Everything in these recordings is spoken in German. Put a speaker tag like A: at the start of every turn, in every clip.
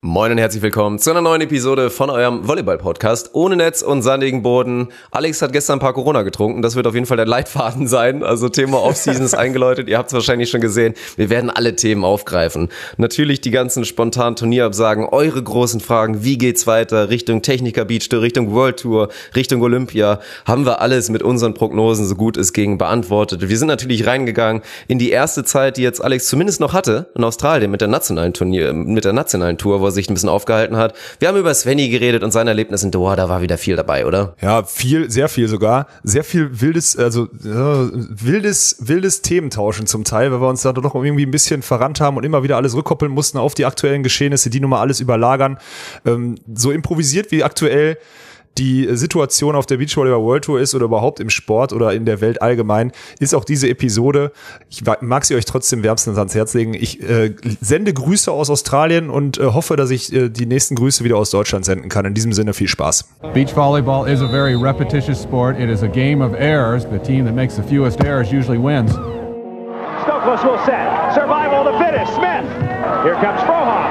A: Moin und herzlich willkommen zu einer neuen Episode von eurem Volleyball-Podcast ohne Netz und sandigen Boden. Alex hat gestern ein paar Corona getrunken, das wird auf jeden Fall der Leitfaden sein. Also Thema Offseason ist eingeläutet, ihr habt es wahrscheinlich schon gesehen. Wir werden alle Themen aufgreifen. Natürlich die ganzen spontanen Turnierabsagen, eure großen Fragen, wie geht's weiter, Richtung Techniker Beach Tour, Richtung World Tour, Richtung Olympia. Haben wir alles mit unseren Prognosen so gut es ging beantwortet. Wir sind natürlich reingegangen in die erste Zeit, die jetzt Alex zumindest noch hatte in Australien mit der nationalen Tour, wo sich ein bisschen aufgehalten hat. Wir haben über Svenny geredet und sein Erlebnis in Doha, da war wieder viel dabei, oder?
B: Ja, sehr viel sogar. Sehr viel wildes Thementauschen zum Teil, weil wir uns da doch irgendwie ein bisschen verrannt haben und immer wieder alles rückkoppeln mussten auf die aktuellen Geschehnisse, die nun mal alles überlagern. So improvisiert wie aktuell die Situation auf der Beachvolleyball World Tour ist oder überhaupt im Sport oder in der Welt allgemein, ist auch diese Episode. Ich mag sie euch trotzdem wärmstens ans Herz legen. Ich sende Grüße aus Australien und hoffe, dass ich die nächsten Grüße wieder aus Deutschland senden kann. In diesem Sinne viel Spaß.
C: Beach volleyball is a very repetitious sport. It is a game of errors. The team that makes the fewest errors usually wins.
D: Stokos will set. Survival of the fittest. Smith. Here comes Frohoff.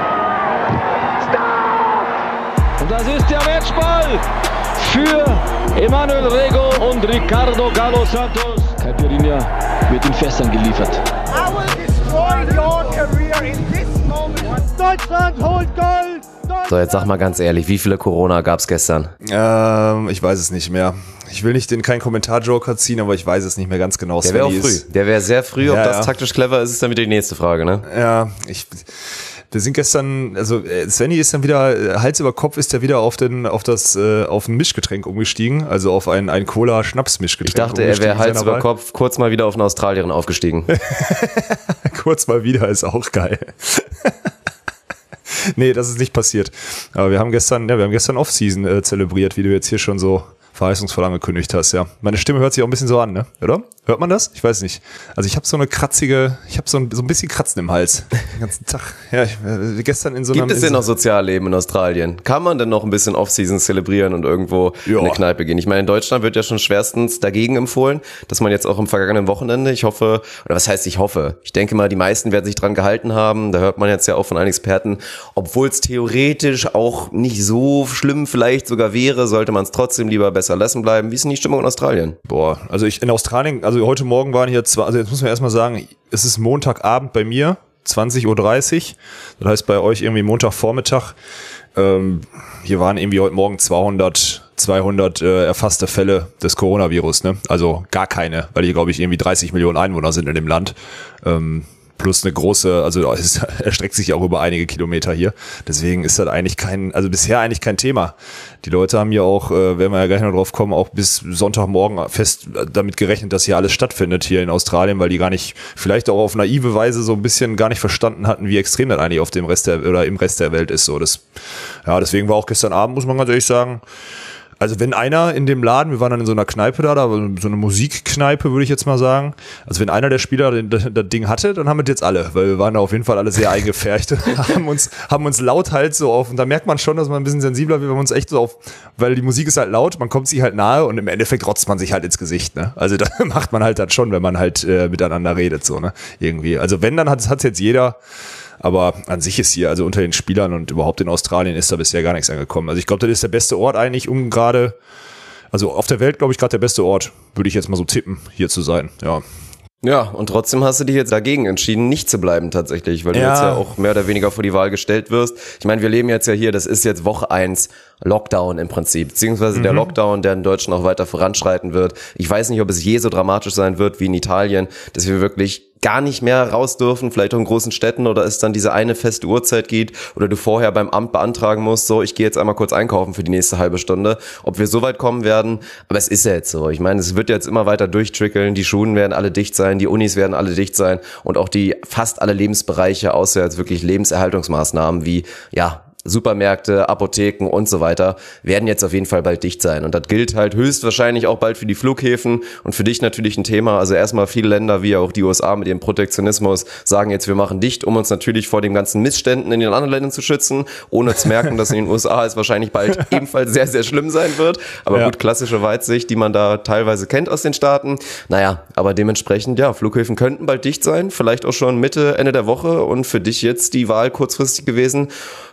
D: Stop!
E: Und das ist der Matchball für Emanuel Rego und Ricardo Galo Santos. Caipirinha wird in Fässern geliefert.
D: I will destroy your career in this moment. Deutschland holt Gold!
A: So, jetzt sag mal ganz ehrlich, wie viele Corona gab's gestern?
B: Ich weiß es nicht mehr. Ich will nicht keinen Kommentar-Joker ziehen, aber ich weiß es nicht mehr ganz genau.
A: Der wäre auch früh. Der wäre sehr früh. Ob das taktisch clever ist, ist dann wieder die nächste Frage, ne?
B: Ja, wir sind gestern, also Svenny ist dann wieder, Hals über Kopf ist er wieder auf ein Mischgetränk umgestiegen, also auf ein Cola-Schnaps-Mischgetränk.
A: Ich dachte, er wäre Hals über Kopf kurz mal wieder auf eine Australierin aufgestiegen.
B: Kurz mal wieder ist auch geil. Nee, das ist nicht passiert. Aber wir haben gestern Off-Season zelebriert, wie du jetzt hier schon so verheißungsvoll angekündigt hast, ja. Meine Stimme hört sich auch ein bisschen so an, ne? Oder? Hört man das? Ich weiß nicht. Also ich habe so ein bisschen Kratzen im Hals. Den ganzen Tag. Ja, gestern in so einer...
A: Gibt es denn noch Sozialleben in Australien? Kann man denn noch ein bisschen Off-Season zelebrieren und irgendwo in eine Kneipe gehen? Ich meine, in Deutschland wird ja schon schwerstens dagegen empfohlen, dass man jetzt auch am vergangenen Wochenende, ich hoffe, oder was heißt ich hoffe? Ich denke mal, die meisten werden sich dran gehalten haben. Da hört man jetzt ja auch von einigen Experten, obwohl es theoretisch auch nicht so schlimm vielleicht sogar wäre, sollte man es trotzdem lieber besser lassen bleiben. Wie ist denn die Stimmung in Australien?
B: Also in Australien, also heute Morgen waren hier also jetzt muss man erstmal sagen, es ist Montagabend bei mir, 20:30 Uhr. Das heißt bei euch irgendwie Montagvormittag. Hier waren irgendwie heute Morgen 200 erfasste Fälle des Coronavirus, ne? Also gar keine, weil hier, glaube ich, irgendwie 30 Millionen Einwohner sind in dem Land. Plus eine große, also es erstreckt sich auch über einige Kilometer hier. Deswegen ist das bisher eigentlich kein Thema. Die Leute haben hier auch, werden wir ja gleich noch drauf kommen, auch bis Sonntagmorgen fest damit gerechnet, dass hier alles stattfindet hier in Australien, weil die gar nicht, vielleicht auch auf naive Weise so ein bisschen gar nicht verstanden hatten, wie extrem das eigentlich im Rest der Welt ist. So, deswegen war auch gestern Abend, muss man ganz ehrlich sagen, also wenn einer in dem Laden, wir waren dann in so einer Kneipe da so eine Musikkneipe, würde ich jetzt mal sagen. Also wenn einer der Spieler das Ding hatte, dann haben wir das jetzt alle, weil wir waren da auf jeden Fall alle sehr eingefärcht. haben uns laut halt so auf, und da merkt man schon, dass man ein bisschen sensibler wird, wenn man uns echt so auf, weil die Musik ist halt laut, man kommt sich halt nahe und im Endeffekt rotzt man sich halt ins Gesicht, ne? Also da macht man halt das schon, wenn man halt miteinander redet, so, ne? Irgendwie. Also wenn, dann hat's jetzt jeder. Aber an sich ist hier, also unter den Spielern und überhaupt in Australien ist da bisher gar nichts angekommen. Also ich glaube, das ist der beste Ort eigentlich, um gerade, also auf der Welt, glaube ich, gerade der beste Ort, würde ich jetzt mal so tippen, hier zu sein, ja.
A: Ja, und trotzdem hast du dich jetzt dagegen entschieden, nicht zu bleiben tatsächlich, weil du jetzt ja auch mehr oder weniger vor die Wahl gestellt wirst. Ich meine, wir leben jetzt ja hier, das ist jetzt Woche 1 Lockdown im Prinzip, beziehungsweise der Lockdown, der in Deutschland auch weiter voranschreiten wird. Ich weiß nicht, ob es je so dramatisch sein wird wie in Italien, dass wir wirklich gar nicht mehr raus dürfen, vielleicht auch in großen Städten, oder es dann diese eine feste Uhrzeit gibt oder du vorher beim Amt beantragen musst, so, ich gehe jetzt einmal kurz einkaufen für die nächste halbe Stunde, ob wir so weit kommen werden, aber es ist ja jetzt so. Ich meine, es wird jetzt immer weiter durchtrickeln, die Schulen werden alle dicht sein, die Unis werden alle dicht sein und auch die fast alle Lebensbereiche, außer jetzt wirklich Lebenserhaltungsmaßnahmen wie, ja, Supermärkte, Apotheken und so weiter werden jetzt auf jeden Fall bald dicht sein. Und das gilt halt höchstwahrscheinlich auch bald für die Flughäfen und für dich natürlich ein Thema. Also erstmal viele Länder, wie auch die USA mit ihrem Protektionismus, sagen jetzt, wir machen dicht, um uns natürlich vor den ganzen Missständen in den anderen Ländern zu schützen, ohne zu merken, dass in den USA es wahrscheinlich bald ebenfalls sehr, sehr schlimm sein wird. Aber gut, klassische Weitsicht, die man da teilweise kennt aus den Staaten. Naja, aber dementsprechend, ja, Flughäfen könnten bald dicht sein, vielleicht auch schon Mitte, Ende der Woche. Und für dich jetzt die Wahl kurzfristig gewesen,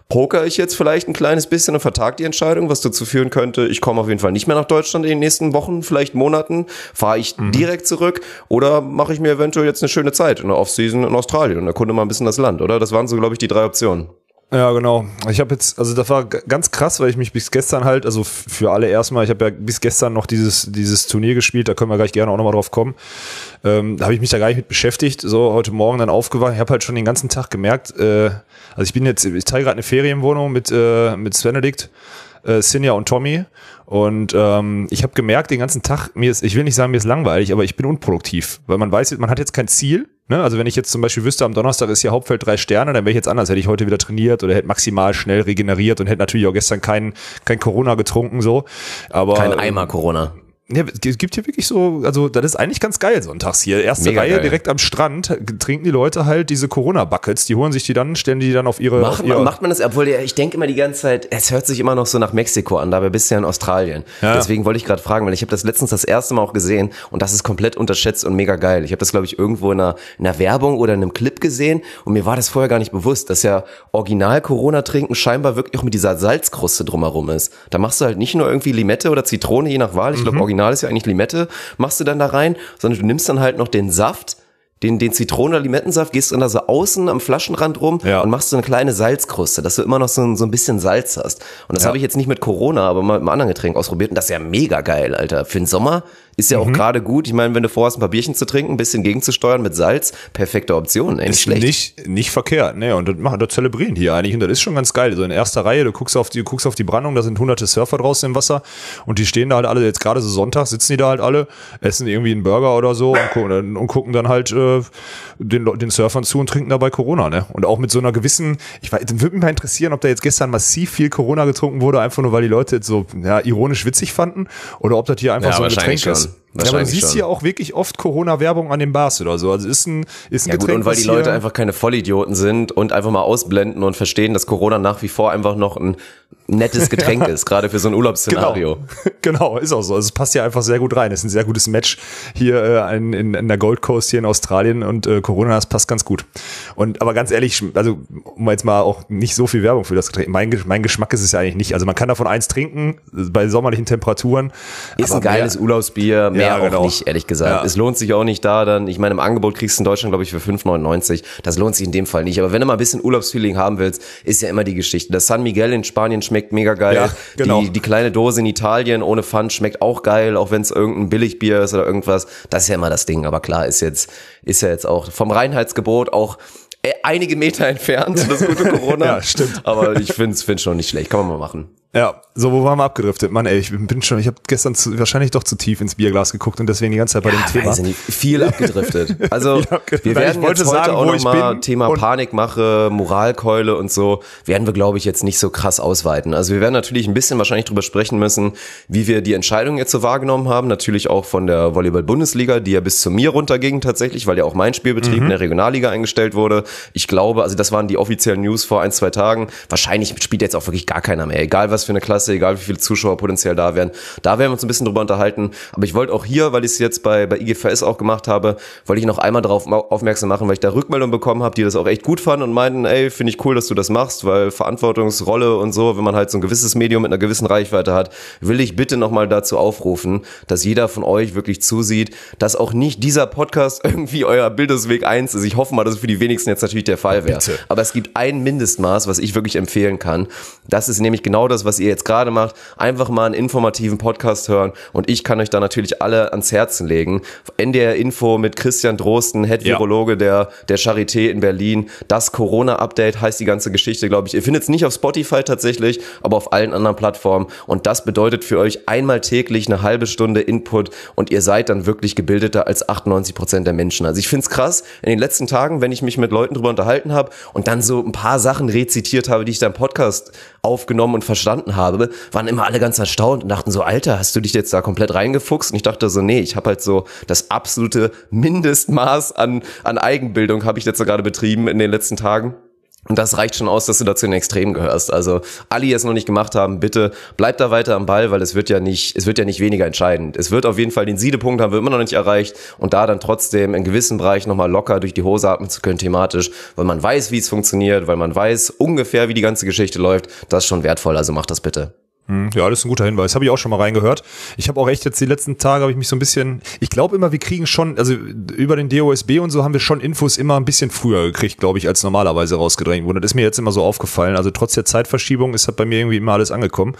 A: poker ich jetzt vielleicht ein kleines bisschen und vertag die Entscheidung, was dazu führen könnte, ich komme auf jeden Fall nicht mehr nach Deutschland in den nächsten Wochen, vielleicht Monaten, fahre ich direkt zurück oder mache ich mir eventuell jetzt eine schöne Zeit in der Offseason in Australien und erkunde mal ein bisschen das Land, oder? Das waren so, glaube ich, die 3 Optionen.
B: Ja, genau. Ich habe jetzt, also das war ganz krass, weil ich mich bis gestern halt, also für alle erstmal, ich habe ja bis gestern noch dieses Turnier gespielt, da können wir gleich gerne auch nochmal drauf kommen. Da habe ich mich da gar nicht mit beschäftigt, so heute Morgen dann aufgewacht. Ich habe halt schon den ganzen Tag gemerkt, also ich teile gerade eine Ferienwohnung mit Svenedikt, Sinja und Tommy und ich habe gemerkt den ganzen Tag, ich will nicht sagen, mir ist langweilig, aber ich bin unproduktiv, weil man weiß, man hat jetzt kein Ziel. Ne? Also wenn ich jetzt zum Beispiel wüsste, am Donnerstag ist hier Hauptfeld 3 Sterne, dann wäre ich jetzt anders, hätte ich heute wieder trainiert oder hätte maximal schnell regeneriert und hätte natürlich auch gestern kein Corona getrunken, so. Aber
A: kein Eimer Corona.
B: Ja, es gibt hier wirklich so, also das ist eigentlich ganz geil sonntags hier. Erste
A: Mega
B: Reihe
A: geil.
B: Direkt am Strand, trinken die Leute halt diese Corona-Buckets, die holen sich die dann, stellen die dann auf ihre...
A: Macht man das, obwohl ich denke immer die ganze Zeit, es hört sich immer noch so nach Mexiko an, dabei bist du ja in Australien. Ja. Deswegen wollte ich gerade fragen, weil ich habe das letztens das erste Mal auch gesehen und das ist komplett unterschätzt und mega geil. Ich habe das, glaube ich, irgendwo in einer Werbung oder in einem Clip gesehen und mir war das vorher gar nicht bewusst, dass ja original Corona-Trinken scheinbar wirklich auch mit dieser Salzkruste drumherum ist. Da machst du halt nicht nur irgendwie Limette oder Zitrone, je nach Wahl, ich glaube, original ist ja eigentlich Limette, machst du dann da rein, sondern du nimmst dann halt noch den Saft, den Zitronen- oder Limettensaft, gehst dann da so außen am Flaschenrand rum und machst so eine kleine Salzkruste, dass du immer noch so ein bisschen Salz hast. Und das habe ich jetzt nicht mit Corona, aber mal mit einem anderen Getränk ausprobiert und das ist ja mega geil, Alter. Für den Sommer ist ja auch gerade gut. Ich meine, wenn du vorhast, ein paar Bierchen zu trinken, ein bisschen gegenzusteuern mit Salz, perfekte Option, ey, nicht schlecht.
B: Nicht verkehrt, ne, und das zelebrieren die eigentlich und das ist schon ganz geil. So in erster Reihe, du guckst auf die Brandung, da sind hunderte Surfer draußen im Wasser und die stehen da halt alle, jetzt gerade so Sonntag, sitzen die da halt alle, essen irgendwie einen Burger oder so und gucken dann halt den Surfern zu und trinken dabei Corona, ne? Und auch mit so einer gewissen, würde mich mal interessieren, ob da jetzt gestern massiv viel Corona getrunken wurde, einfach nur, weil die Leute jetzt so ironisch witzig fanden oder ob das hier einfach so ein Getränk ist. Ja, aber du siehst hier auch wirklich oft Corona-Werbung an den Bars oder so. Also ist ein Getränk.
A: Gut, und weil die Leute einfach keine Vollidioten sind und einfach mal ausblenden und verstehen, dass Corona nach wie vor einfach noch ein nettes Getränk ist, gerade für so ein Urlaubsszenario.
B: Genau, ist auch so. Also es passt ja einfach sehr gut rein. Es ist ein sehr gutes Match hier in der Gold Coast hier in Australien und Corona, das passt ganz gut. Aber ganz ehrlich, also um jetzt mal auch nicht so viel Werbung für das Getränk. Mein Geschmack ist es ja eigentlich nicht. Also man kann davon eins trinken bei sommerlichen Temperaturen.
A: Ist ein geiles Urlaubsbier, mehr auch nicht, ehrlich gesagt. Ja. Es lohnt sich auch nicht da dann, ich meine, im Angebot kriegst du in Deutschland, glaube ich, für 5,99. Das lohnt sich in dem Fall nicht. Aber wenn du mal ein bisschen Urlaubsfeeling haben willst, ist ja immer die Geschichte. Das San Miguel in Spanien schmeckt mega geil. Ja, genau. Die kleine Dose in Italien ohne Pfand schmeckt auch geil, auch wenn es irgendein Billigbier ist oder irgendwas. Das ist ja immer das Ding. Aber klar, ist ja jetzt auch vom Reinheitsgebot auch einige Meter entfernt, das gute Corona.
B: Ja, stimmt.
A: Aber ich find's schon nicht schlecht. Kann man mal machen.
B: Ja, so, wo waren wir abgedriftet? Mann, ey, ich habe gestern wahrscheinlich doch zu tief ins Bierglas geguckt und deswegen die ganze Zeit bei dem Thema.
A: Weiß nicht, viel abgedriftet. Also, wir werden jetzt heute auch nochmal Thema Panikmache, Moralkeule und so, werden wir, glaube ich, jetzt nicht so krass ausweiten. Also wir werden natürlich ein bisschen wahrscheinlich drüber sprechen müssen, wie wir die Entscheidung jetzt so wahrgenommen haben. Natürlich auch von der Volleyball-Bundesliga, die ja bis zu mir runterging tatsächlich, weil ja auch mein Spielbetrieb in der Regionalliga eingestellt wurde. Ich glaube, also das waren die offiziellen News vor 1-2 Tagen. Wahrscheinlich spielt jetzt auch wirklich gar keiner mehr. Egal was für eine Klasse, egal wie viele Zuschauer potenziell da wären. Da werden wir uns ein bisschen drüber unterhalten. Aber ich wollte auch hier, weil ich es jetzt bei IGVS auch gemacht habe, wollte ich noch einmal darauf aufmerksam machen, weil ich da Rückmeldungen bekommen habe, die das auch echt gut fanden und meinten, ey, finde ich cool, dass du das machst, weil Verantwortungsrolle und so, wenn man halt so ein gewisses Medium mit einer gewissen Reichweite hat, will ich bitte nochmal dazu aufrufen, dass jeder von euch wirklich zusieht, dass auch nicht dieser Podcast irgendwie euer Bildungsweg 1 ist. Ich hoffe mal, dass es für die wenigsten jetzt natürlich der Fall wäre. Aber es gibt ein Mindestmaß, was ich wirklich empfehlen kann. Das ist nämlich genau das, was ihr jetzt gerade macht. Einfach mal einen informativen Podcast hören und ich kann euch da natürlich alle ans Herzen legen. NDR Info mit Christian Drosten, Head-Virologe der Charité in Berlin. Das Corona-Update heißt die ganze Geschichte, glaube ich. Ihr findet es nicht auf Spotify tatsächlich, aber auf allen anderen Plattformen und das bedeutet für euch einmal täglich eine halbe Stunde Input und ihr seid dann wirklich gebildeter als 98% der Menschen. Also ich finde es krass, in den letzten Tagen, wenn ich mich mit Leuten drüber unterhalten habe und dann so ein paar Sachen rezitiert habe, die ich da im Podcast aufgenommen und verstanden habe, waren immer alle ganz erstaunt und dachten so, Alter, hast du dich jetzt da komplett reingefuchst? Und ich dachte so, nee, ich habe halt so das absolute Mindestmaß an Eigenbildung habe ich jetzt so gerade betrieben in den letzten Tagen. Und das reicht schon aus, dass du dazu in den Extremen gehörst. Also alle, die es noch nicht gemacht haben, bitte bleibt da weiter am Ball, weil es wird ja nicht weniger entscheidend. Es wird auf jeden Fall den Siedepunkt haben wir immer noch nicht erreicht und da dann trotzdem in gewissen Bereichen nochmal locker durch die Hose atmen zu können thematisch, weil man weiß, wie es funktioniert, weil man weiß ungefähr, wie die ganze Geschichte läuft. Das ist schon wertvoll, also macht das bitte.
B: Ja, das ist ein guter Hinweis. Habe ich auch schon mal reingehört. Ich habe auch echt jetzt die letzten Tage habe ich mich so ein bisschen, ich glaube immer, wir kriegen schon, also über den DOSB und so haben wir schon Infos immer ein bisschen früher gekriegt, glaube ich, als normalerweise rausgedrängt wurde. Das ist mir jetzt immer so aufgefallen. Also trotz der Zeitverschiebung ist halt bei mir irgendwie immer alles angekommen.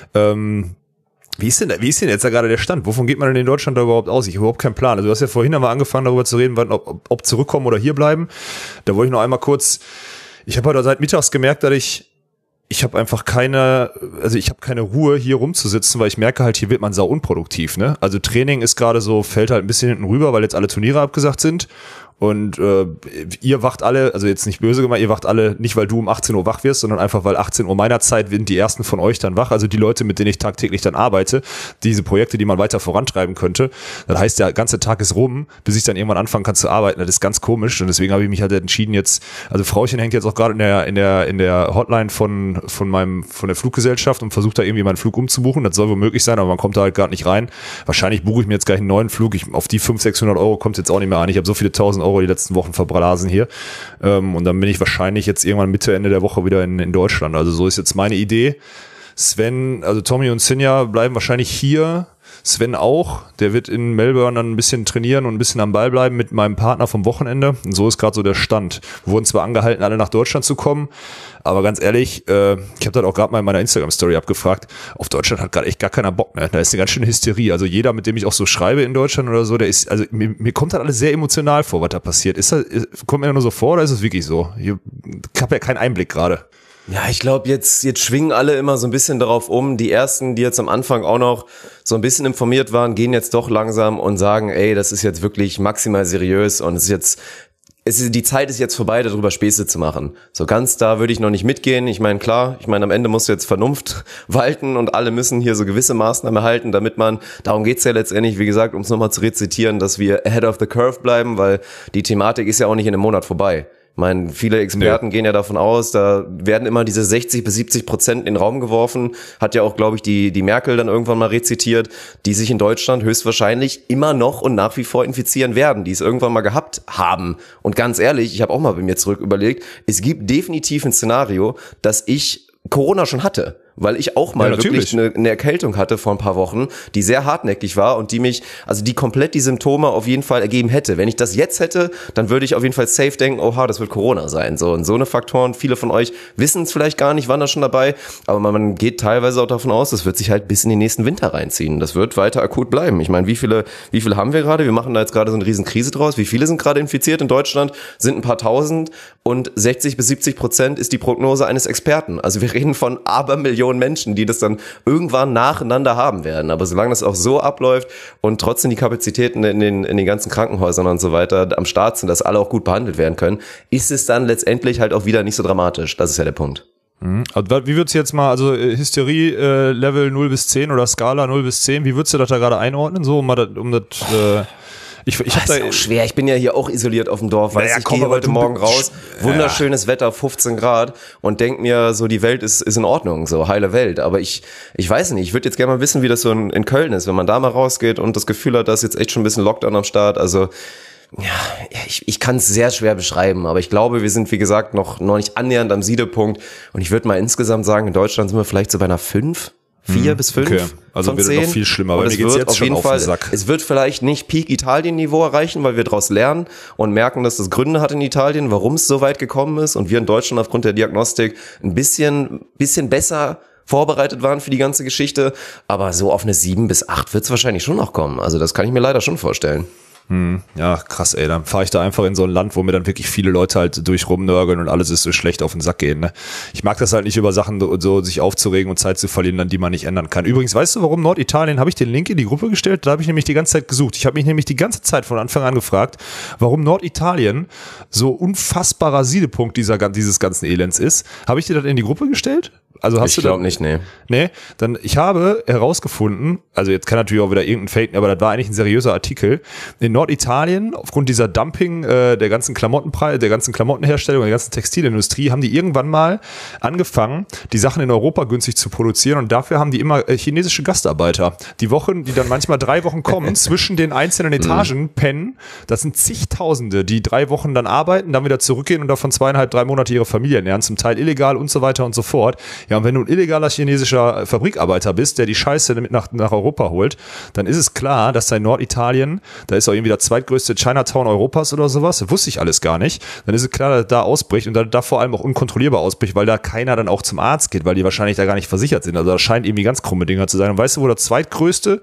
B: Wie ist denn jetzt da gerade der Stand? Wovon geht man denn in Deutschland da überhaupt aus? Ich habe überhaupt keinen Plan. Also du hast ja vorhin einmal angefangen, darüber zu reden, ob zurückkommen oder hier bleiben. Da wollte ich noch einmal kurz, ich habe heute seit mittags gemerkt, dass ich habe einfach keine Ruhe, hier rumzusitzen, weil ich merke halt, hier wird man sau unproduktiv, ne? Also Training ist gerade so, fällt halt ein bisschen hinten rüber, weil jetzt alle Turniere abgesagt sind. Und ihr wacht alle, also jetzt nicht böse gemeint, ihr wacht alle nicht, weil du um 18 Uhr wach wirst, sondern einfach, weil 18 Uhr meiner Zeit sind die ersten von euch dann wach, also die Leute, mit denen ich tagtäglich dann arbeite, diese Projekte, die man weiter vorantreiben könnte. Das heißt, der ganze Tag ist rum, bis ich dann irgendwann anfangen kann zu arbeiten. Das ist ganz komisch und deswegen habe ich mich halt entschieden jetzt, also Frauchen hängt jetzt auch gerade in der Hotline von der Fluggesellschaft und versucht da irgendwie meinen Flug umzubuchen. Das soll wohl möglich sein, aber man kommt da halt gerade nicht rein. Wahrscheinlich buche ich mir jetzt gleich einen neuen Flug. Auf die 500-600 Euro kommt jetzt auch nicht mehr an. Ich habe so viele 1000 Euro die letzten Wochen verblasen hier. Und dann bin ich wahrscheinlich jetzt irgendwann Mitte, Ende der Woche wieder in Deutschland. Also so ist jetzt meine Idee. Sven, also Tommy und Sinja bleiben wahrscheinlich hier. Sven auch. Der wird in Melbourne dann ein bisschen trainieren und ein bisschen am Ball bleiben mit meinem Partner vom Wochenende. Und so ist gerade so der Stand. Wir wurden zwar angehalten, alle nach Deutschland zu kommen, aber ganz ehrlich, ich habe das auch gerade mal in meiner Instagram-Story abgefragt, auf Deutschland hat gerade echt gar keiner Bock, ne? Da ist eine ganz schöne Hysterie. Also jeder, mit dem ich auch so schreibe in Deutschland oder so, der ist, also mir kommt das alles sehr emotional vor, was da passiert. Kommt mir nur so vor oder ist es wirklich so? Ich habe ja keinen Einblick gerade.
A: Ja, ich glaube, jetzt schwingen alle immer so ein bisschen darauf um. Die ersten, die jetzt am Anfang auch noch so ein bisschen informiert waren, gehen jetzt doch langsam und sagen, ey, das ist jetzt wirklich maximal seriös und die Zeit ist jetzt vorbei, darüber Späße zu machen. So ganz da würde ich noch nicht mitgehen. Ich meine, klar, am Ende muss jetzt Vernunft walten und alle müssen hier so gewisse Maßnahmen erhalten, damit man, darum geht's ja letztendlich, wie gesagt, um es nochmal zu rezitieren, dass wir ahead of the curve bleiben, weil die Thematik ist ja auch nicht in einem Monat vorbei. Ich meine, viele Experten gehen ja davon aus, da werden immer diese 60-70% in den Raum geworfen, hat ja auch, glaube ich, die Merkel dann irgendwann mal rezitiert, die sich in Deutschland höchstwahrscheinlich immer noch und nach wie vor infizieren werden, die es irgendwann mal gehabt haben. Und ganz ehrlich, ich habe auch mal bei mir zurück überlegt, es gibt definitiv ein Szenario, dass ich Corona schon hatte. Weil ich auch mal wirklich eine Erkältung hatte vor ein paar Wochen, die sehr hartnäckig war und die komplett die Symptome auf jeden Fall ergeben hätte. Wenn ich das jetzt hätte, dann würde ich auf jeden Fall safe denken, oha, das wird Corona sein. So, und so eine Faktoren, viele von euch wissen es vielleicht gar nicht, waren da schon dabei, aber man geht teilweise auch davon aus, das wird sich halt bis in den nächsten Winter reinziehen. Das wird weiter akut bleiben. Ich meine, wie viele haben wir gerade? Wir machen da jetzt gerade so eine riesen Krise draus. Wie viele sind gerade infiziert in Deutschland? Sind ein paar tausend und 60-70% ist die Prognose eines Experten. Also wir reden von Abermillionen Menschen, die das dann irgendwann nacheinander haben werden. Aber solange das auch so abläuft und trotzdem die Kapazitäten in den ganzen Krankenhäusern und so weiter am Start sind, dass alle auch gut behandelt werden können, ist es dann letztendlich halt auch wieder nicht so dramatisch. Das ist ja der Punkt.
B: Also wie würdest du jetzt mal, also Hysterie Level 0 bis 10 oder Skala 0 bis 10, wie würdest du das da gerade einordnen? So, Ich
A: das ist auch schwer. Ich bin ja hier auch isoliert auf dem Dorf. Ich gehe heute Morgen raus, wunderschönes Wetter, 15 Grad und denk mir so, die Welt ist in Ordnung, so heile Welt. Aber ich weiß nicht, ich würde jetzt gerne mal wissen, wie das so in Köln ist, wenn man da mal rausgeht und das Gefühl hat, dass jetzt echt schon ein bisschen Lockdown am Start. Also ja, ich kann es sehr schwer beschreiben, aber ich glaube, wir sind, wie gesagt, noch nicht annähernd am Siedepunkt und ich würde mal insgesamt sagen, in Deutschland sind wir vielleicht so bei einer 5. 4 bis 5
B: okay. Also wird es noch viel schlimmer, weil mir geht's jetzt schon auf den Sack.
A: Es wird vielleicht nicht Peak-Italien-Niveau erreichen, weil wir daraus lernen und merken, dass das Gründe hat in Italien, warum es so weit gekommen ist und wir in Deutschland aufgrund der Diagnostik ein bisschen besser vorbereitet waren für die ganze Geschichte, aber so auf eine 7 bis 8 wird es wahrscheinlich schon noch kommen. Also das kann ich mir leider schon vorstellen.
B: Ja, krass, ey, dann fahre ich da einfach in so ein Land, wo mir dann wirklich viele Leute halt durch rumnörgeln und alles ist so schlecht auf den Sack gehen, ne? Ich mag das halt nicht, über Sachen so sich aufzuregen und Zeit zu verlieren, dann die man nicht ändern kann. Übrigens, weißt du, warum Norditalien, habe ich den Link in die Gruppe gestellt? Da habe ich nämlich die ganze Zeit gesucht. Ich habe mich nämlich die ganze Zeit von Anfang an gefragt, warum Norditalien so unfassbarer Siedepunkt dieses ganzen Elends ist. Habe ich dir das in die Gruppe gestellt? Also hast
A: ich glaube nicht, nee.
B: Nee, dann ich habe herausgefunden, also jetzt kann natürlich auch wieder irgendein Fake, aber das war eigentlich ein seriöser Artikel. In Norditalien, aufgrund dieser Dumping der ganzen Klamottenpreise, der ganzen Klamottenherstellung, der ganzen Textilindustrie, haben die irgendwann mal angefangen, die Sachen in Europa günstig zu produzieren und dafür haben die immer chinesische Gastarbeiter. Die Wochen, die dann manchmal 3 Wochen kommen, zwischen den einzelnen Etagen pennen, das sind zigtausende, die 3 Wochen dann arbeiten, dann wieder zurückgehen und davon 2,5, 3 Monate ihre Familie ernähren, zum Teil illegal und so weiter und so fort. Ja, und wenn du ein illegaler chinesischer Fabrikarbeiter bist, der die Scheiße mit nach Europa holt, dann ist es klar, dass da in Norditalien, da ist auch irgendwie der zweitgrößte Chinatown Europas oder sowas, das wusste ich alles gar nicht, dann ist es klar, dass da ausbricht und da vor allem auch unkontrollierbar ausbricht, weil da keiner dann auch zum Arzt geht, weil die wahrscheinlich da gar nicht versichert sind. Also das scheint irgendwie ganz krumme Dinger zu sein. Und weißt du, wo das zweitgrößte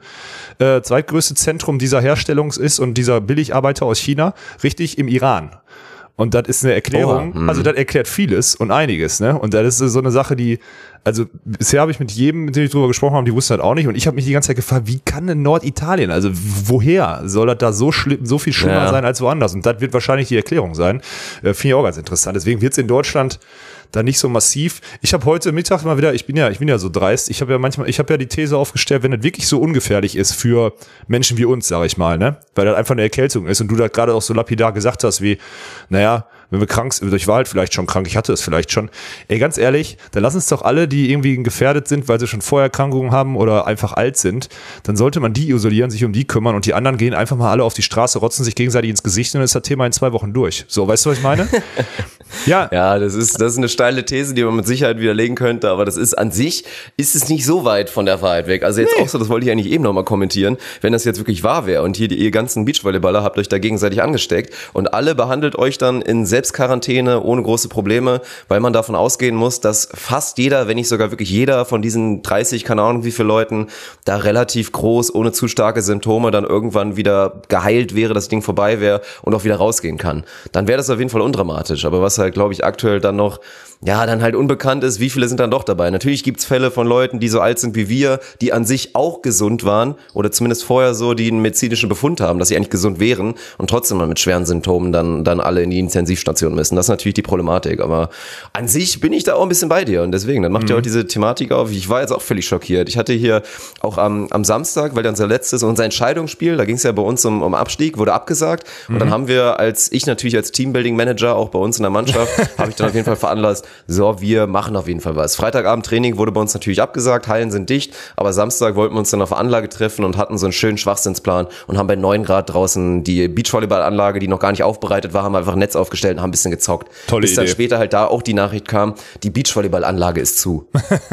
B: Zentrum dieser Herstellung ist und dieser Billigarbeiter aus China? Richtig, im Iran. Und das ist eine Erklärung, also das erklärt vieles und einiges, ne? Und das ist so eine Sache, die, also bisher habe ich mit jedem, mit dem ich drüber gesprochen habe, die wussten das auch nicht. Und ich habe mich die ganze Zeit gefragt, wie kann denn Norditalien, also woher soll das da so viel schlimmer sein als woanders? Und das wird wahrscheinlich die Erklärung sein. Finde ich auch ganz interessant. Deswegen wird es in Deutschland da nicht so massiv. Ich habe heute Mittag mal wieder, ich bin ja so dreist, ich habe ja die These aufgestellt, wenn das wirklich so ungefährlich ist für Menschen wie uns, sage ich mal, ne, weil das einfach eine Erkältung ist und du da gerade auch so lapidar gesagt hast wie, naja, wenn wir krank sind, ich war halt vielleicht schon krank, ich hatte es vielleicht schon. Ey, ganz ehrlich, dann lass uns doch alle, die irgendwie gefährdet sind, weil sie schon Vorerkrankungen haben oder einfach alt sind, dann sollte man die isolieren, sich um die kümmern und die anderen gehen einfach mal alle auf die Straße, rotzen sich gegenseitig ins Gesicht und dann ist das Thema in 2 Wochen durch. So, weißt du, was ich meine?
A: Ja, das ist eine steile These, die man mit Sicherheit widerlegen könnte, aber das ist an sich, ist es nicht so weit von der Wahrheit weg. Also jetzt auch so, das wollte ich eigentlich eben nochmal kommentieren, wenn das jetzt wirklich wahr wäre und hier ihr ganzen Beachvolleyballer habt euch da gegenseitig angesteckt und alle behandelt euch dann in Selbstquarantäne ohne große Probleme, weil man davon ausgehen muss, dass fast jeder, wenn nicht sogar wirklich jeder von diesen 30, keine Ahnung wie viele Leuten, da relativ groß, ohne zu starke Symptome dann irgendwann wieder geheilt wäre, das Ding vorbei wäre und auch wieder rausgehen kann. Dann wäre das auf jeden Fall undramatisch, aber was halt, glaube ich, aktuell dann noch, ja, dann halt unbekannt ist, wie viele sind dann doch dabei. Natürlich gibt's Fälle von Leuten, die so alt sind wie wir, die an sich auch gesund waren oder zumindest vorher so, die einen medizinischen Befund haben, dass sie eigentlich gesund wären und trotzdem mal mit schweren Symptomen dann alle in die Intensivstation müssen. Das ist natürlich die Problematik, aber an sich bin ich da auch ein bisschen bei dir und deswegen, dann macht ihr auch diese Thematik auf. Ich war jetzt auch völlig schockiert. Ich hatte hier auch am Samstag, weil unser Entscheidungsspiel, da ging's ja bei uns um Abstieg, wurde abgesagt und dann haben wir, als Teambuilding-Manager auch bei uns in der Mannschaft, habe ich dann auf jeden Fall veranlasst, so, wir machen auf jeden Fall was. Freitagabend Training wurde bei uns natürlich abgesagt, Hallen sind dicht, aber Samstag wollten wir uns dann auf der Anlage treffen und hatten so einen schönen Schwachsinnsplan und haben bei 9 Grad draußen die Beachvolleyballanlage, die noch gar nicht aufbereitet war, haben einfach ein Netz aufgestellt und haben ein bisschen gezockt.
B: Tolle
A: Bis dann
B: Idee.
A: Später halt da auch die Nachricht kam, die Beachvolleyballanlage ist zu.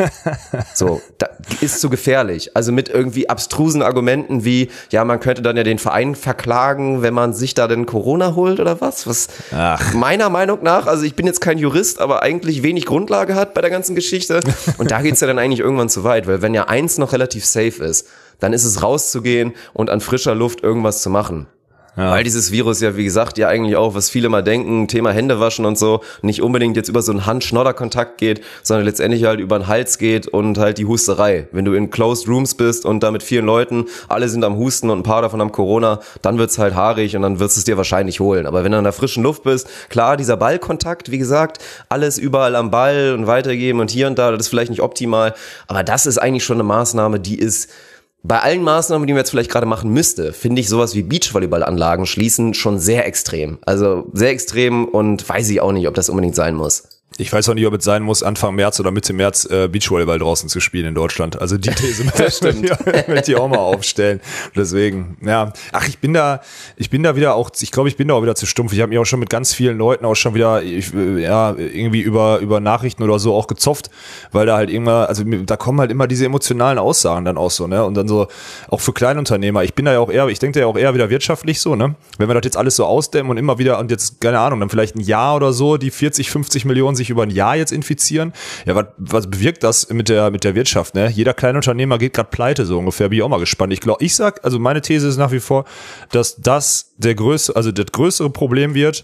A: So, da ist zu gefährlich. Also mit irgendwie abstrusen Argumenten wie, ja, man könnte dann ja den Verein verklagen, wenn man sich da denn Corona holt oder was?
B: Ach.
A: Meiner Meinung nach, also ich bin jetzt kein Jurist, aber eigentlich wenig Grundlage hat bei der ganzen Geschichte. Und da geht's ja dann eigentlich irgendwann zu weit, weil wenn ja eins noch relativ safe ist, dann ist es rauszugehen und an frischer Luft irgendwas zu machen. Ja. Weil dieses Virus ja, wie gesagt, ja eigentlich auch, was viele mal denken, Thema Händewaschen und so, nicht unbedingt jetzt über so einen Hand-Schnodder-Kontakt geht, sondern letztendlich halt über den Hals geht und halt die Husterei. Wenn du in Closed Rooms bist und da mit vielen Leuten, alle sind am Husten und ein paar davon haben Corona, dann wird's halt haarig und dann wirst du es dir wahrscheinlich holen. Aber wenn du in der frischen Luft bist, klar, dieser Ballkontakt, wie gesagt, alles überall am Ball und weitergeben und hier und da, das ist vielleicht nicht optimal, aber das ist eigentlich schon eine Maßnahme, die ist bei allen Maßnahmen, die man jetzt vielleicht gerade machen müsste, finde ich sowas wie Beachvolleyballanlagen schließen schon sehr extrem. Also sehr extrem und weiß ich auch nicht, ob das unbedingt sein muss.
B: Ich weiß auch nicht, ob es sein muss, Anfang März oder Mitte März Beachvolleyball draußen zu spielen in Deutschland. Also die These möchte ich auch mal aufstellen. Deswegen, ja. Ach, ich bin da wieder auch, ich glaube, ich bin da auch wieder zu stumpf. Ich habe mich auch schon mit ganz vielen Leuten auch schon wieder, irgendwie über Nachrichten oder so auch gezofft, weil da halt immer, also da kommen halt immer diese emotionalen Aussagen dann auch so, ne? Und dann so, auch für Kleinunternehmer. Ich denke da ja auch eher wieder wirtschaftlich so, ne? Wenn wir das jetzt alles so ausdämmen und immer wieder, und jetzt, keine Ahnung, dann vielleicht ein Jahr oder so, die 40, 50 Millionen sich über ein Jahr jetzt infizieren. Ja, was bewirkt das mit der Wirtschaft, ne? Jeder Kleinunternehmer geht gerade pleite, so ungefähr. Bin ich auch mal gespannt. Also meine These ist nach wie vor, dass das größere Problem wird,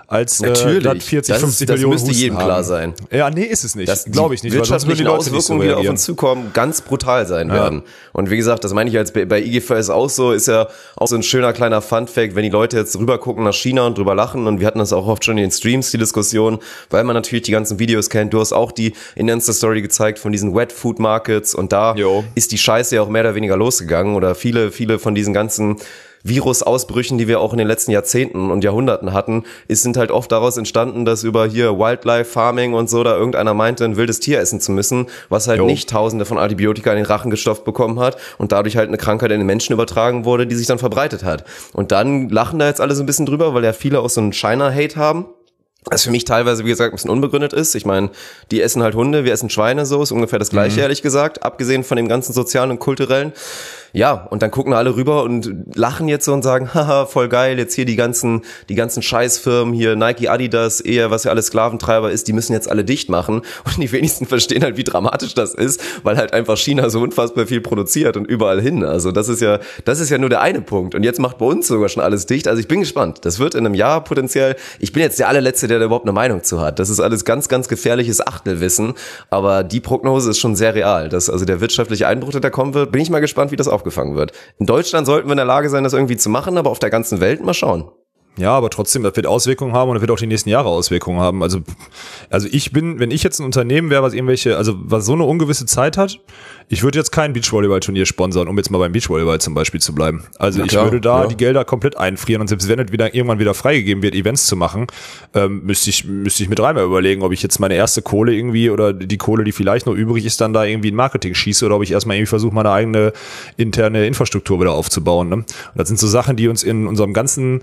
B: als
A: natürlich
B: 40, 50 Millionen
A: Das müsste jedem klar sein.
B: Ja, nee, ist es nicht.
A: Glaube ich nicht. Die wirtschaftlichen Auswirkungen, die auf uns zukommen, ganz brutal sein werden. Und wie gesagt, das meine ich als bei IGVS auch so, ist ja auch so ein schöner kleiner Funfact, wenn die Leute jetzt rüber gucken nach China und drüber lachen, und wir hatten das auch oft schon in den Streams, die Diskussion, weil man natürlich die ganzen Videos kennt. Du hast auch die in der Insta-Story gezeigt von diesen Wet Food Markets, und da ist die Scheiße ja auch mehr oder weniger losgegangen, oder viele von diesen ganzen Virusausbrüchen, die wir auch in den letzten Jahrzehnten und Jahrhunderten hatten, sind halt oft daraus entstanden, dass über hier Wildlife Farming und so da irgendeiner meinte, ein wildes Tier essen zu müssen, was halt nicht Tausende von Antibiotika in den Rachen gestopft bekommen hat und dadurch halt eine Krankheit in den Menschen übertragen wurde, die sich dann verbreitet hat. Und dann lachen da jetzt alle so ein bisschen drüber, weil ja viele auch so einen China-Hate haben. Was für mich teilweise, wie gesagt, ein bisschen unbegründet ist. Ich meine, die essen halt Hunde, wir essen Schweine, so ist ungefähr das Gleiche, ehrlich gesagt, abgesehen von dem ganzen sozialen und kulturellen. Ja, und dann gucken alle rüber und lachen jetzt so und sagen, haha, voll geil, jetzt hier die ganzen Scheißfirmen, hier Nike, Adidas, eher, was ja alles Sklaventreiber ist, die müssen jetzt alle dicht machen. Und die wenigsten verstehen halt, wie dramatisch das ist, weil halt einfach China so unfassbar viel produziert und überall hin. Also das ist ja nur der eine Punkt. Und jetzt macht bei uns sogar schon alles dicht. Also ich bin gespannt. Das wird in einem Jahr potenziell, ich bin jetzt der allerletzte, der da überhaupt eine Meinung zu hat. Das ist alles ganz, ganz gefährliches Achtelwissen. Aber die Prognose ist schon sehr real. Dass also der wirtschaftliche Einbruch, der da kommen wird, bin ich mal gespannt, wie das aufgefangen wird. In Deutschland sollten wir in der Lage sein, das irgendwie zu machen, aber auf der ganzen Welt mal schauen.
B: Ja, aber trotzdem, das wird Auswirkungen haben und das wird auch die nächsten Jahre Auswirkungen haben. Also wenn ich jetzt ein Unternehmen wäre, was so eine ungewisse Zeit hat, ich würde jetzt kein Beachvolleyball-Turnier sponsern, um jetzt mal beim Beachvolleyball zum Beispiel zu bleiben. Also ich würde da die Gelder komplett einfrieren, und selbst wenn es irgendwann wieder freigegeben wird, Events zu machen, müsste ich mir dreimal überlegen, ob ich jetzt meine erste Kohle irgendwie oder die Kohle, die vielleicht noch übrig ist, dann da irgendwie in Marketing schieße, oder ob ich erstmal irgendwie versuche, meine eigene interne Infrastruktur wieder aufzubauen. Ne? Und das sind so Sachen, die uns in unserem ganzen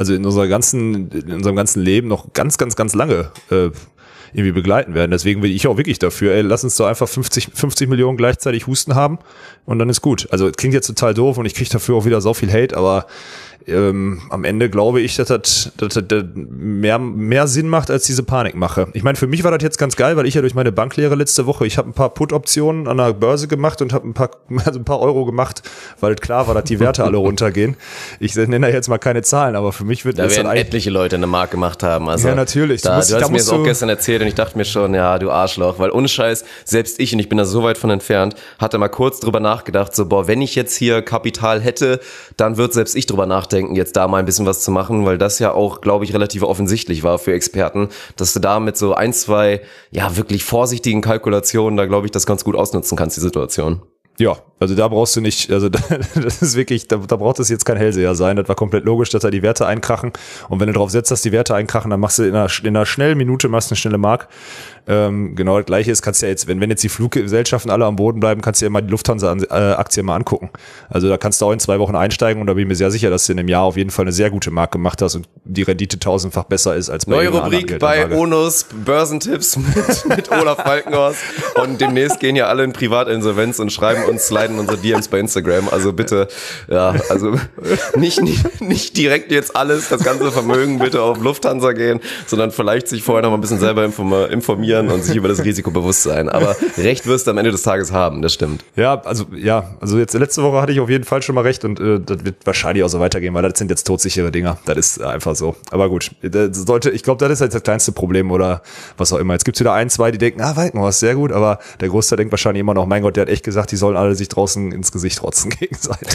B: Leben noch ganz, ganz, ganz lange irgendwie begleiten werden. Deswegen bin ich auch wirklich dafür, lass uns doch einfach 50 Millionen gleichzeitig Husten haben und dann ist gut. Also klingt jetzt total doof und ich kriege dafür auch wieder so viel Hate, aber am Ende glaube ich, dass das mehr Sinn macht als diese Panikmache. Ich meine, für mich war das jetzt ganz geil, weil ich ja durch meine Banklehre letzte Woche, ich habe ein paar Put-Optionen an der Börse gemacht und habe ein paar Euro gemacht, weil klar war, dass die Werte alle runtergehen. Ich nenne da jetzt mal keine Zahlen, aber für mich wird
A: da werden etliche Leute eine Mark gemacht haben. Also
B: ja, natürlich.
A: Du hast mir das auch gestern erzählt und ich dachte mir schon, ja, du Arschloch, weil ohne Scheiß, selbst ich, und ich bin da so weit von entfernt, hatte mal kurz drüber nachgedacht, so, wenn ich jetzt hier Kapital hätte, dann wird selbst ich drüber nachdenken, jetzt da mal ein bisschen was zu machen, weil das ja auch, glaube ich, relativ offensichtlich war für Experten, dass du da mit so 1, 2, ja, wirklich vorsichtigen Kalkulationen da, glaube ich, das ganz gut ausnutzen kannst, die Situation.
B: Ja, also da brauchst du nicht, also das ist wirklich, da braucht es jetzt kein Hellseher sein. Das war komplett logisch, dass da die Werte einkrachen. Und wenn du drauf setzt, dass die Werte einkrachen, dann machst du in einer schnellen Minute eine schnelle Mark. Genau das Gleiche ist, kannst du ja jetzt, wenn jetzt die Fluggesellschaften alle am Boden bleiben, kannst du ja mal die Lufthansa-Aktie mal angucken. Also da kannst du auch in 2 Wochen einsteigen und da bin ich mir sehr sicher, dass du in einem Jahr auf jeden Fall eine sehr gute Mark gemacht hast und die Rendite 1000-fach besser ist als bei
A: neue Rubrik bei Onus, Börsentipps mit Olaf Falkenhorst, und demnächst gehen ja alle in Privatinsolvenz und schreiben uns, sliden unsere DMs bei Instagram. Also bitte, ja, also nicht direkt jetzt alles, das ganze Vermögen bitte auf Lufthansa gehen, sondern vielleicht sich vorher noch mal ein bisschen selber informieren und sich über das Risiko bewusst sein. Aber recht wirst du am Ende des Tages haben, das stimmt.
B: Ja, also jetzt letzte Woche hatte ich auf jeden Fall schon mal recht, und das wird wahrscheinlich auch so weitergehen, weil das sind jetzt todsichere Dinger. Das ist einfach so. Aber gut, ich glaube, das ist jetzt das kleinste Problem oder was auch immer. Jetzt gibt's wieder 1, 2, die denken, Walkenhorst, sehr gut, aber der Großteil denkt wahrscheinlich immer noch, mein Gott, der hat echt gesagt, die sollen alle sich draußen ins Gesicht rotzen gegenseitig.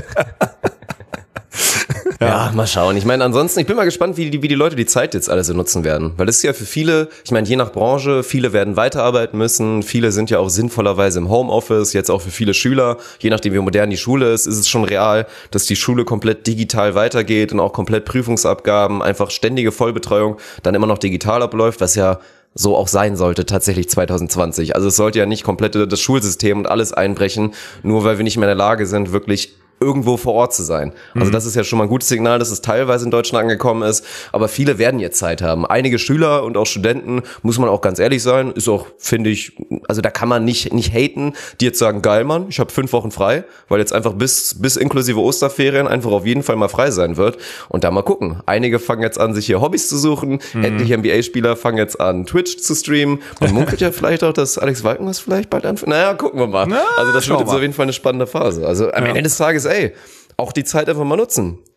A: Ja, mal schauen. Ich meine, ansonsten, ich bin mal gespannt, wie die Leute die Zeit jetzt alle so nutzen werden. Weil das ist ja für viele, ich meine, je nach Branche, viele werden weiterarbeiten müssen, viele sind ja auch sinnvollerweise im Homeoffice, jetzt auch für viele Schüler, je nachdem wie modern die Schule ist es schon real, dass die Schule komplett digital weitergeht und auch komplett Prüfungsabgaben, einfach ständige Vollbetreuung dann immer noch digital abläuft, was ja so auch sein sollte, tatsächlich 2020. Also es sollte ja nicht komplett das Schulsystem und alles einbrechen, nur weil wir nicht mehr in der Lage sind, wirklich irgendwo vor Ort zu sein. Also das ist ja schon mal ein gutes Signal, dass es teilweise in Deutschland angekommen ist, aber viele werden jetzt Zeit haben. Einige Schüler und auch Studenten, muss man auch ganz ehrlich sein, ist auch, finde ich, also da kann man nicht haten, die jetzt sagen, geil Mann, ich habe 5 Wochen frei, weil jetzt einfach bis inklusive Osterferien einfach auf jeden Fall mal frei sein wird, und da mal gucken. Einige fangen jetzt an, sich hier Hobbys zu suchen, etliche NBA-Spieler fangen jetzt an, Twitch zu streamen, man munkelt ja vielleicht auch, dass Alex Walkenhorst vielleicht bald anfängt. Naja, gucken wir mal. Also das wird jetzt auf jeden Fall eine spannende Phase. Also am Ende des Tages, auch die Zeit einfach mal nutzen.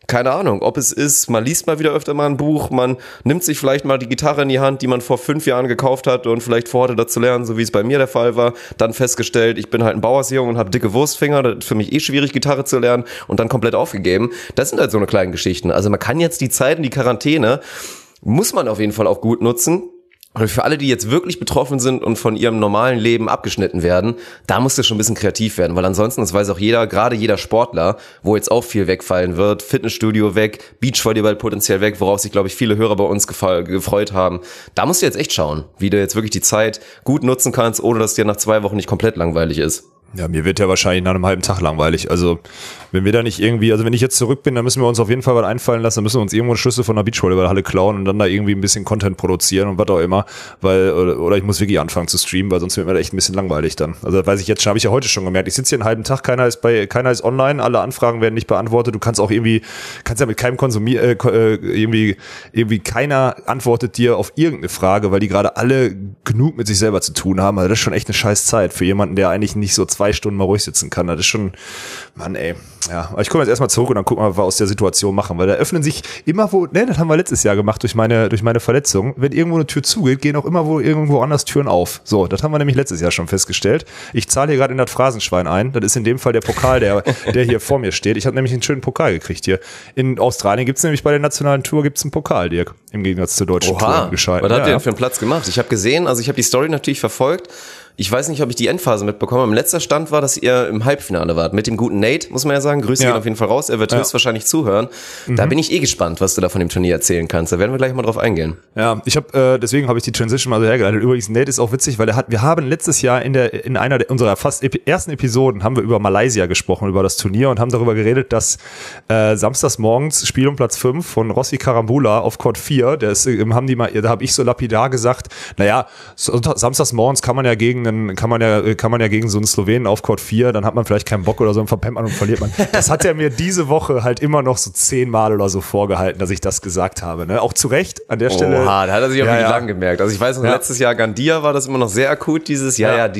A: keine Ahnung, ob es ist, man liest mal wieder öfter mal ein Buch, man nimmt sich vielleicht mal die Gitarre in die Hand, die man vor 5 Jahren gekauft hat und vielleicht vorhatte, das zu lernen, so wie es bei mir der Fall war, dann festgestellt, ich bin halt ein Bauersjunge und habe dicke Wurstfinger, das ist für mich schwierig, Gitarre zu lernen und dann komplett aufgegeben. Das sind halt so eine kleine Geschichten. Also man kann jetzt die Zeit in die Quarantäne, muss man auf jeden Fall auch gut nutzen. Und für alle, die jetzt wirklich betroffen sind und von ihrem normalen Leben abgeschnitten werden, da muss das schon ein bisschen kreativ werden, weil ansonsten, das weiß auch jeder, gerade jeder Sportler, wo jetzt auch viel wegfallen wird, Fitnessstudio weg, Beachvolleyball potenziell weg, worauf sich, glaube ich, viele Hörer bei uns gefreut haben. Da musst du jetzt echt schauen, wie du jetzt wirklich die Zeit gut nutzen kannst, ohne dass dir nach 2 Wochen nicht komplett langweilig ist.
B: Ja, mir wird ja wahrscheinlich nach einem halben Tag langweilig. Also, wenn wir da nicht irgendwie, also wenn ich jetzt zurück bin, dann müssen wir uns auf jeden Fall was einfallen lassen, dann müssen wir uns irgendwo einen Schlüssel von der Beachvolleyballhalle klauen und dann da irgendwie ein bisschen Content produzieren und was auch immer, weil, oder ich muss wirklich anfangen zu streamen, weil sonst wird mir da echt ein bisschen langweilig dann. Also, das weiß ich jetzt schon, habe ich ja heute schon gemerkt. Ich sitze hier einen halben Tag, keiner ist online, alle Anfragen werden nicht beantwortet, du kannst auch irgendwie, kannst ja mit keinem irgendwie keiner antwortet dir auf irgendeine Frage, weil die gerade alle genug mit sich selber zu tun haben. Also, das ist schon echt eine scheiß Zeit für jemanden, der eigentlich nicht so 2 Stunden mal ruhig sitzen kann. Das ist schon, Mann, ey. Ja, aber ich komme jetzt erstmal zurück und dann gucken wir, was wir aus der Situation machen, weil da öffnen sich immer wo, das haben wir letztes Jahr gemacht durch meine Verletzung. Wenn irgendwo eine Tür zugeht, gehen auch immer irgendwo anders Türen auf. So, das haben wir nämlich letztes Jahr schon festgestellt. Ich zahle hier gerade in das Phrasenschwein ein. Das ist in dem Fall der Pokal, der hier vor mir steht. Ich habe nämlich einen schönen Pokal gekriegt hier. In Australien gibt es nämlich bei der nationalen Tour gibt's einen Pokal, Dirk, im Gegensatz zur deutschen Tour geschaltet.
A: Was habt ihr denn für einen Platz gemacht? Ich habe gesehen, also ich habe die Story natürlich verfolgt. Ich weiß nicht, ob ich die Endphase mitbekomme. Im letzter Stand war, dass ihr im Halbfinale wart. Mit dem guten Nate, muss man ja sagen. Grüße ihn auf jeden Fall raus. Er wird höchstwahrscheinlich zuhören. Da bin ich gespannt, was du da von dem Turnier erzählen kannst. Da werden wir gleich mal drauf eingehen.
B: Ja, deswegen habe ich die Transition mal so hergeleitet. Übrigens, Nate ist auch witzig, weil wir haben letztes Jahr in einer unserer fast ersten Episoden haben wir über Malaysia gesprochen, über das Turnier und haben darüber geredet, dass samstags morgens Spiel um Platz 5 von Rossi Karambula auf Court 4, da habe ich so lapidar gesagt, naja, samstags morgens kann man ja gegen so einen Slowenen auf Court 4, dann hat man vielleicht keinen Bock oder so und verpennt man und verliert man. Das hat er mir diese Woche halt immer noch so 10 Mal oder so vorgehalten, dass ich das gesagt habe. Ne? Auch zu Recht an der Stelle.
A: Oha, da hat er sich auch wirklich lang gemerkt. Also ich weiß noch, letztes Jahr Gandia war das immer noch sehr akut, dieser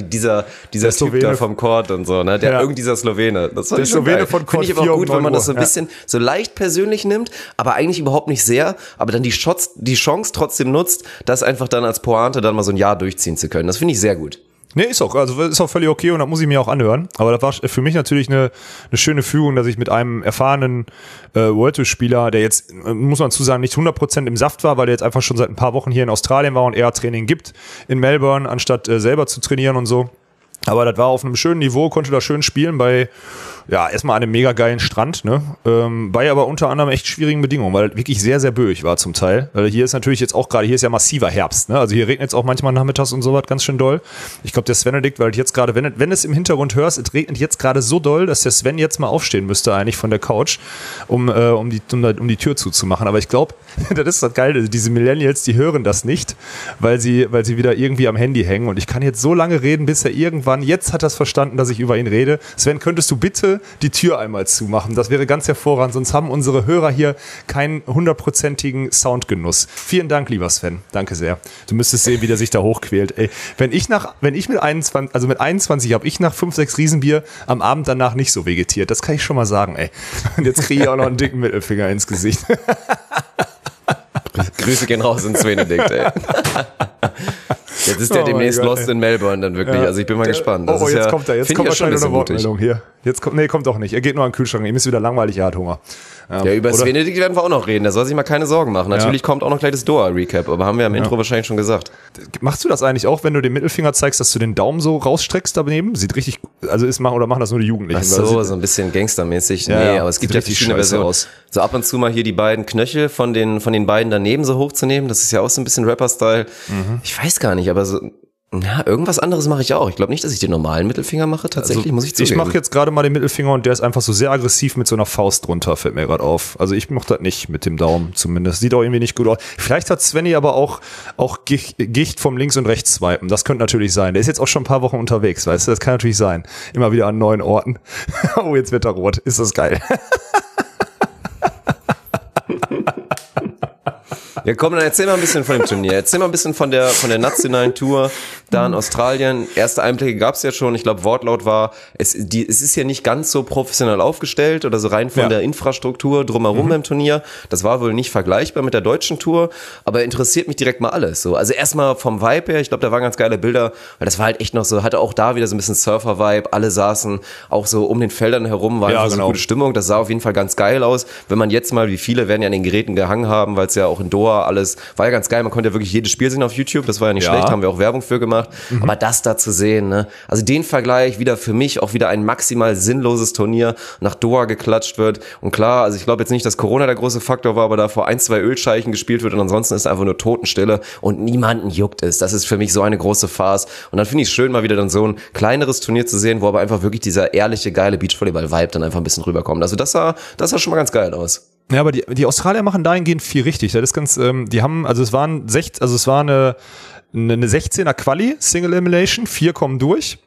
A: Typ da vom Court und so, ne? Dieser Slowene. Das war der Slowene von Court 4. Finde ich aber auch gut, wenn man das so ein bisschen so leicht persönlich nimmt, aber eigentlich überhaupt nicht sehr, aber dann die Chance trotzdem nutzt, das einfach dann als Pointe dann mal so ein Jahr durchziehen zu können. Das finde ich sehr gut.
B: Nee, ist auch völlig okay und das muss ich mir auch anhören. Aber das war für mich natürlich eine schöne Fügung, dass ich mit einem erfahrenen World Tour Spieler, der jetzt, muss man sagen, nicht 100% im Saft war, weil der jetzt einfach schon seit ein paar Wochen hier in Australien war und eher Training gibt in Melbourne, anstatt selber zu trainieren und so. Aber das war auf einem schönen Niveau, konnte da schön spielen bei, erstmal einem mega geilen Strand, ne? Bei aber unter anderem echt schwierigen Bedingungen, weil das wirklich sehr, sehr böig war zum Teil. Weil hier ist natürlich jetzt auch gerade, hier ist ja massiver Herbst, ne? Also hier regnet es auch manchmal nachmittags und sowas ganz schön doll. Ich glaube, der Svenedikt, weil jetzt gerade, wenn es im Hintergrund hörst, es regnet jetzt gerade so doll, dass der Sven jetzt mal aufstehen müsste eigentlich von der Couch, um die Tür zuzumachen. Aber ich glaube, das ist das Geile, diese Millennials, die hören das nicht, weil sie wieder irgendwie am Handy hängen. Und ich kann jetzt so lange reden, bis er irgendwann, jetzt hat er es verstanden, dass ich über ihn rede. Sven, könntest du bitte die Tür einmal zumachen? Das wäre ganz hervorragend, sonst haben unsere Hörer hier keinen 100%igen Soundgenuss. Vielen Dank, lieber Sven. Danke sehr. Du müsstest sehen, wie der sich da hochquält. Ey, mit 21 habe ich nach 5, 6 Riesenbier am Abend danach nicht so vegetiert. Das kann ich schon mal sagen, ey. Und jetzt kriege ich auch noch einen dicken Mittelfinger ins Gesicht.
A: Grüße gehen raus ins Svenedikt, ey. Jetzt ist der demnächst lost in Melbourne dann wirklich. Ja. Also ich bin mal gespannt. Das
B: jetzt kommt er. Jetzt kommt wahrscheinlich eine Wortmeldung hier. Kommt auch nicht. Er geht nur an den Kühlschrank. Ihm ist wieder langweilig, er hat Hunger.
A: Ja, über Svenedikt werden wir auch noch reden. Da soll sich mal keine Sorgen machen. Natürlich kommt auch noch gleich das Doha-Recap, aber haben wir am Intro wahrscheinlich schon gesagt.
B: Machst du das eigentlich auch, wenn du den Mittelfinger zeigst, dass du den Daumen so rausstreckst daneben? Sieht richtig, machen das nur die Jugendlichen?
A: Ach so ein bisschen gangstermäßig. Nee, aber es gibt ja verschiedene Versionen. So ab und zu mal hier die beiden Knöchel von den beiden daneben so hochzunehmen, das ist ja auch so ein bisschen Rapper-Style. Ich weiß gar nicht, aber so, irgendwas anderes mache ich auch. Ich glaube nicht, dass ich den normalen Mittelfinger mache, tatsächlich, also, muss ich zugeben.
B: Ich mache jetzt gerade mal den Mittelfinger und der ist einfach so sehr aggressiv mit so einer Faust drunter, fällt mir gerade auf. Also ich mochte das nicht mit dem Daumen zumindest. Sieht auch irgendwie nicht gut aus. Vielleicht hat Svenny aber auch Gicht vom Links- und Rechts-Swipen. Das könnte natürlich sein. Der ist jetzt auch schon ein paar Wochen unterwegs, weißt du? Das kann natürlich sein. Immer wieder an neuen Orten. Oh, jetzt wird er rot. Ist das geil.
A: Ja, komm, dann erzähl mal ein bisschen von dem Turnier. Erzähl mal ein bisschen von der nationalen Tour da in Australien. Erste Einblicke gab's ja schon. Ich glaube, Wortlaut war, es ist ja nicht ganz so professionell aufgestellt oder so rein von der Infrastruktur drumherum beim Turnier. Das war wohl nicht vergleichbar mit der deutschen Tour, aber interessiert mich direkt mal alles. So, also erstmal vom Vibe her, ich glaube, da waren ganz geile Bilder, weil das war halt echt noch so, hatte auch da wieder so ein bisschen Surfer-Vibe. Alle saßen auch so um den Feldern herum, war einfach so eine gute Stimmung. Das sah auf jeden Fall ganz geil aus. Wenn man jetzt mal, wie viele werden ja an den Geräten gehangen haben, weil es ja auch in Doha alles, war ja ganz geil, man konnte ja wirklich jedes Spiel sehen auf YouTube, das war ja nicht schlecht, haben wir auch Werbung für gemacht, aber das da zu sehen, ne, also den Vergleich wieder für mich auch wieder ein maximal sinnloses Turnier nach Doha geklatscht wird und klar, also ich glaube jetzt nicht, dass Corona der große Faktor war, aber da vor 1, 2 Ölscheichen gespielt wird und ansonsten ist einfach nur Totenstille und niemanden juckt es, das ist für mich so eine große Farce und dann finde ich es schön, mal wieder dann so ein kleineres Turnier zu sehen, wo aber einfach wirklich dieser ehrliche, geile Beachvolleyball-Vibe dann einfach ein bisschen rüberkommt, also das sah schon mal ganz geil aus.
B: Ja, aber die Australier machen dahingehend viel richtig. Das ist ganz, die haben, also es war eine 16er Quali, Single Elimination, 4 kommen durch.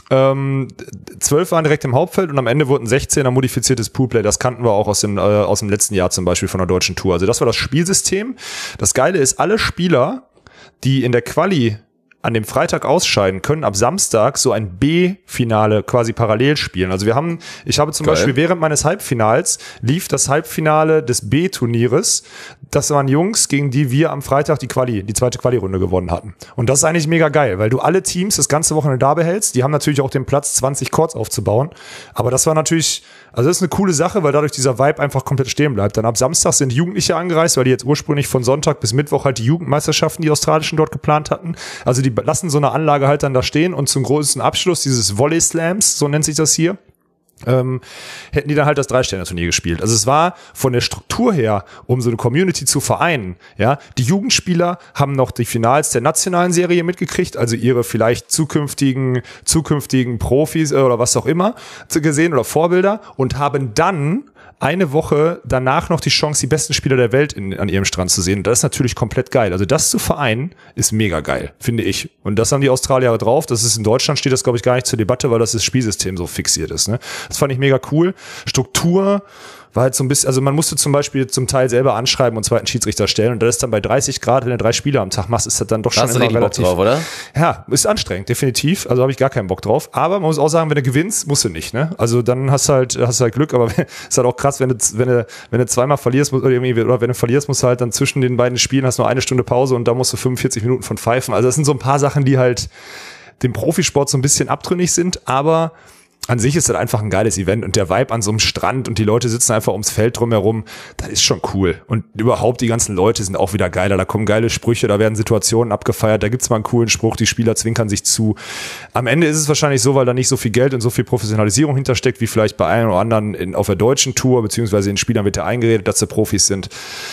B: 12 waren direkt im Hauptfeld und am Ende wurden 16er modifiziertes Poolplay. Das kannten wir auch aus dem letzten Jahr zum Beispiel von der deutschen Tour. Also das war das Spielsystem. Das Geile ist, alle Spieler, die in der Quali an dem Freitag ausscheiden, können ab Samstag so ein B-Finale quasi parallel spielen. Also ich habe zum Beispiel während meines Halbfinals lief das Halbfinale des B-Turnieres. Das waren Jungs, gegen die wir am Freitag die zweite Quali-Runde gewonnen hatten. Und das ist eigentlich mega geil, weil du alle Teams das ganze Wochenende da behältst. Die haben natürlich auch den Platz, 20 Courts aufzubauen. Aber das war natürlich, also das ist eine coole Sache, weil dadurch dieser Vibe einfach komplett stehen bleibt. Dann ab Samstag sind Jugendliche angereist, weil die jetzt ursprünglich von Sonntag bis Mittwoch halt die Jugendmeisterschaften, die australischen dort geplant hatten. Also die lassen so eine Anlage halt dann da stehen und zum großen Abschluss dieses Volley Slams, so nennt sich das hier, hätten die dann halt das 3-Sterne-Turnier gespielt. Also es war von der Struktur her, um so eine Community zu vereinen, ja, die Jugendspieler haben noch die Finals der nationalen Serie mitgekriegt, also ihre vielleicht zukünftigen Profis oder was auch immer gesehen oder Vorbilder und haben dann eine Woche danach noch die Chance, die besten Spieler der Welt an ihrem Strand zu sehen. Und das ist natürlich komplett geil. Also das zu vereinen, ist mega geil, finde ich. Und das haben die Australier drauf. Das ist in Deutschland, steht das, glaube ich, gar nicht zur Debatte, weil das Spielsystem so fixiert ist. Ne? Das fand ich mega cool. Struktur war halt so ein bisschen, also man musste zum Beispiel zum Teil selber anschreiben und zweiten Schiedsrichter stellen und das ist dann bei 30 Grad, wenn du 3 Spiele am Tag machst, ist das dann doch schon immer relativ. Bock drauf, oder? Ja, ist anstrengend, definitiv. Also habe ich gar keinen Bock drauf. Aber man muss auch sagen, wenn du gewinnst, musst du nicht, ne? Also dann hast du halt Glück, aber ist halt auch krass, wenn du zweimal verlierst, oder wenn du verlierst, musst du halt dann zwischen den beiden Spielen hast nur 1 Stunde Pause und da musst du 45 Minuten von pfeifen. Also das sind so ein paar Sachen, die halt dem Profisport so ein bisschen abtrünnig sind, aber an sich ist das einfach ein geiles Event und der Vibe an so einem Strand und die Leute sitzen einfach ums Feld drumherum, das ist schon cool. Und überhaupt die ganzen Leute sind auch wieder geiler, da kommen geile Sprüche, da werden Situationen abgefeiert, da gibt's mal einen coolen Spruch, die Spieler zwinkern sich zu. Am Ende ist es wahrscheinlich so, weil da nicht so viel Geld und so viel Professionalisierung hintersteckt, wie vielleicht bei einem oder anderen auf der deutschen Tour, beziehungsweise den Spielern wird ja eingeredet, dass sie Profis sind.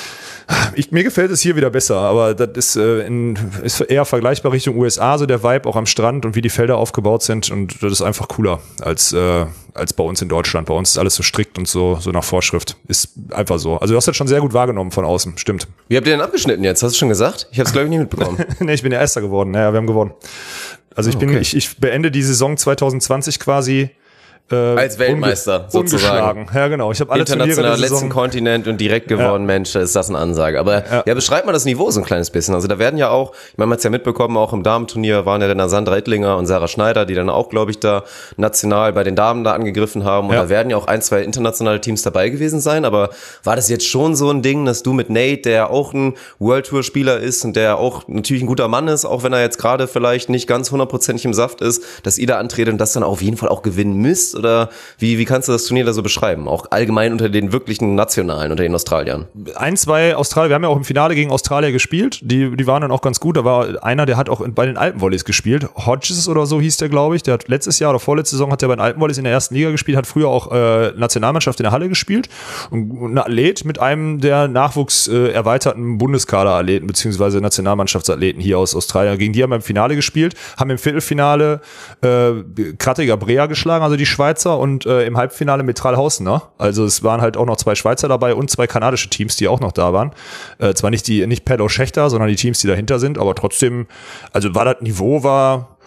B: Mir gefällt es hier wieder besser, aber das ist eher vergleichbar Richtung USA, so der Vibe auch am Strand und wie die Felder aufgebaut sind und das ist einfach cooler als bei uns in Deutschland. Bei uns ist alles so strikt und so nach Vorschrift. Ist einfach so. Also du hast das schon sehr gut wahrgenommen von außen, stimmt.
A: Wie habt ihr denn abgeschnitten jetzt? Hast du schon gesagt? Ich habe es glaube ich nicht mitbekommen.
B: Nee, ich bin ja Erster geworden. Naja, wir haben gewonnen. Also ich beende die Saison 2020 quasi
A: als Weltmeister sozusagen.
B: Ja, genau. Ich habe alle
A: international letzten Kontinent und direkt gewonnen. Ja. Mensch, ist das eine Ansage. Aber ja, beschreibt mal das Niveau so ein kleines bisschen. Also da werden ja auch, ich meine, man hat's ja mitbekommen, auch im Damenturnier waren ja dann Sandra Ettlinger und Sarah Schneider, die dann auch, glaube ich, da national bei den Damen da angegriffen haben. Und da werden ja auch 1, 2 internationale Teams dabei gewesen sein. Aber war das jetzt schon so ein Ding, dass du mit Nate, der auch ein World Tour Spieler ist und der auch natürlich ein guter Mann ist, auch wenn er jetzt gerade vielleicht nicht ganz 100% im Saft ist, dass ihr da antretet und das dann auf jeden Fall auch gewinnen müsst? Oder wie kannst du das Turnier da so beschreiben? Auch allgemein unter den wirklichen Nationalen, unter den Australiern.
B: 1, 2 Australier, wir haben ja auch im Finale gegen Australier gespielt. Die waren dann auch ganz gut. Da war einer, der hat auch bei den Alpenvolleys gespielt. Hodges oder so hieß der, glaube ich. Der hat letztes Jahr oder vorletzte Saison hat er bei den Alpenvolleys in der ersten Liga gespielt, hat früher auch Nationalmannschaft in der Halle gespielt. Und ein Athlet mit einem der Nachwuchs erweiterten Bundeskader-Athleten beziehungsweise Nationalmannschaftsathleten hier aus Australien. Gegen die haben wir im Finale gespielt, haben im Viertelfinale Krattiger Brea geschlagen, also die Schweizer, und im Halbfinale Metral-Hausen, ne? Also es waren halt auch noch 2 Schweizer dabei und 2 kanadische Teams, die auch noch da waren. Zwar nicht Pedro Schächter, sondern die Teams, die dahinter sind, aber trotzdem, also das Niveau war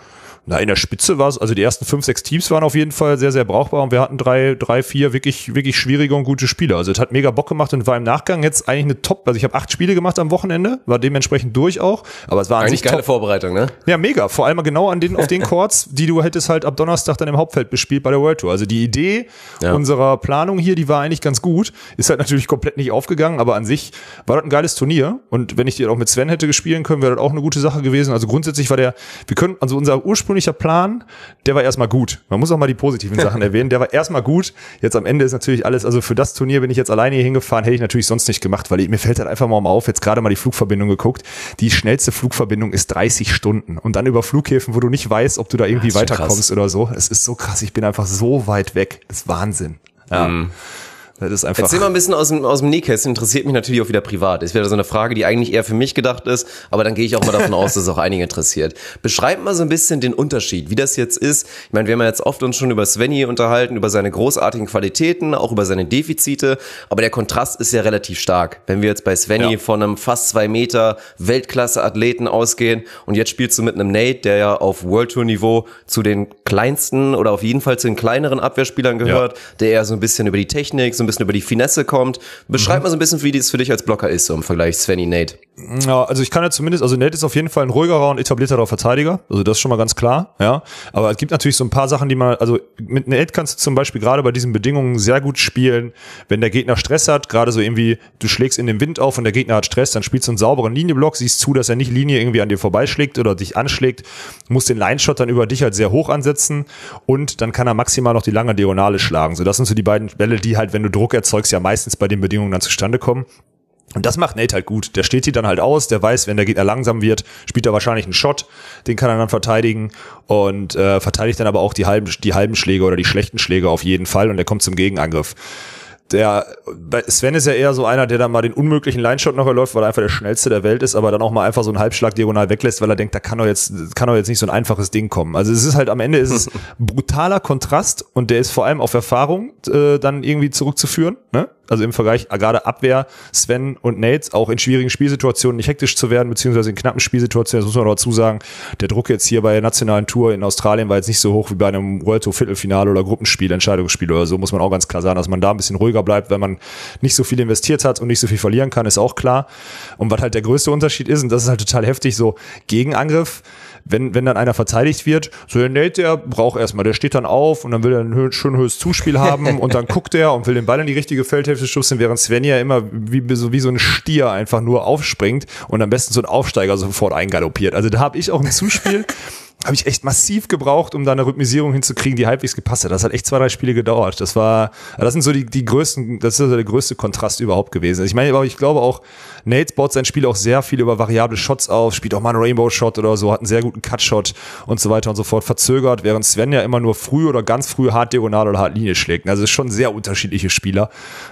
B: Na, in der Spitze war es, also die ersten 5, 6 Teams waren auf jeden Fall sehr, sehr brauchbar und wir hatten 3, 4 wirklich schwierige und gute Spiele. Also es hat mega Bock gemacht und war im Nachgang jetzt eigentlich eine Top, also ich habe 8 Spiele gemacht am Wochenende, war dementsprechend durch auch, aber es war
A: eigentlich geile Vorbereitung, ne?
B: Ja, mega, vor allem genau auf den Courts, die du hättest halt ab Donnerstag dann im Hauptfeld bespielt bei der World Tour. Also die Idee unserer Planung hier, die war eigentlich ganz gut, ist halt natürlich komplett nicht aufgegangen, aber an sich war das ein geiles Turnier und wenn ich die auch mit Sven hätte gespielt können, wäre das auch eine gute Sache gewesen. Also grundsätzlich war unser ursprünglicher Plan, der war erstmal gut. Man muss auch mal die positiven Sachen erwähnen. Der war erstmal gut. Jetzt am Ende ist natürlich alles, also für das Turnier bin ich jetzt alleine hier hingefahren, hätte ich natürlich sonst nicht gemacht, weil mir fällt halt einfach mal auf, jetzt gerade mal die Flugverbindung geguckt. Die schnellste Flugverbindung ist 30 Stunden und dann über Flughäfen, wo du nicht weißt, ob du da irgendwie weiterkommst oder so. Es ist so krass. Ich bin einfach so weit weg. Das ist Wahnsinn. Ja. Das ist einfach.
A: Erzähl mal ein bisschen aus dem Nähkästchen, interessiert mich natürlich auch wieder privat. Ist wieder so eine Frage, die eigentlich eher für mich gedacht ist, aber dann gehe ich auch mal davon aus, dass es auch einige interessiert. Beschreib mal so ein bisschen den Unterschied, wie das jetzt ist. Ich meine, wir haben ja jetzt oft uns schon über Svenny unterhalten, über seine großartigen Qualitäten, auch über seine Defizite, aber der Kontrast ist ja relativ stark. Wenn wir jetzt bei Svenny von einem fast 2 Meter Weltklasse-Athleten ausgehen und jetzt spielst du mit einem Nate, der ja auf World Tour Niveau zu den kleinsten oder auf jeden Fall zu den kleineren Abwehrspielern gehört, der eher so ein bisschen über die Technik, so ein bisschen über die Finesse kommt. Beschreib mal so ein bisschen, wie das für dich als Blocker ist, so im Vergleich Svenny, Nate.
B: Ja, also ich kann ja zumindest, also Nate ist auf jeden Fall ein ruhigerer und etablierterer Verteidiger, also das ist schon mal ganz klar, ja, aber es gibt natürlich so ein paar Sachen, die man, also mit Nate kannst du zum Beispiel gerade bei diesen Bedingungen sehr gut spielen, wenn der Gegner Stress hat, gerade so irgendwie, du schlägst in den Wind auf und der Gegner hat Stress, dann spielst du einen sauberen Linienblock, siehst zu, dass er nicht Linie irgendwie an dir vorbeischlägt oder dich anschlägt, musst den Line-Shot dann über dich halt sehr hoch ansetzen und dann kann er maximal noch die lange Diagonale schlagen, so das sind so die beiden Bälle, die halt, wenn du Druck erzeugst, ja meistens bei den Bedingungen dann zustande kommen. Und das macht Nate halt gut. Der steht die dann halt aus, der weiß, wenn der Gegner langsam wird, spielt er wahrscheinlich einen Shot, den kann er dann verteidigen und verteidigt dann aber auch die halben Schläge oder die schlechten Schläge auf jeden Fall und der kommt zum Gegenangriff. Bei Sven ist ja eher so einer, der dann mal den unmöglichen Line-Shot noch erläuft, weil er einfach der schnellste der Welt ist, aber dann auch mal einfach so einen Halbschlag diagonal weglässt, weil er denkt, da kann doch jetzt nicht so ein einfaches Ding kommen. Also es ist halt am Ende ist es brutaler Kontrast und der ist vor allem auf Erfahrung dann irgendwie zurückzuführen, ne? Also im Vergleich, gerade Abwehr, Sven und Nate, auch in schwierigen Spielsituationen nicht hektisch zu werden, beziehungsweise in knappen Spielsituationen, das muss man dazu sagen, der Druck jetzt hier bei der nationalen Tour in Australien war jetzt nicht so hoch wie bei einem World Tour Viertelfinale oder Gruppenspiel, Entscheidungsspiel oder so, muss man auch ganz klar sagen, dass man da ein bisschen ruhiger bleibt, wenn man nicht so viel investiert hat und nicht so viel verlieren kann, ist auch klar. Und was halt der größte Unterschied ist, und das ist halt total heftig, so Gegenangriff, wenn dann einer verteidigt wird, so der Nate, der braucht erstmal, der steht dann auf und dann will er ein schön höchstes Zuspiel haben und dann guckt er und will den Ball in die richtige Feldhälfte schubsen, während Sven ja immer wie so ein Stier einfach nur aufspringt und am besten so ein Aufsteiger sofort eingaloppiert. Also da habe ich auch im Zuspiel habe ich echt massiv gebraucht, um da eine Rhythmisierung hinzukriegen, die halbwegs gepasst hat. Das hat echt 2, 3 Spiele gedauert. Das sind so die größten, das ist so der größte Kontrast überhaupt gewesen. Ich meine, aber ich glaube auch, Nate baut sein Spiel auch sehr viel über variable Shots auf, spielt auch mal einen Rainbow-Shot oder so, hat einen sehr guten Cut-Shot und so weiter und so fort, verzögert, während Sven ja immer nur früh oder ganz früh hart diagonal oder hart Linie schlägt. Also es ist schon sehr unterschiedliche Spieler.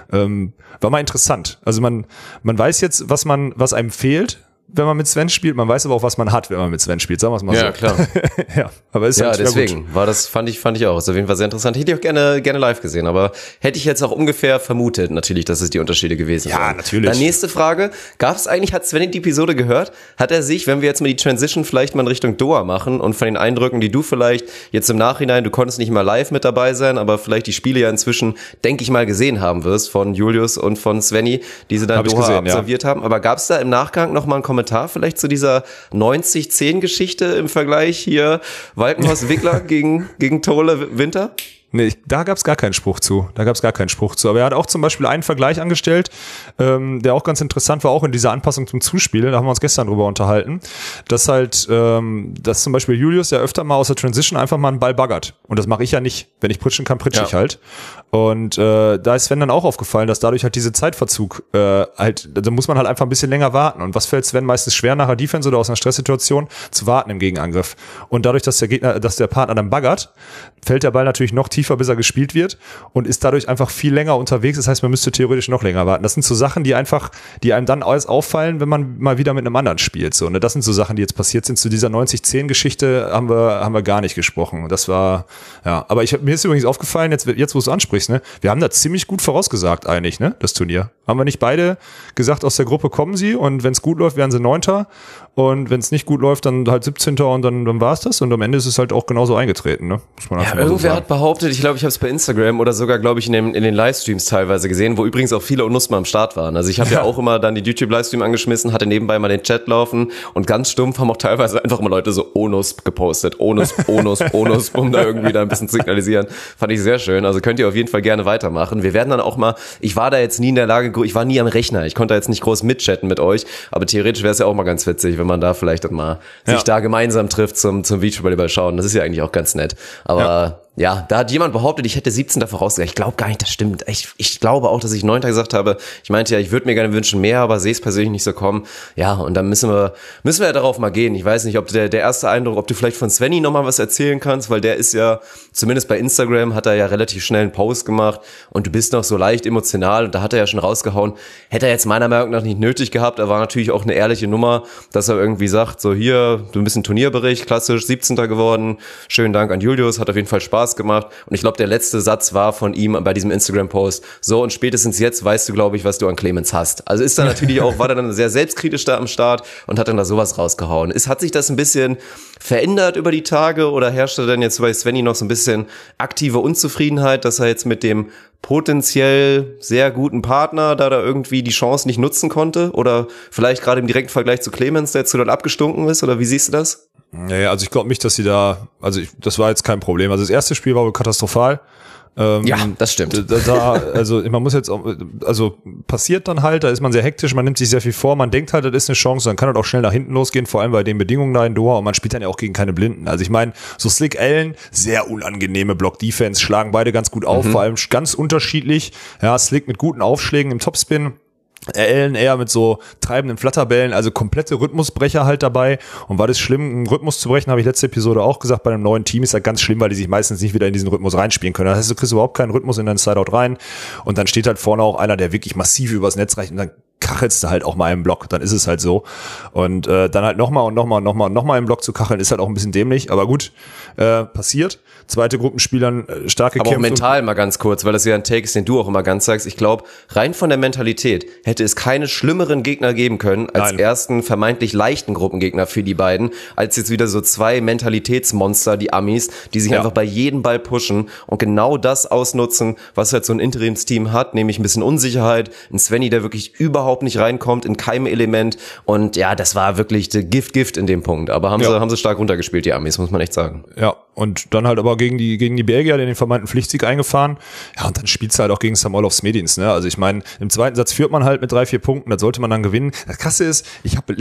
B: War mal interessant. Also man weiß jetzt, was einem fehlt, wenn man mit Sven spielt, man weiß aber auch, was man hat, wenn man mit Sven spielt, sagen wir es mal so.
A: Ja, klar.
B: Ja, aber ist halt
A: deswegen
B: gut.
A: War das, fand ich auch. Ist auf jeden Fall sehr interessant. Hätte ich auch gerne live gesehen, aber hätte ich jetzt auch ungefähr vermutet, natürlich, dass es die Unterschiede gewesen sind.
B: Ja, natürlich.
A: Dann nächste Frage. Hat Sven die Episode gehört? Hat er sich, wenn wir jetzt mal die Transition vielleicht mal in Richtung Doha machen und von den Eindrücken, die du vielleicht jetzt im Nachhinein, du konntest nicht mal live mit dabei sein, aber vielleicht die Spiele ja inzwischen, denke ich mal, gesehen haben wirst von Julius und von Svenny, die sie dann in Doha absolviert haben. Aber gab es da im Nachgang nochmal einen Kommentar vielleicht zu dieser 90-10-Geschichte im Vergleich hier Walkenhorst Wickler gegen Tole Winter?
B: Nee, da gab es gar keinen Spruch zu. Aber er hat auch zum Beispiel einen Vergleich angestellt, der auch ganz interessant war, auch in dieser Anpassung zum Zuspiel. Da haben wir uns gestern drüber unterhalten, dass halt, dass zum Beispiel Julius ja öfter mal aus der Transition einfach mal einen Ball baggert. Und das mache ich ja nicht. Wenn ich pritschen kann, pritsche ich halt. Und da ist Sven dann auch aufgefallen, dass dadurch halt diese Zeitverzug da muss man halt einfach ein bisschen länger warten. Und was fällt Sven meistens schwer nach der Defense oder aus einer Stresssituation? Zu warten im Gegenangriff. Und dadurch, dass der Partner dann baggert, fällt der Ball natürlich noch tiefer FIFA, bis er gespielt wird und ist dadurch einfach viel länger unterwegs. Das heißt, man müsste theoretisch noch länger warten. Das sind so Sachen, die einem dann alles auffallen, wenn man mal wieder mit einem anderen spielt. So, ne? Das sind so Sachen, die jetzt passiert sind. Zu dieser 90-10-Geschichte haben wir gar nicht gesprochen. Das war, ja. Aber mir ist übrigens aufgefallen, jetzt wo du es ansprichst, ne? Wir haben da ziemlich gut vorausgesagt eigentlich, ne? Das Turnier. Haben wir nicht beide gesagt, aus der Gruppe kommen sie und wenn es gut läuft, werden sie 9. Und wenn es nicht gut läuft, dann halt 17. und dann war es das. Und am Ende ist es halt auch genauso eingetreten, ne? Muss man einfach
A: irgendwer so hat behauptet, ich glaube, ich habe es bei Instagram oder sogar, glaube ich, in den Livestreams teilweise gesehen, wo übrigens auch viele Onusma am Start waren. Also ich habe ja auch immer dann die YouTube-Livestream angeschmissen, hatte nebenbei mal den Chat laufen und ganz stumpf haben auch teilweise einfach mal Leute so Onus gepostet. Onus, um da irgendwie da ein bisschen zu signalisieren. Fand ich sehr schön. Also könnt ihr auf jeden Fall gerne weitermachen. Wir werden dann auch mal, ich war da jetzt nie in der Lage, ich war nie am Rechner. Ich konnte da jetzt nicht groß mitchatten mit euch, aber theoretisch wäre es ja auch mal ganz witzig, wenn man da vielleicht dann mal sich da gemeinsam trifft zum Beachvolleyball schauen. Das ist ja eigentlich auch ganz nett. Aber ja, da hat jemand behauptet, ich hätte 17. vorausgesagt. Ich glaube gar nicht, das stimmt. Ich glaube auch, dass ich 9. gesagt habe. Ich meinte ja, ich würde mir gerne wünschen mehr, aber sehe es persönlich nicht so kommen. Ja, und dann müssen wir ja darauf mal gehen. Ich weiß nicht, ob der erste Eindruck, ob du vielleicht von Svenny nochmal was erzählen kannst, weil der ist ja, zumindest bei Instagram, hat er ja relativ schnell einen Post gemacht und du bist noch so leicht emotional und da hat er ja schon rausgehauen. Hätte er jetzt meiner Meinung nach nicht nötig gehabt, er war natürlich auch eine ehrliche Nummer, dass er irgendwie sagt, so hier, du bist ein Turnierbericht, klassisch, 17. geworden, schönen Dank an Julius, hat auf jeden Fall Spaß gemacht und ich glaube, der letzte Satz war von ihm bei diesem Instagram-Post, so und spätestens jetzt weißt du, glaube ich, was du an Clemens hast. Also ist da natürlich auch, war er dann sehr selbstkritisch da am Start und hat dann da sowas rausgehauen. Hat sich das ein bisschen verändert über die Tage oder herrschte denn jetzt bei Svenny noch so ein bisschen aktive Unzufriedenheit, dass er jetzt mit dem potenziell sehr guten Partner da irgendwie die Chance nicht nutzen konnte oder vielleicht gerade im direkten Vergleich zu Clemens, der jetzt so dann abgestunken ist oder wie siehst du das?
B: Ja, also ich glaube nicht, dass sie das war jetzt kein Problem. Also das erste Spiel war wohl katastrophal.
A: Ja, das stimmt.
B: Also man muss jetzt auch, also passiert dann halt, da ist man sehr hektisch, man nimmt sich sehr viel vor, man denkt halt, das ist eine Chance, dann kann das auch schnell nach hinten losgehen, vor allem bei den Bedingungen da in Doha und man spielt dann ja auch gegen keine Blinden. Also ich meine, so Slick Allen, sehr unangenehme Block-Defense, schlagen beide ganz gut auf, vor allem ganz unterschiedlich. Ja, Slick mit guten Aufschlägen im Topspin. Allen eher mit so treibenden Flatterbällen, also komplette Rhythmusbrecher halt dabei. Und war das schlimm, einen Rhythmus zu brechen, habe ich letzte Episode auch gesagt, bei einem neuen Team ist das ganz schlimm, weil die sich meistens nicht wieder in diesen Rhythmus reinspielen können. Das heißt, du kriegst überhaupt keinen Rhythmus in deinen Sideout rein und dann steht halt vorne auch einer, der wirklich massiv übers Netz reicht und dann kachelst du halt auch mal im Block, dann ist es halt so. Und dann halt nochmal im Block zu kacheln, ist halt auch ein bisschen dämlich, aber gut, passiert. Zweite Gruppenspielern stark gekämpft.
A: Aber auch mental mal ganz kurz, weil das ja ein Take ist, den du auch immer ganz sagst. Ich glaube, rein von der Mentalität hätte es keine schlimmeren Gegner geben können als ersten vermeintlich leichten Gruppengegner für die beiden, als jetzt wieder so zwei Mentalitätsmonster, die Amis, die sich einfach bei jedem Ball pushen und genau das ausnutzen, was halt so ein Interimsteam hat, nämlich ein bisschen Unsicherheit, ein Svenny, der wirklich überhaupt nicht reinkommt in keinem Element und ja, das war wirklich Gift in dem Punkt, aber haben sie stark runtergespielt, die Amis, muss man echt sagen.
B: Ja, und dann halt aber gegen die Belgier den vermeinten Pflichtsieg eingefahren. Ja, und dann spielst du halt auch gegen Samolovs Medins, ne? Also ich meine, im zweiten Satz führt man halt mit 3-4 Punkten, das sollte man dann gewinnen. Das Krasse ist, ich habe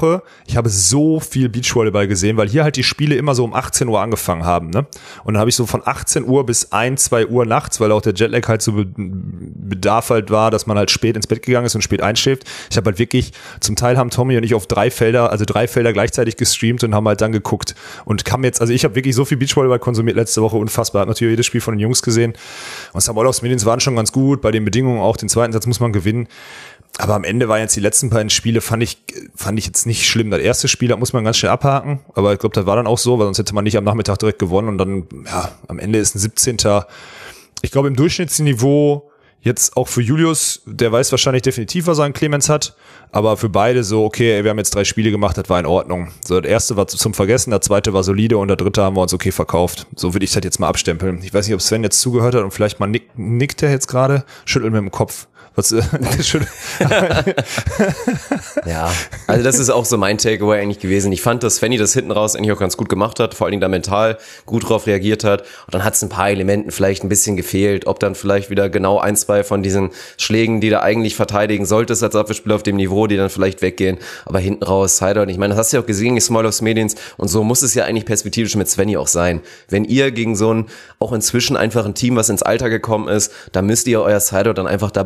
B: so viel Beachvolleyball gesehen, weil hier halt die Spiele immer so um 18 Uhr angefangen haben, ne? Und dann habe ich so von 18 Uhr bis 2 Uhr nachts, weil auch der Jetlag halt so Bedarf halt war, dass man halt spät ins Bett gegangen ist und spät einschläft. Ich habe halt wirklich, zum Teil haben Tommy und ich auf 3 Felder gleichzeitig gestreamt und haben halt dann geguckt und kam jetzt, also ich habe wirklich so viel Beachvolleyball konsumiert letzte Woche, unfassbar. Hab natürlich jedes Spiel von den Jungs gesehen. Und Samolovs Medins waren schon ganz gut. Bei den Bedingungen auch, den zweiten Satz muss man gewinnen. Aber am Ende waren jetzt die letzten beiden Spiele, fand ich jetzt nicht schlimm. Das erste Spiel, da muss man ganz schnell abhaken. Aber ich glaube, das war dann auch so, weil sonst hätte man nicht am Nachmittag direkt gewonnen. Und dann, ja, am Ende ist ein 17. Ich glaube, im Durchschnittsniveau jetzt auch für Julius, der weiß wahrscheinlich definitiv, was er an Clemens hat, aber für beide so, okay, wir haben jetzt 3 Spiele gemacht, das war in Ordnung. So, das erste war zum Vergessen, der zweite war solide und der dritte haben wir uns okay verkauft. So würde ich das jetzt mal abstempeln. Ich weiß nicht, ob Sven jetzt zugehört hat und vielleicht mal nickt er jetzt gerade, schüttelt mit dem Kopf.
A: Ja, also das ist auch so mein Takeaway eigentlich gewesen. Ich fand, dass Svenny das hinten raus eigentlich auch ganz gut gemacht hat, vor allen Dingen da mental gut drauf reagiert hat. Und dann hat es ein paar Elementen vielleicht ein bisschen gefehlt, ob dann vielleicht wieder genau 1, 2 von diesen Schlägen, die du eigentlich verteidigen solltest als Abwehrspieler auf dem Niveau, die dann vielleicht weggehen. Aber hinten raus, Sideout, ich meine, das hast du ja auch gesehen gegen Samolovs Medins und so muss es ja eigentlich perspektivisch mit Svenny auch sein. Wenn ihr gegen so ein, auch inzwischen einfach ein Team, was ins Alter gekommen ist, dann müsst ihr euer Sideout dann einfach da brutal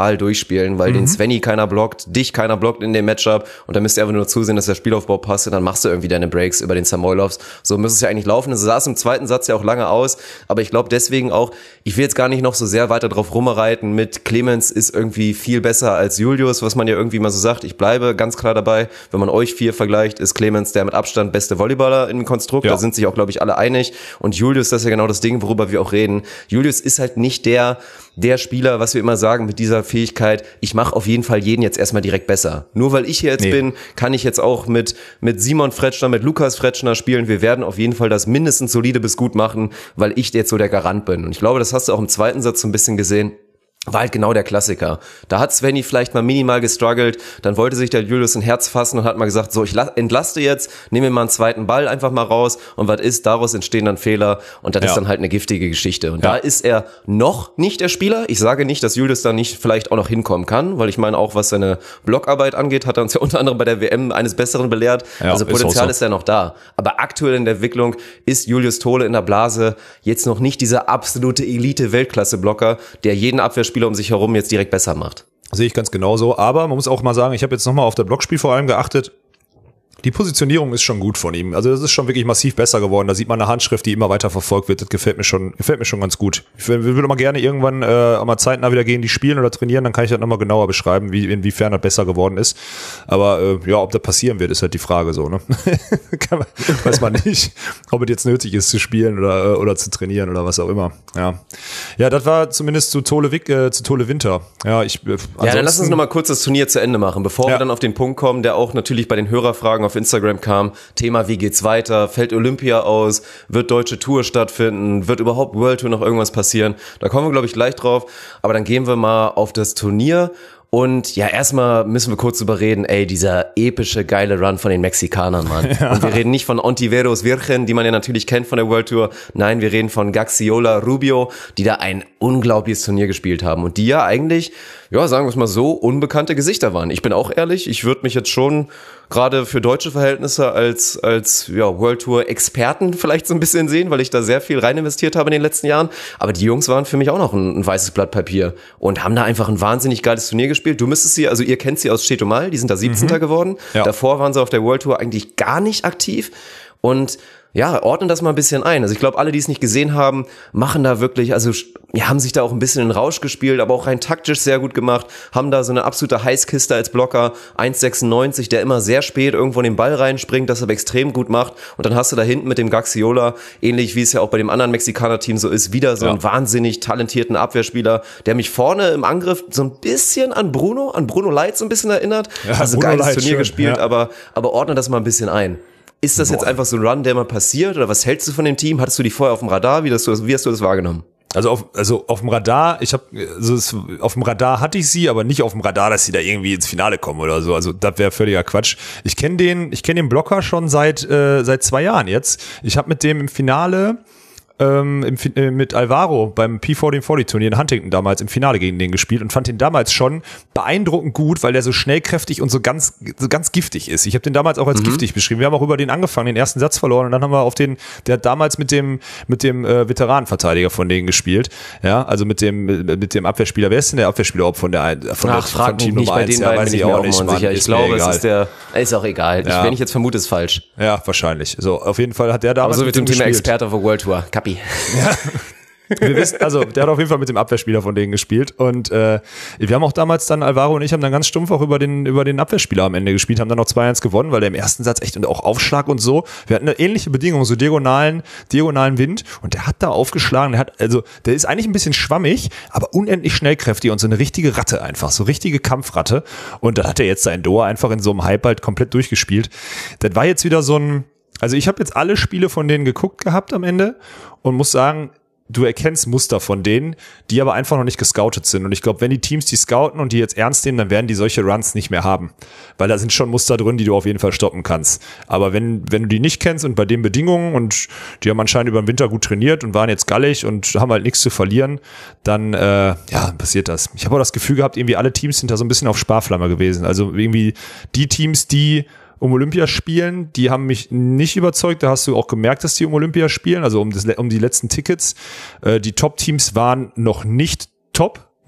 A: brutal durchspielen, weil den Svenny keiner blockt, dich keiner blockt in dem Matchup und dann müsst ihr einfach nur zusehen, dass der Spielaufbau passt und dann machst du irgendwie deine Breaks über den Samoilovs. So müsste es ja eigentlich laufen. Es saß im zweiten Satz ja auch lange aus, aber ich glaube deswegen auch, ich will jetzt gar nicht noch so sehr weiter drauf rumreiten mit Clemens ist irgendwie viel besser als Julius, was man ja irgendwie mal so sagt. Ich bleibe ganz klar dabei, wenn man euch 4 vergleicht, ist Clemens der mit Abstand beste Volleyballer im Konstrukt. Ja. Da sind sich auch, glaube ich, alle einig. Und Julius, das ist ja genau das Ding, worüber wir auch reden. Julius ist halt nicht der Spieler, was wir immer sagen mit dieser Fähigkeit, ich mache auf jeden Fall jeden jetzt erstmal direkt besser. Nur weil ich hier jetzt bin, kann ich jetzt auch mit Simon Fretschner, mit Lukas Fretschner spielen. Wir werden auf jeden Fall das mindestens solide bis gut machen, weil ich jetzt so der Garant bin. Und ich glaube, das hast du auch im zweiten Satz so ein bisschen gesehen. War halt genau der Klassiker. Da hat Svenny vielleicht mal minimal gestruggelt, dann wollte sich der Julius ein Herz fassen und hat mal gesagt, so, ich entlaste jetzt, nehme mir mal einen zweiten Ball einfach mal raus und was ist, daraus entstehen dann Fehler und das ist dann halt eine giftige Geschichte. Und da ist er noch nicht der Spieler. Ich sage nicht, dass Julius da nicht vielleicht auch noch hinkommen kann, weil ich meine auch, was seine Blockarbeit angeht, hat er uns ja unter anderem bei der WM eines Besseren belehrt. Ja, also Potenzial ist ja noch da. Aber aktuell in der Entwicklung ist Julius Tole in der Blase jetzt noch nicht dieser absolute Elite-Weltklasse-Blocker, der jeden Abwehrspieler um sich herum jetzt direkt besser macht.
B: Sehe ich ganz genauso, aber man muss auch mal sagen, ich habe jetzt nochmal auf das Blockspiel vor allem geachtet. Die Positionierung ist schon gut von ihm. Also das ist schon wirklich massiv besser geworden. Da sieht man eine Handschrift, die immer weiter verfolgt wird. Das gefällt mir schon ganz gut. Ich würde mal gerne irgendwann mal zeitnah wieder gegen die spielen oder trainieren, dann kann ich das nochmal genauer beschreiben, inwiefern das besser geworden ist. Aber ob das passieren wird, ist halt die Frage so, ne? Weiß man nicht, ob es jetzt nötig ist zu spielen oder zu trainieren oder was auch immer. Ja, das war zumindest zu Tole Winter. Ja,
A: dann lass uns nochmal kurz das Turnier zu Ende machen, bevor wir dann auf den Punkt kommen, der auch natürlich bei den Hörerfragen auf Instagram kam, Thema, wie geht's weiter, fällt Olympia aus, wird deutsche Tour stattfinden, wird überhaupt World Tour noch irgendwas passieren, da kommen wir, glaube ich, gleich drauf, aber dann gehen wir mal auf das Turnier und ja, erstmal müssen wir kurz drüber reden, dieser epische, geile Run von den Mexikanern, Mann. Ja. Und wir reden nicht von Ontiveros Virgen, die man ja natürlich kennt von der World Tour, nein, wir reden von Gaxiola Rubio, die da ein unglaubliches Turnier gespielt haben und die ja eigentlich, sagen wir es mal so, unbekannte Gesichter waren. Ich bin auch ehrlich, ich würde mich jetzt schon gerade für deutsche Verhältnisse als World Tour Experten vielleicht so ein bisschen sehen, weil ich da sehr viel rein investiert habe in den letzten Jahren. Aber die Jungs waren für mich auch noch ein weißes Blatt Papier und haben da einfach ein wahnsinnig geiles Turnier gespielt. Du müsstest sie, also ihr kennt sie aus Chetumal, die sind da 17. geworden. Ja. Davor waren sie auf der World Tour eigentlich gar nicht aktiv und ordnen das mal ein bisschen ein. Also ich glaube, alle, die es nicht gesehen haben, machen da wirklich, haben sich da auch ein bisschen in Rausch gespielt, aber auch rein taktisch sehr gut gemacht, haben da so eine absolute Heißkiste als Blocker, 1,96, der immer sehr spät irgendwo in den Ball reinspringt, das aber extrem gut macht und dann hast du da hinten mit dem Gaxiola, ähnlich wie es ja auch bei dem anderen Mexikaner-Team so ist, wieder so einen wahnsinnig talentierten Abwehrspieler, der mich vorne im Angriff so ein bisschen an Bruno Leitz so ein bisschen erinnert. Ja, also Bruno geiles Leitz, Turnier schön, gespielt, aber ordne das mal ein bisschen ein. Ist das jetzt einfach so ein Run, der mal passiert oder was hältst du von dem Team? Hattest du die vorher auf dem Radar? Wie hast du das wahrgenommen?
B: Also auf dem Radar, auf dem Radar hatte ich sie, aber nicht auf dem Radar, dass sie da irgendwie ins Finale kommen oder so. Also das wäre völliger Quatsch. Ich kenne den Blocker schon seit 2 Jahren jetzt. Ich habe mit dem im Finale mit Alvaro beim P1440-Turnier in Huntington damals im Finale gegen den gespielt und fand den damals schon beeindruckend gut, weil der so schnellkräftig und so ganz giftig ist. Ich habe den damals auch als giftig beschrieben. Wir haben auch über den angefangen, den ersten Satz verloren und dann haben wir der hat damals mit dem Veteranenverteidiger von denen gespielt. Ja, also mit dem Abwehrspieler. Der Abwehrspieler von Team Nummer 1? Ja, weiß ich auch nicht.
A: Ich glaube, ist auch egal.
B: Ja.
A: Wenn ich jetzt vermute, ist falsch.
B: Ja, wahrscheinlich. So, auf jeden Fall hat der damals
A: aber so mit dem Thema Experte auf der World Tour. Kappi.
B: Ja. Wir wissen, also der hat auf jeden Fall mit dem Abwehrspieler von denen gespielt und wir haben auch damals dann, Alvaro und ich haben dann ganz stumpf auch über den Abwehrspieler am Ende gespielt, haben dann noch 2-1 gewonnen, weil der im ersten Satz echt und auch Aufschlag und so, wir hatten eine ähnliche Bedingung, so diagonalen Wind und der hat da aufgeschlagen, der ist eigentlich ein bisschen schwammig, aber unendlich schnellkräftig und so eine richtige Ratte einfach, so richtige Kampfratte und dann hat er jetzt sein Doha einfach in so einem Hype halt komplett durchgespielt. Das war jetzt wieder also ich habe jetzt alle Spiele von denen geguckt gehabt am Ende und muss sagen, du erkennst Muster von denen, die aber einfach noch nicht gescoutet sind. Und ich glaube, wenn die Teams die scouten und die jetzt ernst nehmen, dann werden die solche Runs nicht mehr haben. Weil da sind schon Muster drin, die du auf jeden Fall stoppen kannst. Aber wenn du die nicht kennst und bei den Bedingungen und die haben anscheinend über den Winter gut trainiert und waren jetzt gallig und haben halt nichts zu verlieren, dann passiert das. Ich habe auch das Gefühl gehabt, irgendwie alle Teams sind da so ein bisschen auf Sparflamme gewesen. Also irgendwie die Teams, die um Olympia spielen, die haben mich nicht überzeugt, da hast du auch gemerkt, dass die um Olympia spielen, also um die letzten Tickets. Die Top-Teams waren noch nicht top,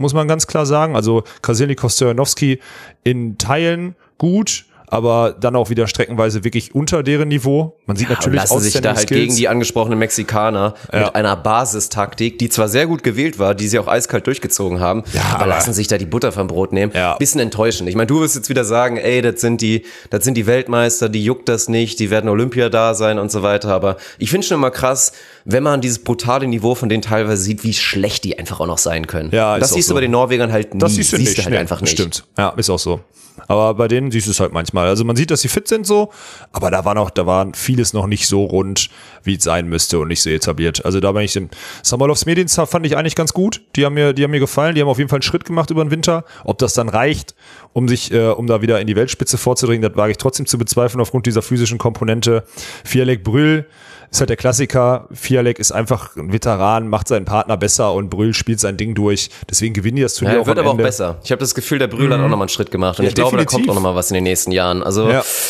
B: muss man ganz klar sagen. Also Krasilnikov, Stojanowski in Teilen gut, aber dann auch wieder streckenweise wirklich unter deren Niveau. Man sieht natürlich
A: lassen sich da halt
B: Skills
A: gegen die angesprochenen Mexikaner mit einer Basistaktik, die zwar sehr gut gewählt war, die sie auch eiskalt durchgezogen haben, aber lassen sich da die Butter vom Brot nehmen. Ja. Bisschen enttäuschend. Ich meine, du wirst jetzt wieder sagen, ey, das sind die Weltmeister, die juckt das nicht, die werden Olympia da sein und so weiter, aber ich finde schon immer krass, wenn man dieses brutale Niveau von denen teilweise sieht, wie schlecht die einfach auch noch sein können.
B: Ja,
A: das siehst du bei den Norwegern halt nie.
B: Das siehst du
A: halt einfach nicht.
B: Stimmt. Ja, ist auch so. Aber bei denen siehst du es halt manchmal. Also man sieht, dass sie fit sind so, aber da war vieles noch nicht so rund, wie es sein müsste und nicht so etabliert. Also da bin ich Samolovs Medienz fand ich eigentlich ganz gut. Die haben mir gefallen. Die haben auf jeden Fall einen Schritt gemacht über den Winter. Ob das dann reicht, um da wieder in die Weltspitze vorzudringen, das wage ich trotzdem zu bezweifeln aufgrund dieser physischen Komponente. Fialek Brühl ist halt der Klassiker. Fialek ist einfach ein Veteran, macht seinen Partner besser und Brühl spielt sein Ding durch. Deswegen gewinnen die das Turnier auch
A: wird
B: am
A: aber
B: Ende.
A: Auch besser. Ich habe das Gefühl, der Brühl hat auch nochmal einen Schritt gemacht und ich glaube, da kommt auch nochmal was in den nächsten Jahren. Also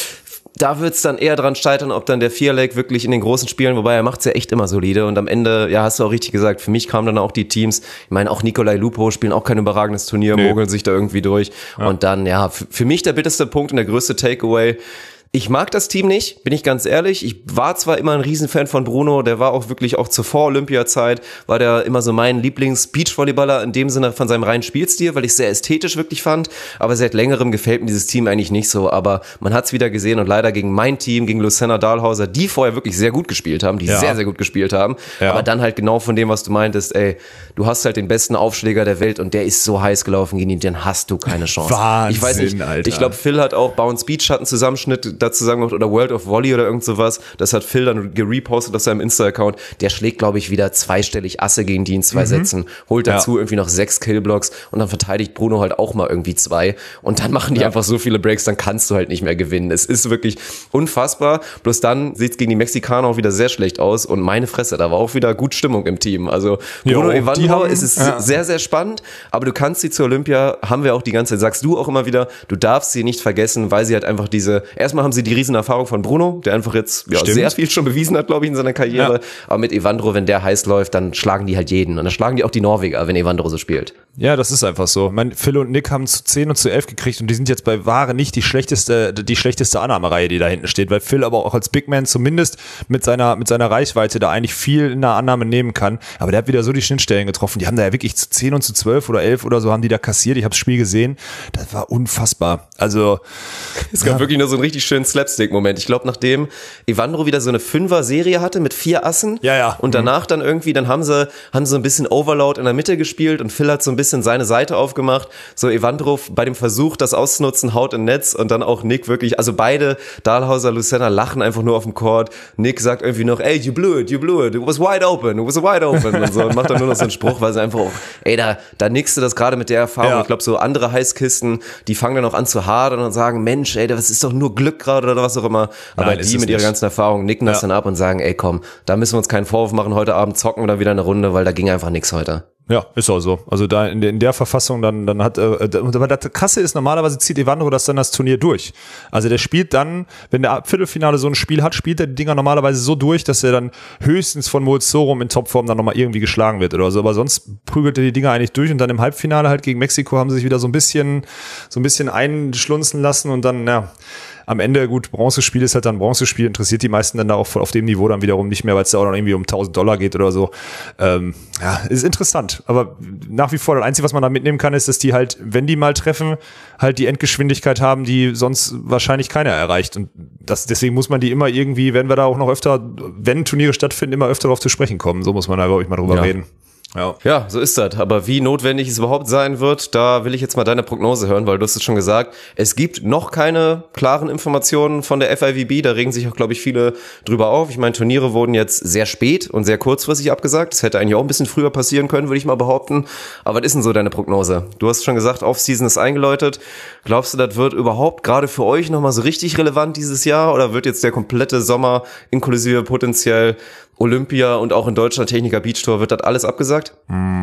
A: da wird's dann eher dran scheitern, ob dann der Fialek wirklich in den großen Spielen, wobei er macht's ja echt immer solide und am Ende, ja, hast du auch richtig gesagt, für mich kamen dann auch die Teams, ich meine, auch Nikolai Lupo spielen auch kein überragendes Turnier, mogeln sich da irgendwie durch und dann, ja, für mich der bitterste Punkt und der größte Takeaway. Ich mag das Team nicht, bin ich ganz ehrlich. Ich war zwar immer ein Riesenfan von Bruno, der war auch wirklich auch zur Vor-Olympia-Zeit, war der immer so mein Lieblings-Beachvolleyballer in dem Sinne von seinem reinen Spielstil, weil ich es sehr ästhetisch wirklich fand, aber seit längerem gefällt mir dieses Team eigentlich nicht so, aber man hat es wieder gesehen und leider gegen mein Team, gegen Luciana Dahlhauser, die vorher wirklich sehr gut gespielt haben, sehr, sehr gut gespielt haben, aber dann halt genau von dem, was du meintest, ey, du hast halt den besten Aufschläger der Welt und der ist so heiß gelaufen gegen ihn, dann hast du keine Chance.
B: Wahnsinn,
A: ich weiß nicht,
B: Alter.
A: Ich glaube, Phil hat auch Bounce Beach hat einen Zusammenschnitt dazu sagen gemacht oder World of Volley oder irgend sowas. Das hat Phil dann gerepostet auf seinem Insta-Account. Der schlägt, glaube ich, wieder zweistellig Asse gegen die in 2 Sätzen, holt dazu irgendwie noch 6 Killblocks und dann verteidigt Bruno halt auch mal irgendwie 2 und dann machen die einfach so viele Breaks, dann kannst du halt nicht mehr gewinnen. Es ist wirklich unfassbar. Bloß dann sieht es gegen die Mexikaner auch wieder sehr schlecht aus und meine Fresse, da war auch wieder gut Stimmung im Team. Also Bruno Evandro, es ist sehr, sehr spannend, aber du kannst sie zur Olympia, haben wir auch die ganze Zeit, sagst du auch immer wieder, du darfst sie nicht vergessen, weil sie halt einfach erstmal haben sie die Riesenerfahrung von Bruno, der einfach jetzt sehr viel schon bewiesen hat, glaube ich, in seiner Karriere. Aber mit Evandro, wenn der heiß läuft, dann schlagen die halt jeden. Und dann schlagen die auch die Norweger, wenn Evandro so spielt.
B: Ja, das ist einfach so. Phil und Nick haben zu 10 und zu 11 gekriegt und die sind jetzt bei Ware nicht die schlechteste Annahmereihe, die da hinten steht, weil Phil aber auch als Big Man zumindest mit seiner Reichweite da eigentlich viel in der Annahme nehmen kann. Aber der hat wieder so die Schnittstellen getroffen. Die haben da ja wirklich zu 10 und zu 12 oder 11 oder so haben die da kassiert. Ich habe das Spiel gesehen. Das war unfassbar. Also
A: es gab wirklich nur so einen richtig schönen Slapstick-Moment. Ich glaube, nachdem Evandro wieder so eine 5er-Serie hatte mit 4 Assen und danach dann irgendwie, dann haben sie ein bisschen Overload in der Mitte gespielt und Phil hat so ein bisschen seine Seite aufgemacht. So Evandro bei dem Versuch, das auszunutzen, haut in Netz und dann auch Nick wirklich, also beide, Dahlhauser, Luciana, lachen einfach nur auf dem Court. Nick sagt irgendwie noch, ey, you blew it, it was wide open und so und macht dann nur noch so einen Spruch, weil sie einfach auch, ey, da nickst du das gerade mit der Erfahrung. Ich glaube, so andere Heißkisten, die fangen dann auch an zu hadern und sagen, Mensch, ey, das ist doch nur Glück gerade oder was auch immer. Aber die mit ihrer ganzen Erfahrung nicken das dann ab und sagen, ey, komm, da müssen wir uns keinen Vorwurf machen, heute Abend zocken wir dann wieder eine Runde, weil da ging einfach nichts heute.
B: Ja, ist auch so. Also da in der Verfassung dann hat, aber das Krasse ist, normalerweise zieht Evandro das Turnier durch. Also der spielt dann, wenn der Viertelfinale so ein Spiel hat, spielt er die Dinger normalerweise so durch, dass er dann höchstens von Moritz Sorum in Topform dann nochmal irgendwie geschlagen wird oder so. Aber sonst prügelt er die Dinger eigentlich durch und dann im Halbfinale halt gegen Mexiko haben sie sich wieder so ein bisschen einschlunzen lassen und dann, am Ende, gut, Bronzespiel ist halt dann Bronzespiel, interessiert die meisten dann da auch auf dem Niveau dann wiederum nicht mehr, weil es da auch noch irgendwie um $1.000 geht oder so. Ist interessant. Aber nach wie vor, das Einzige, was man da mitnehmen kann, ist, dass die halt, wenn die mal treffen, halt die Endgeschwindigkeit haben, die sonst wahrscheinlich keiner erreicht. Und deswegen muss man die immer irgendwie, werden wir da auch noch öfter, wenn Turniere stattfinden, immer öfter darauf zu sprechen kommen. So muss man da, glaube ich, mal drüber reden.
A: Ja, so ist das. Aber wie notwendig es überhaupt sein wird, da will ich jetzt mal deine Prognose hören, weil du hast es schon gesagt, es gibt noch keine klaren Informationen von der FIVB, da regen sich auch, glaube ich, viele drüber auf. Ich meine, Turniere wurden jetzt sehr spät und sehr kurzfristig abgesagt. Das hätte eigentlich auch ein bisschen früher passieren können, würde ich mal behaupten. Aber was ist denn so deine Prognose? Du hast schon gesagt, Offseason ist eingeläutet. Glaubst du, das wird überhaupt gerade für euch nochmal so richtig relevant dieses Jahr oder wird jetzt der komplette Sommer inklusive potenziell Olympia und auch in Deutschland Techniker Beach Tour, wird das alles abgesagt?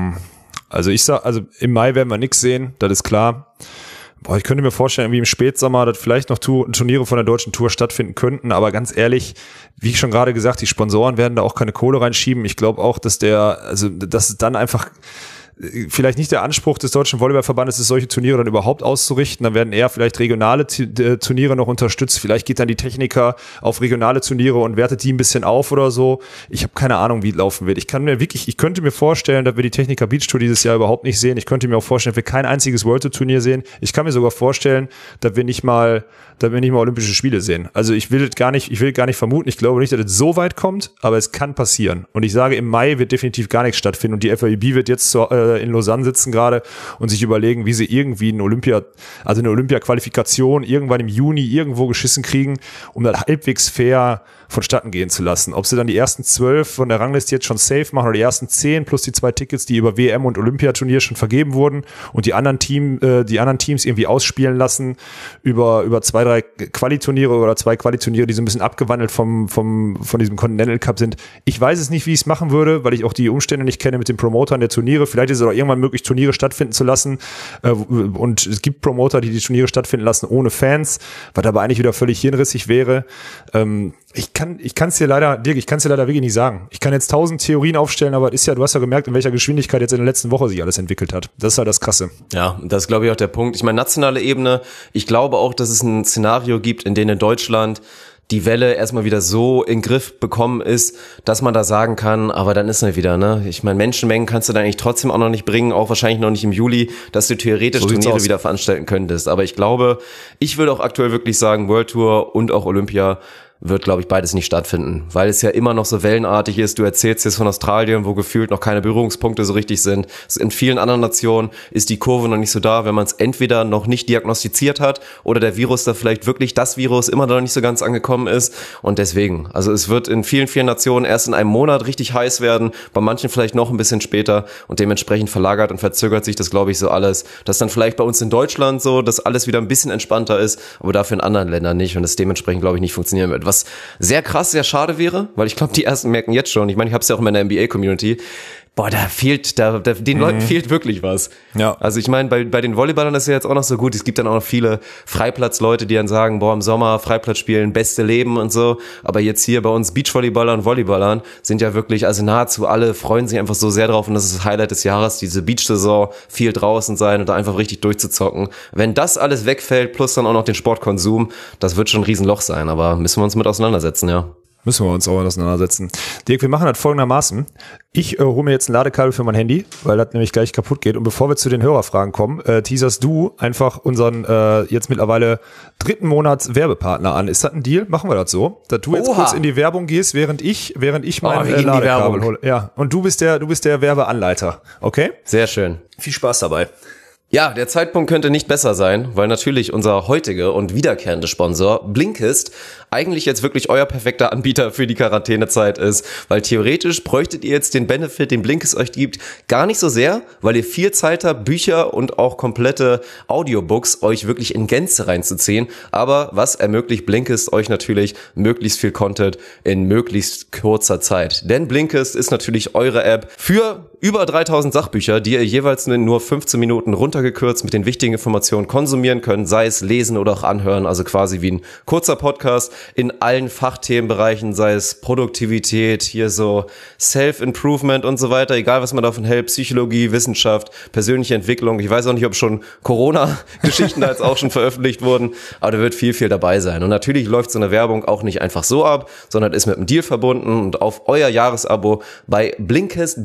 B: Also ich sag, im Mai werden wir nichts sehen, das ist klar. Ich könnte mir vorstellen, irgendwie im Spätsommer, dass vielleicht noch Turniere von der deutschen Tour stattfinden könnten, aber ganz ehrlich, wie ich schon gerade gesagt, die Sponsoren werden da auch keine Kohle reinschieben. Ich glaube auch, dass es dann einfach vielleicht nicht der Anspruch des Deutschen Volleyballverbandes ist, solche Turniere dann überhaupt auszurichten. Dann werden eher vielleicht regionale Turniere noch unterstützt. Vielleicht geht dann die Techniker auf regionale Turniere und wertet die ein bisschen auf oder so. Ich habe keine Ahnung, wie es laufen wird. Ich könnte mir vorstellen, dass wir die Techniker Beach Tour dieses Jahr überhaupt nicht sehen. Ich könnte mir auch vorstellen, dass wir kein einziges World Tour Turnier sehen. Ich kann mir sogar vorstellen, dass wir nicht mal Olympische Spiele sehen. Also ich will gar nicht vermuten. Ich glaube nicht, dass es so weit kommt, aber es kann passieren. Und ich sage, im Mai wird definitiv gar nichts stattfinden und die FIB wird jetzt in Lausanne sitzen gerade und sich überlegen, wie sie irgendwie eine Olympia-Qualifikation irgendwann im Juni irgendwo geschissen kriegen, um das halbwegs fair vonstatten gehen zu lassen. Ob sie dann die ersten 12 von der Rangliste jetzt schon safe machen oder die ersten 10 plus die 2 Tickets, die über WM und Olympiaturnier schon vergeben wurden und die anderen Teams irgendwie ausspielen lassen über 2, 3 Qualiturniere oder 2 Qualiturniere, die so ein bisschen abgewandelt von diesem Continental Cup sind. Ich weiß es nicht, wie ich es machen würde, weil ich auch die Umstände nicht kenne mit den Promotern der Turniere. Vielleicht ist es auch irgendwann möglich, Turniere stattfinden zu lassen und es gibt Promoter, die Turniere stattfinden lassen ohne Fans, was aber eigentlich wieder völlig hirnrissig wäre. Ich kann es dir leider wirklich nicht sagen. Ich kann jetzt 1000 Theorien aufstellen, aber du hast ja gemerkt, in welcher Geschwindigkeit jetzt in der letzten Woche sich alles entwickelt hat. Das ist halt das Krasse.
A: Ja, das ist, glaube ich, auch der Punkt. Ich meine, nationale Ebene, ich glaube auch, dass es ein Szenario gibt, in dem in Deutschland die Welle erstmal wieder so in den Griff bekommen ist, dass man da sagen kann, aber dann ist es wieder, ne? Ich meine, Menschenmengen kannst du da eigentlich trotzdem auch noch nicht bringen, auch wahrscheinlich noch nicht im Juli, dass du theoretisch so Turniere wieder veranstalten könntest. Aber ich glaube, ich würde auch aktuell wirklich sagen, World Tour und auch Olympia wird, glaube ich, beides nicht stattfinden, weil es ja immer noch so wellenartig ist. Du erzählst jetzt von Australien, wo gefühlt noch keine Berührungspunkte so richtig sind. In vielen anderen Nationen ist die Kurve noch nicht so da, wenn man es entweder noch nicht diagnostiziert hat oder der Virus da vielleicht wirklich das Virus immer noch nicht so ganz angekommen ist. Und deswegen, also es wird in vielen, vielen Nationen erst in einem Monat richtig heiß werden, bei manchen vielleicht noch ein bisschen später und dementsprechend verlagert und verzögert sich das, glaube ich, so alles. Dass dann vielleicht bei uns in Deutschland so, dass alles wieder ein bisschen entspannter ist, aber dafür in anderen Ländern nicht und es dementsprechend, glaube ich, nicht funktionieren wird. Was sehr krass, sehr schade wäre, weil ich glaube, die ersten merken jetzt schon, ich meine, ich habe es ja auch in meiner NBA-Community, den Leuten fehlt wirklich was. Ja. Also ich meine, bei den Volleyballern ist ja jetzt auch noch so gut, es gibt dann auch noch viele Freiplatzleute, die dann sagen, im Sommer Freiplatz spielen, beste Leben und so, aber jetzt hier bei uns Beachvolleyballern und Volleyballern sind ja wirklich, also nahezu alle freuen sich einfach so sehr drauf und das ist das Highlight des Jahres, diese Beach-Saison, viel draußen sein und da einfach richtig durchzuzocken. Wenn das alles wegfällt, plus dann auch noch den Sportkonsum, das wird schon ein Riesenloch sein, aber müssen wir uns mit auseinandersetzen, ja.
B: Müssen wir uns auch auseinandersetzen. Dirk, wir machen das folgendermaßen. Ich hole mir jetzt ein Ladekabel für mein Handy, weil das nämlich gleich kaputt geht. Und bevor wir zu den Hörerfragen kommen, teaserst du einfach unseren jetzt mittlerweile 3. Monats Werbepartner an. Ist das ein Deal? Machen wir das so? Dass du jetzt kurz in die Werbung gehst, während ich mein Ladekabel hole. Ja, und du bist der Werbeanleiter. Okay?
A: Sehr schön.
B: Viel Spaß dabei.
A: Ja, der Zeitpunkt könnte nicht besser sein, weil natürlich unser heutiger und wiederkehrender Sponsor Blinkist eigentlich jetzt wirklich euer perfekter Anbieter für die Quarantänezeit ist, weil theoretisch bräuchtet ihr jetzt den Benefit, den Blinkist euch gibt, gar nicht so sehr, weil ihr viel Zeit habt, Bücher und auch komplette Audiobooks euch wirklich in Gänze reinzuziehen, aber was ermöglicht Blinkist euch natürlich möglichst viel Content in möglichst kurzer Zeit, denn Blinkist ist natürlich eure App für über 3000 Sachbücher, die ihr jeweils in nur 15 Minuten runtergekürzt mit den wichtigen Informationen konsumieren könnt, sei es lesen oder auch anhören, also quasi wie ein kurzer Podcast in allen Fachthemenbereichen, sei es Produktivität, hier so Self-Improvement und so weiter, egal was man davon hält, Psychologie, Wissenschaft, persönliche Entwicklung. Ich weiß auch nicht, ob schon Corona-Geschichten da jetzt auch schon veröffentlicht wurden, aber da wird viel dabei sein. Und natürlich läuft so eine Werbung auch nicht einfach so ab, sondern ist mit einem Deal verbunden und auf euer Jahresabo bei Blinkist,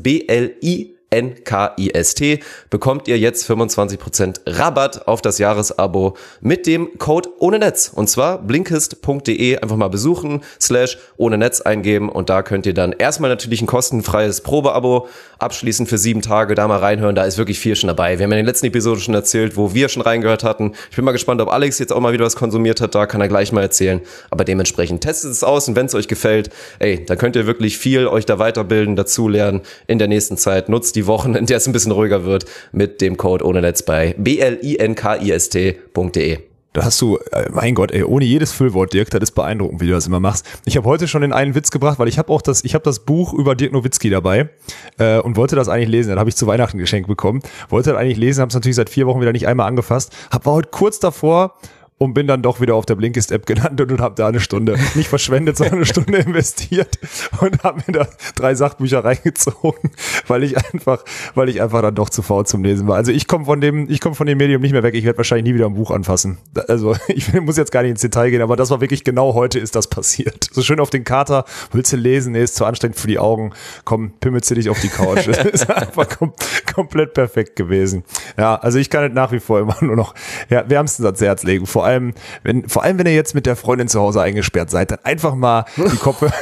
A: BLINKIST, bekommt ihr jetzt 25% Rabatt auf das Jahresabo mit dem Code ohne Netz. Und zwar blinkist.de einfach mal besuchen, /ohne Netz eingeben und da könnt ihr dann erstmal natürlich ein kostenfreies Probeabo abschließen für 7 Tage, da mal reinhören, da ist wirklich viel schon dabei. Wir haben in den letzten Episoden schon erzählt, wo wir schon reingehört hatten. Ich bin mal gespannt, ob Alex jetzt auch mal wieder was konsumiert hat, da kann er gleich mal erzählen. Aber dementsprechend testet es aus und wenn es euch gefällt, dann könnt ihr wirklich viel euch da weiterbilden, dazulernen in der nächsten Zeit. Nutzt die Wochen, in der es ein bisschen ruhiger wird, mit dem Code ohne Netz bei blinkist.de.
B: Da hast du, mein Gott, ohne jedes Füllwort, Dirk, das ist beeindruckend, wie du das immer machst. Ich habe heute schon den einen Witz gebracht, weil ich habe das Buch über Dirk Nowitzki dabei und wollte das eigentlich lesen. Das habe ich zu Weihnachten geschenkt bekommen. Wollte das eigentlich lesen, habe es natürlich seit 4 Wochen wieder nicht einmal angefasst. War heute kurz davor und bin dann doch wieder auf der Blinkist-App gelandet und habe da eine Stunde nicht verschwendet, sondern eine Stunde investiert und habe mir da 3 Sachbücher reingezogen, weil ich einfach dann doch zu faul zum Lesen war. Also ich komme von dem Medium nicht mehr weg. Ich werde wahrscheinlich nie wieder ein Buch anfassen. Also ich muss jetzt gar nicht ins Detail gehen, aber das war wirklich genau heute ist das passiert. So schön auf den Kater, willst du lesen? Nee, ist zu anstrengend für die Augen. Komm, pimmelst du dich auf die Couch. Das ist einfach komplett perfekt gewesen. Ja, also ich kann es nach wie vor immer nur noch wärmstens ans Herz legen. Vor allem, wenn ihr jetzt mit der Freundin zu Hause eingesperrt seid, dann einfach mal die Kopfhörer.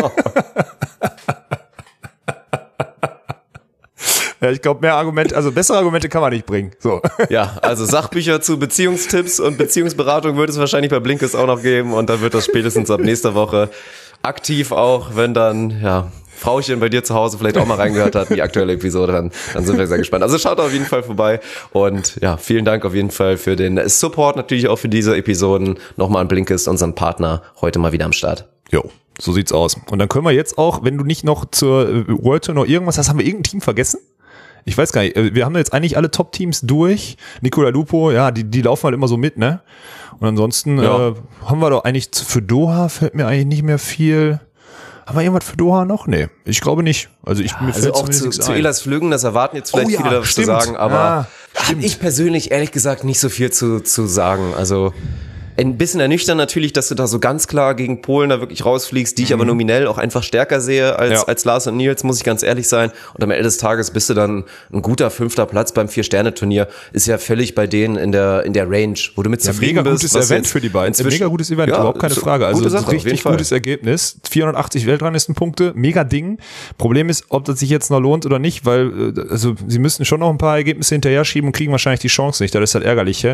B: Ja, ich glaube, bessere Argumente kann man nicht bringen. So.
A: Ja, also Sachbücher zu Beziehungstipps und Beziehungsberatung wird es wahrscheinlich bei Blinkist auch noch geben und dann wird das spätestens ab nächster Woche aktiv auch, wenn dann, Frauchen bei dir zu Hause vielleicht auch mal reingehört hat, die aktuelle Episode, dann sind wir sehr gespannt. Also schaut auf jeden Fall vorbei und ja, vielen Dank auf jeden Fall für den Support, natürlich auch für diese Episoden. Nochmal an Blinkist, unseren Partner, heute mal wieder am Start.
B: Jo, so sieht's aus. Und dann können wir jetzt auch, wenn du nicht noch zur World Tour noch irgendwas hast, haben wir irgendein Team vergessen? Ich weiß gar nicht, wir haben jetzt eigentlich alle Top-Teams durch. Nicola Lupo, ja, die laufen halt immer so mit, ne? Und ansonsten haben wir doch eigentlich für Doha, fällt mir eigentlich nicht mehr viel. Haben wir irgendwas für Doha noch? Nee, ich glaube nicht. Also mir fällt
A: auch zu Elas Flügen, das erwarten jetzt vielleicht viele dazu zu sagen, aber habe ich persönlich ehrlich gesagt nicht so viel zu sagen. Also ein bisschen ernüchternd natürlich, dass du da so ganz klar gegen Polen da wirklich rausfliegst, die ich aber nominell auch einfach stärker sehe als Lars und Nils, muss ich ganz ehrlich sein. Und am Ende des Tages bist du dann ein guter 5. Platz beim 4-Sterne-Turnier. Ist ja völlig bei denen in der Range, wo du mit zufrieden bist.
B: Mega gutes Event für die beiden. Mega gutes Event, überhaupt keine Frage. Also
A: Sache,
B: richtig gutes Ergebnis. 480 Weltranglistenpunkte, mega Ding. Problem ist, ob das sich jetzt noch lohnt oder nicht, weil sie müssen schon noch ein paar Ergebnisse hinterher schieben und kriegen wahrscheinlich die Chance nicht. Das ist halt ärgerlich.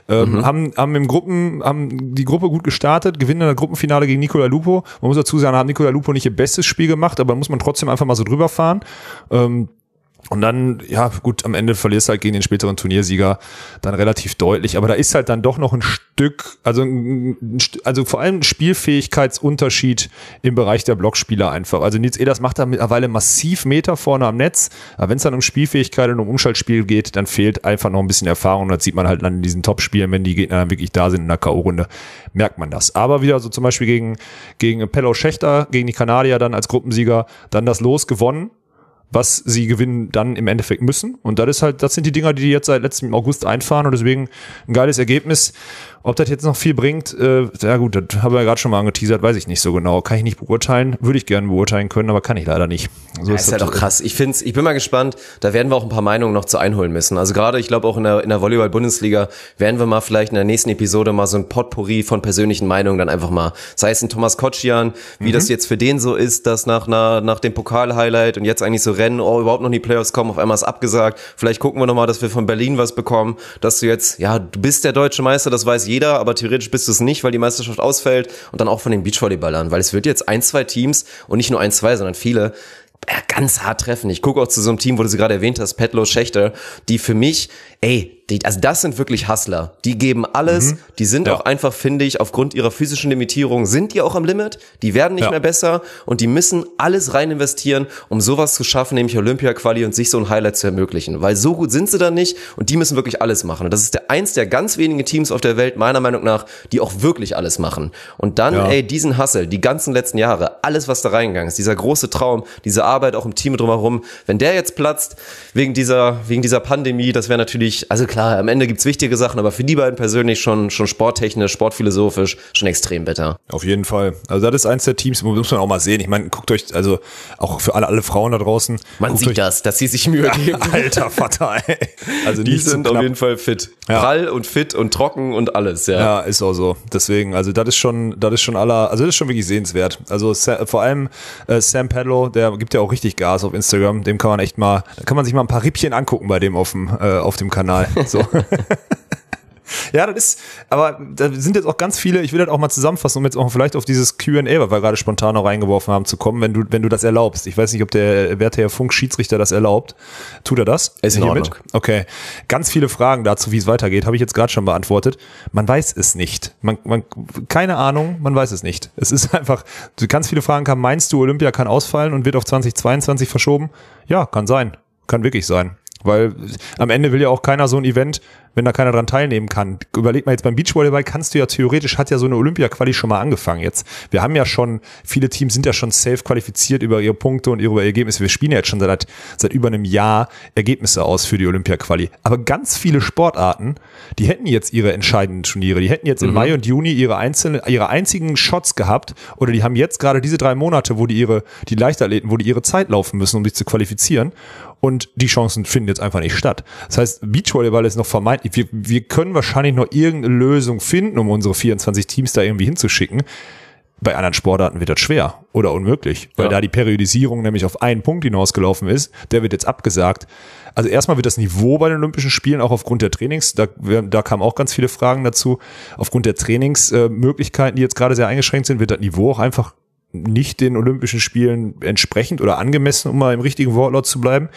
B: Haben die Gruppe gut gestartet, gewinnen in der Gruppenfinale gegen Nicola Lupo. Man muss dazu sagen, hat Nicola Lupo nicht ihr bestes Spiel gemacht, aber muss man trotzdem einfach mal so drüber fahren. Und dann, ja gut, am Ende verlierst du halt gegen den späteren Turniersieger dann relativ deutlich. Aber da ist halt dann doch noch ein Stück, also vor allem ein Spielfähigkeitsunterschied im Bereich der Blockspieler einfach. Also Nils Ehlers macht da mittlerweile massiv Meter vorne am Netz. Aber wenn es dann um Spielfähigkeit und um Umschaltspiel geht, dann fehlt einfach noch ein bisschen Erfahrung. Und das sieht man halt dann in diesen Top-Spielen, wenn die Gegner dann wirklich da sind in der K.O.-Runde, merkt man das. Aber wieder so zum Beispiel gegen Pello Schechter, gegen die Kanadier dann als Gruppensieger, dann das Los gewonnen, was sie gewinnen dann im Endeffekt müssen. Und das sind die Dinger, die jetzt seit letztem August einfahren und deswegen ein geiles Ergebnis. Ob das jetzt noch viel bringt, ja gut, das haben wir ja gerade schon mal angeteasert, weiß ich nicht so genau. Kann ich nicht beurteilen, würde ich gerne beurteilen können, aber kann ich leider nicht.
A: So ist ja doch krass. Ich bin mal gespannt, da werden wir auch ein paar Meinungen noch zu einholen müssen. Also gerade, ich glaube auch in der Volleyball-Bundesliga werden wir mal vielleicht in der nächsten Episode mal so ein Potpourri von persönlichen Meinungen dann einfach mal, sei es ein Thomas Kotschian, wie das jetzt für den so ist, dass nach dem Pokal-Highlight und jetzt eigentlich so Rennen, überhaupt noch in die Playoffs kommen, auf einmal ist abgesagt. Vielleicht gucken wir nochmal, dass wir von Berlin was bekommen, dass du jetzt, du bist der deutsche Meister, das weiß jeder, aber theoretisch bist du es nicht, weil die Meisterschaft ausfällt und dann auch von den Beachvolleyballern, weil es wird jetzt 1-2 Teams und nicht nur 1-2, sondern viele ganz hart treffen. Ich gucke auch zu so einem Team, wo du sie gerade erwähnt hast, Pello Schechter, die für mich, also das sind wirklich Hustler. Die geben alles. Die sind auch einfach, finde ich, aufgrund ihrer physischen Limitierung sind die auch am Limit. Die werden nicht mehr besser und die müssen alles rein investieren, um sowas zu schaffen, nämlich Olympia-Quali und sich so ein Highlight zu ermöglichen. Weil so gut sind sie dann nicht und die müssen wirklich alles machen. Und das ist eins der ganz wenigen Teams auf der Welt, meiner Meinung nach, die auch wirklich alles machen. Und dann, diesen Hustle, die ganzen letzten Jahre, alles, was da reingegangen ist, dieser große Traum, diese Arbeit auch im Team drumherum, wenn der jetzt platzt, wegen dieser Pandemie, das wäre natürlich, also klar, am Ende gibt's wichtige Sachen, aber für die beiden persönlich schon sporttechnisch, sportphilosophisch schon extrem bitter.
B: Auf jeden Fall. Also das ist eins der Teams, muss man auch mal sehen. Ich meine, guckt euch, also auch für alle Frauen da draußen.
A: Man sieht dass sie sich Mühe geben.
B: Alter Vater, ey. Also
A: die sind auf jeden Fall fit. Ja. Prall und fit und trocken und alles, ja.
B: Ja, ist auch so. Deswegen, also das ist schon wirklich sehenswert. Also vor allem Sam Pello, der gibt ja auch richtig Gas auf Instagram. Dem kann man sich mal ein paar Rippchen angucken bei dem auf dem Kanal. So. Ja, aber da sind jetzt auch ganz viele, ich will das auch mal zusammenfassen, um jetzt auch vielleicht auf dieses Q&A, was wir gerade spontan noch reingeworfen haben, zu kommen, wenn du das erlaubst. Ich weiß nicht, ob der werte Herr Funk-Schiedsrichter das erlaubt. Tut er das?
A: Ist in Ordnung.
B: Okay. Ganz viele Fragen dazu, wie es weitergeht, habe ich jetzt gerade schon beantwortet. Man weiß es nicht. Keine Ahnung, man weiß es nicht. Es ist einfach, ganz viele Fragen kamen, meinst du, Olympia kann ausfallen und wird auf 2022 verschoben? Ja, kann sein. Kann wirklich sein. weil am Ende will ja auch keiner so ein Event, wenn da keiner dran teilnehmen kann. Überleg mal jetzt beim Beachvolleyball kannst du ja theoretisch, hat ja so eine Olympia-Quali schon mal angefangen jetzt. Wir haben ja schon, viele Teams sind ja schon safe qualifiziert über ihre Punkte und über Ergebnisse. Wir spielen ja jetzt schon seit über einem Jahr Ergebnisse aus für die Olympia-Quali. Aber ganz viele Sportarten, die hätten jetzt ihre entscheidenden Turniere, die hätten jetzt im Mai und Juni ihre einzigen Shots gehabt oder die haben jetzt gerade diese 3 Monate, wo die Leichtathleten, wo die ihre Zeit laufen müssen, um sich zu qualifizieren. Und die Chancen finden jetzt einfach nicht statt. Das heißt, Beachvolleyball ist noch vermeintlich, wir können wahrscheinlich noch irgendeine Lösung finden, um unsere 24 Teams da irgendwie hinzuschicken. Bei anderen Sportarten wird das schwer oder unmöglich, weil da die Periodisierung nämlich auf einen Punkt hinausgelaufen ist. Der wird jetzt abgesagt. Also erstmal wird das Niveau bei den Olympischen Spielen auch aufgrund der Trainings, da kamen auch ganz viele Fragen dazu, aufgrund der Trainingsmöglichkeiten, die jetzt gerade sehr eingeschränkt sind, wird das Niveau auch einfach nicht den Olympischen Spielen entsprechend oder angemessen, um mal im richtigen Wortlaut zu bleiben.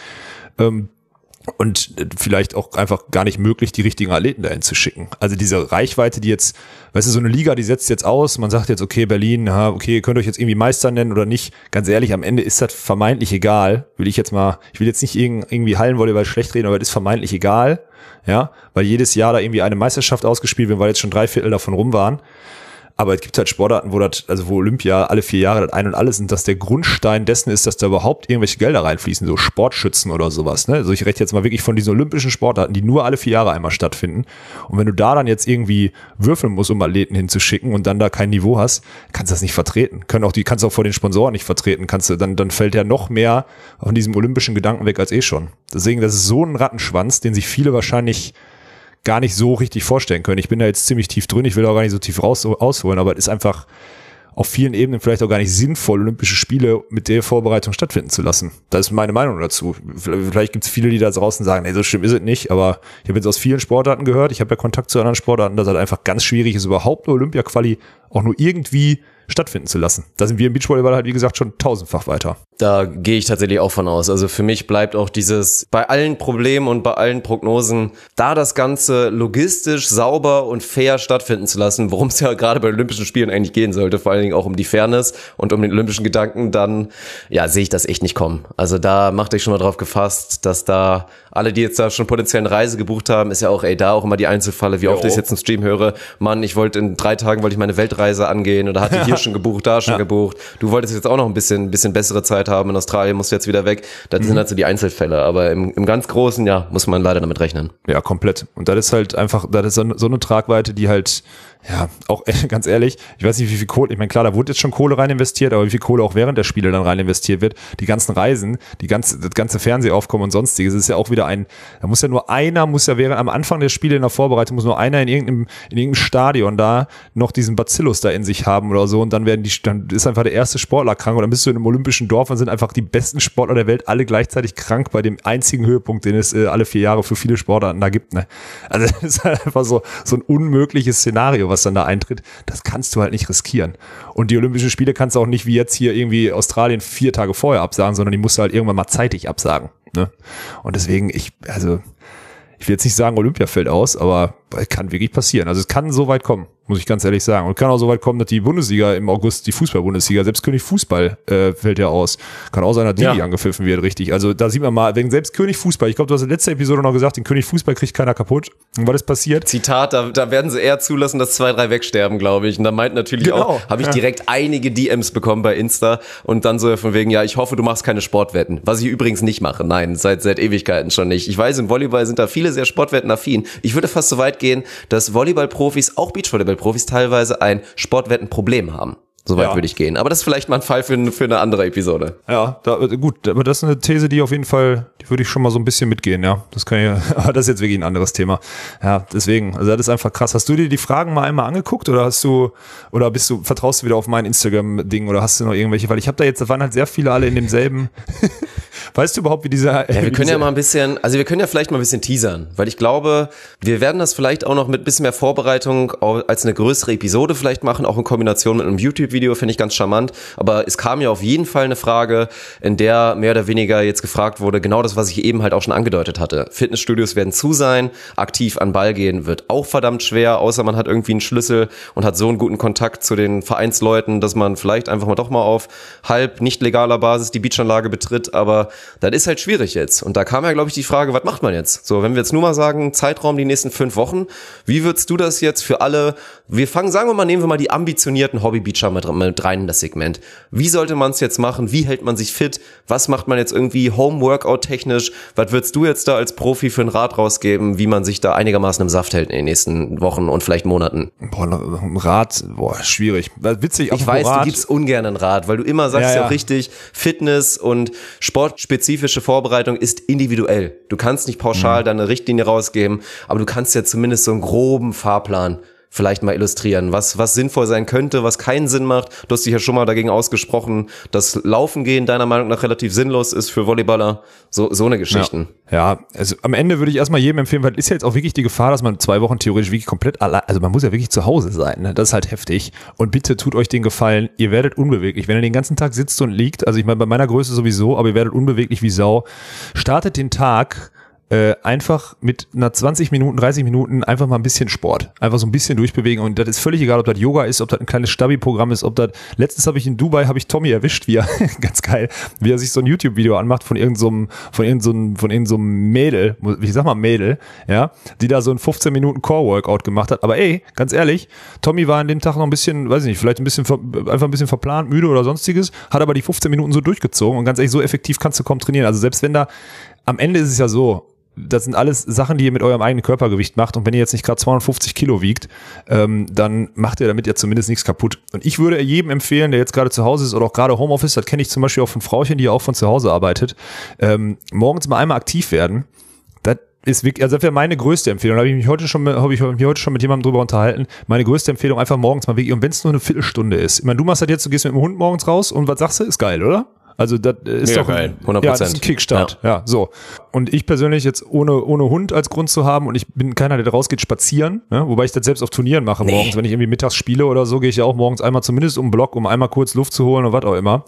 B: Und vielleicht auch einfach gar nicht möglich, die richtigen Athleten dahin zu schicken. Also diese Reichweite, die jetzt, weißt du, so eine Liga, die setzt jetzt aus, man sagt jetzt, okay, Berlin, okay, ihr könnt euch jetzt irgendwie Meister nennen oder nicht. Ganz ehrlich, am Ende ist das vermeintlich egal. Ich will jetzt nicht irgendwie Hallenvolleyball schlecht reden, aber das ist vermeintlich egal, ja, weil jedes Jahr da irgendwie eine Meisterschaft ausgespielt wird, weil jetzt schon 3/4 davon rum waren. Aber es gibt halt Sportarten, wo Olympia alle 4 Jahre das Ein und Alles sind, dass der Grundstein dessen ist, dass da überhaupt irgendwelche Gelder reinfließen, so Sportschützen oder sowas, ne? Also ich rede jetzt mal wirklich von diesen olympischen Sportarten, die nur alle 4 Jahre einmal stattfinden. Und wenn du da dann jetzt irgendwie würfeln musst, um Athleten hinzuschicken und dann da kein Niveau hast, kannst du das nicht vertreten. Kannst du auch vor den Sponsoren nicht vertreten. Dann fällt ja noch mehr von diesem olympischen Gedanken weg als schon. Deswegen, das ist so ein Rattenschwanz, den sich viele wahrscheinlich gar nicht so richtig vorstellen können. Ich bin da jetzt ziemlich tief drin, ich will auch gar nicht so tief ausholen, aber es ist einfach auf vielen Ebenen vielleicht auch gar nicht sinnvoll, Olympische Spiele mit der Vorbereitung stattfinden zu lassen. Das ist meine Meinung dazu. Vielleicht gibt es viele, die da draußen sagen, nee, so schlimm ist es nicht, aber ich habe jetzt aus vielen Sportarten gehört, ich habe ja Kontakt zu anderen Sportarten, dass es halt einfach ganz schwierig ist, überhaupt eine Olympia-Quali auch nur irgendwie stattfinden zu lassen. Da sind wir im Beachvolleyball halt, wie gesagt, schon 1000-fach weiter.
A: Da gehe ich tatsächlich auch von aus. Also für mich bleibt auch dieses, bei allen Problemen und bei allen Prognosen, da das Ganze logistisch, sauber und fair stattfinden zu lassen, worum es ja gerade bei Olympischen Spielen eigentlich gehen sollte, vor allen Dingen auch um die Fairness und um den olympischen Gedanken, dann, ja, sehe ich das echt nicht kommen. Also da macht euch schon mal drauf gefasst, dass da alle, die jetzt da schon potenziell eine Reise gebucht haben, ist ja auch, da auch immer die Einzelfalle, wie oft ich jetzt einen Stream höre, Mann, in 3 Tagen wollte ich meine Weltreise angehen oder hatte hier schon gebucht, da schon gebucht. Du wolltest jetzt auch noch ein bisschen bessere Zeit haben. In Australien musst du jetzt wieder weg. Das sind halt so die Einzelfälle. Aber im ganz Großen, ja, muss man leider damit rechnen.
B: Ja, komplett. Und das ist halt einfach, das ist so eine Tragweite, die halt, ja, auch ganz ehrlich, ich weiß nicht, wie viel Kohle, ich meine, klar, da wurde jetzt schon Kohle rein investiert, aber wie viel Kohle auch während der Spiele dann rein investiert wird, die ganzen Reisen, das ganze Fernsehaufkommen und sonstiges, ist ja auch wieder am Anfang der Spiele in der Vorbereitung muss nur einer in irgendeinem Stadion da noch diesen Bacillus da in sich haben oder so und dann ist einfach der erste Sportler krank und dann bist du in einem olympischen Dorf und sind einfach die besten Sportler der Welt alle gleichzeitig krank bei dem einzigen Höhepunkt, den es alle 4 Jahre für viele Sportarten da gibt, ne? Also das ist halt einfach so ein unmögliches Szenario, was dann da eintritt, das kannst du halt nicht riskieren. Und die Olympischen Spiele kannst du auch nicht wie jetzt hier irgendwie Australien 4 Tage vorher absagen, sondern die musst du halt irgendwann mal zeitig absagen, ne? Und deswegen, ich will jetzt nicht sagen, Olympia fällt aus, aber es kann wirklich passieren. Also es kann so weit kommen, muss ich ganz ehrlich sagen. Und kann auch so weit kommen, dass die Bundesliga im August, die Fußball-Bundesliga, selbst König Fußball fällt ja aus. Kann auch sein, dass die angepfiffen wird, richtig. Also da sieht man mal, wenn selbst König Fußball, ich glaube, du hast in der letzten Episode noch gesagt, den König Fußball kriegt keiner kaputt. Und was ist passiert?
A: Zitat, da werden sie eher zulassen, dass 2, 3 wegsterben, glaube ich. Und da meint natürlich auch, habe ich direkt einige DMs bekommen bei Insta und dann so von wegen, ja, ich hoffe, du machst keine Sportwetten. Was ich übrigens nicht mache. Nein, seit Ewigkeiten schon nicht. Ich weiß, im Volleyball sind da viele sehr sportwettenaffin. Ich würde fast so weit gehen, dass Volleyball-Profis, auch Beachvolleyball-Profis teilweise ein Sportwettenproblem haben. Soweit würde ich gehen. Aber das ist vielleicht mal ein Fall für eine andere Episode.
B: Ja, gut, aber das ist eine These, die auf jeden Fall, die würde ich schon mal so ein bisschen mitgehen, ja. Aber das ist jetzt wirklich ein anderes Thema. Ja, deswegen, also das ist einfach krass. Hast du dir die Fragen mal einmal angeguckt oder vertraust du wieder auf mein Instagram-Ding oder hast du noch irgendwelche? Weil da waren halt sehr viele alle in demselben. Weißt du überhaupt, wie dieser...
A: Ja, wir können ja vielleicht mal ein bisschen teasern, weil ich glaube, wir werden das vielleicht auch noch mit ein bisschen mehr Vorbereitung als eine größere Episode vielleicht machen, auch in Kombination mit einem YouTube-Video, finde ich ganz charmant, aber es kam ja auf jeden Fall eine Frage, in der mehr oder weniger jetzt gefragt wurde, genau das, was ich eben halt auch schon angedeutet hatte. Fitnessstudios werden zu sein, aktiv an Ball gehen wird auch verdammt schwer, außer man hat irgendwie einen Schlüssel und hat so einen guten Kontakt zu den Vereinsleuten, dass man vielleicht einfach mal doch mal auf halb nicht legaler Basis die Beachanlage betritt, aber das ist halt schwierig jetzt. Und da kam ja, glaube ich, die Frage, was macht man jetzt? So, wenn wir jetzt nur mal sagen, Zeitraum die nächsten 5 Wochen, wie würdest du das jetzt für alle, nehmen wir mal die ambitionierten Hobby-Beacher mit rein in das Segment. Wie sollte man es jetzt machen? Wie hält man sich fit? Was macht man jetzt irgendwie Home-Workout-technisch? Was würdest du jetzt da als Profi für einen Rat rausgeben, wie man sich da einigermaßen im Saft hält in den nächsten Wochen und vielleicht Monaten?
B: Ein Rat, witzig.
A: Ich weiß, du gibst ungern einen Rat, weil du immer sagst ja auch richtig, Fitness und sportspezifische Vorbereitung ist individuell. Du kannst nicht pauschal da eine Richtlinie rausgeben, aber du kannst ja zumindest so einen groben Fahrplan vielleicht mal illustrieren, was sinnvoll sein könnte, was keinen Sinn macht. Du hast dich ja schon mal dagegen ausgesprochen, dass Laufen gehen deiner Meinung nach relativ sinnlos ist für Volleyballer. So eine Geschichten.
B: Ja, also am Ende würde ich erstmal jedem empfehlen, weil ist ja jetzt auch wirklich die Gefahr, dass man 2 Wochen theoretisch wirklich komplett allein, also man muss ja wirklich zu Hause sein, ne? Das ist halt heftig. Und bitte tut euch den Gefallen, ihr werdet unbeweglich. Wenn ihr den ganzen Tag sitzt und liegt, also ich meine bei meiner Größe sowieso, aber ihr werdet unbeweglich wie Sau. Startet den Tag einfach mit einer 20 Minuten, 30 Minuten einfach mal ein bisschen Sport. Einfach so ein bisschen durchbewegen und das ist völlig egal, ob das Yoga ist, ob das ein kleines Stabi-Programm ist, letztens habe ich in Dubai, Tommy erwischt, wie er, ganz geil, wie er sich so ein YouTube-Video anmacht von irgendeinem Mädel, ich sag mal Mädel, ja, die da so ein 15 Minuten Core-Workout gemacht hat, aber ey, ganz ehrlich, Tommy war an dem Tag noch ein bisschen, weiß ich nicht, vielleicht einfach ein bisschen verplant, müde oder sonstiges, hat aber die 15 Minuten so durchgezogen und ganz ehrlich, so effektiv kannst du kaum trainieren, also selbst wenn am Ende ist es ja so, das sind alles Sachen, die ihr mit eurem eigenen Körpergewicht macht und wenn ihr jetzt nicht gerade 250 Kilo wiegt, dann macht ihr damit ja zumindest nichts kaputt. Und ich würde jedem empfehlen, der jetzt gerade zu Hause ist oder auch gerade Homeoffice, das kenne ich zum Beispiel auch von Frauchen, die ja auch von zu Hause arbeitet, morgens mal einmal aktiv werden. Das ist wirklich, also das wäre meine größte Empfehlung. Da habe ich mich heute schon mit jemandem drüber unterhalten. Meine größte Empfehlung einfach morgens mal wirklich, und wenn es nur eine Viertelstunde ist. Ich meine, du machst das jetzt, du gehst mit dem Hund morgens raus und was sagst du? Ist geil, oder? Also das ist
A: mega
B: doch
A: geil, 100%.
B: Ja, das ist ein Kickstart. Ja, so. Und ich persönlich jetzt ohne Hund als Grund zu haben und ich bin keiner, der rausgeht spazieren, ne? Wobei ich das selbst auf Turnieren mache morgens, wenn ich irgendwie mittags spiele oder so, gehe ich ja auch morgens einmal zumindest um den Block, um einmal kurz Luft zu holen oder was auch immer.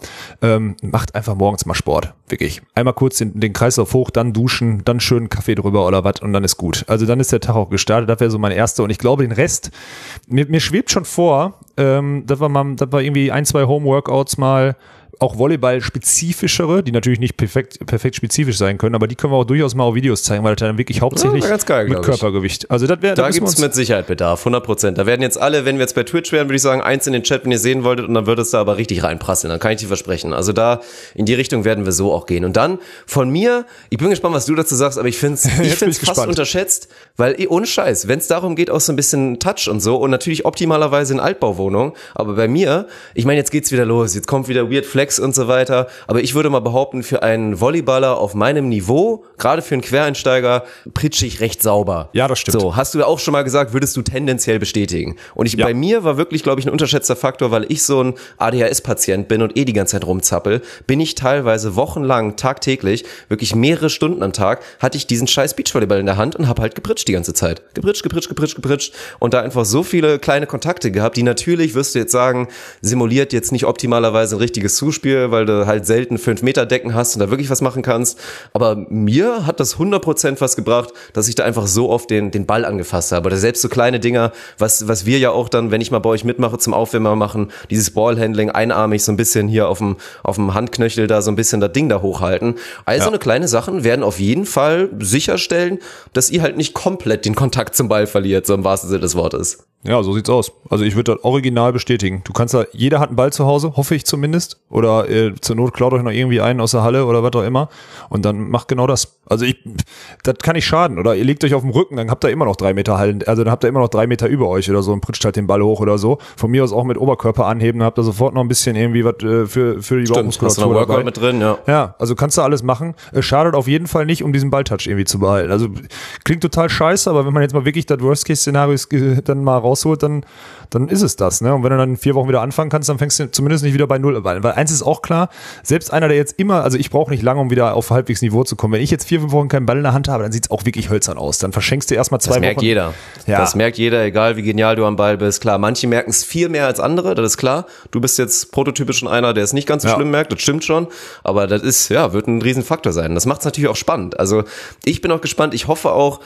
B: Macht einfach morgens mal Sport, wirklich. Einmal kurz den Kreislauf hoch, dann duschen, dann schön Kaffee drüber oder was und dann ist gut. Also dann ist der Tag auch gestartet, das wäre so mein erster und ich glaube den Rest, mir schwebt schon vor, das war irgendwie 1, 2 Home-Workouts mal, auch Volleyball-spezifischere, die natürlich nicht perfekt spezifisch sein können, aber die können wir auch durchaus mal auf Videos zeigen, weil das dann wirklich hauptsächlich
A: geil,
B: mit Körpergewicht. Also da
A: gibt es mit Sicherheit Bedarf, 100%. Da werden jetzt alle, wenn wir jetzt bei Twitch wären, würde ich sagen, 1 in den Chat, wenn ihr sehen wolltet, und dann wird es da aber richtig reinprasseln, dann kann ich dir versprechen. Also da, in die Richtung werden wir so auch gehen. Und dann von mir, ich bin gespannt, was du dazu sagst, aber ich finde es fast unterschätzt, weil ohne Scheiß, wenn es darum geht, auch so ein bisschen Touch und so und natürlich optimalerweise in Altbauwohnung, aber bei mir, ich meine, jetzt geht's wieder los, jetzt kommt wieder Weird Flex und so weiter, aber ich würde mal behaupten, für einen Volleyballer auf meinem Niveau, gerade für einen Quereinsteiger, pritschig recht sauber.
B: Ja, das stimmt.
A: So, hast du ja auch schon mal gesagt, würdest du tendenziell bestätigen. Und bei mir war wirklich, glaube ich, ein unterschätzter Faktor, weil ich so ein ADHS-Patient bin und die ganze Zeit rumzappel, bin ich teilweise wochenlang, tagtäglich, wirklich mehrere Stunden am Tag, hatte ich diesen scheiß Beachvolleyball in der Hand und habe halt gepritscht die ganze Zeit. Gepritscht und da einfach so viele kleine Kontakte gehabt, die natürlich, wirst du jetzt sagen, simuliert jetzt nicht optimalerweise ein richtiges Zuspiel, weil du halt selten 5 Meter Decken hast und da wirklich was machen kannst. Aber mir hat das 100% was gebracht, dass ich da einfach so oft den Ball angefasst habe. Oder selbst so kleine Dinger, was wir ja auch dann, wenn ich mal bei euch mitmache, zum Aufwärmen machen, dieses Ballhandling, einarmig so ein bisschen hier auf dem Handknöchel da so ein bisschen das Ding da hochhalten. Also eine kleine Sachen werden auf jeden Fall sicherstellen, dass ihr halt nicht komplett den Kontakt zum Ball verliert, so im wahrsten Sinne des Wortes.
B: Ja, so sieht's aus. Also ich würde das original bestätigen. Du kannst da, jeder hat einen Ball zu Hause, hoffe ich zumindest. Oder zur Not klaut euch noch irgendwie einen aus der Halle oder was auch immer. Und dann macht genau das. Also das kann nicht schaden. Oder ihr legt euch auf den Rücken, dann habt ihr immer noch 3 Meter Hallen, also dann habt ihr immer noch 3 Meter über euch oder so und pritscht halt den Ball hoch oder so. Von mir aus auch mit Oberkörper anheben, dann habt ihr sofort noch ein bisschen irgendwie was für die Bauchmuskulatur.
A: Hast du noch Workout mit drin, ja.
B: Ja, also kannst du alles machen. Schadet auf jeden Fall nicht, um diesen Balltouch irgendwie zu behalten. Also klingt total scheiße, aber wenn man jetzt mal wirklich das Worst-Case-Szenario dann mal rausholt, dann ist es das, ne? Und wenn du dann in 4 Wochen wieder anfangen kannst, dann fängst du zumindest nicht wieder bei Null an. Weil eins ist auch klar, selbst einer, der jetzt immer, also ich brauche nicht lange, um wieder auf halbwegs Niveau zu kommen. Wenn ich jetzt 4, 5 Wochen keinen Ball in der Hand habe, dann sieht es auch wirklich hölzern aus. Dann verschenkst du erstmal 2 Wochen.
A: Das merkt jeder. Ja. Das merkt jeder, egal wie genial du am Ball bist. Klar, manche merken es viel mehr als andere, das ist klar. Du bist jetzt prototypisch schon einer, der es nicht ganz so schlimm merkt, das stimmt schon. Aber das ist, wird ein Riesenfaktor sein. Das macht es natürlich auch spannend. Also ich bin auch gespannt. Ich hoffe auch,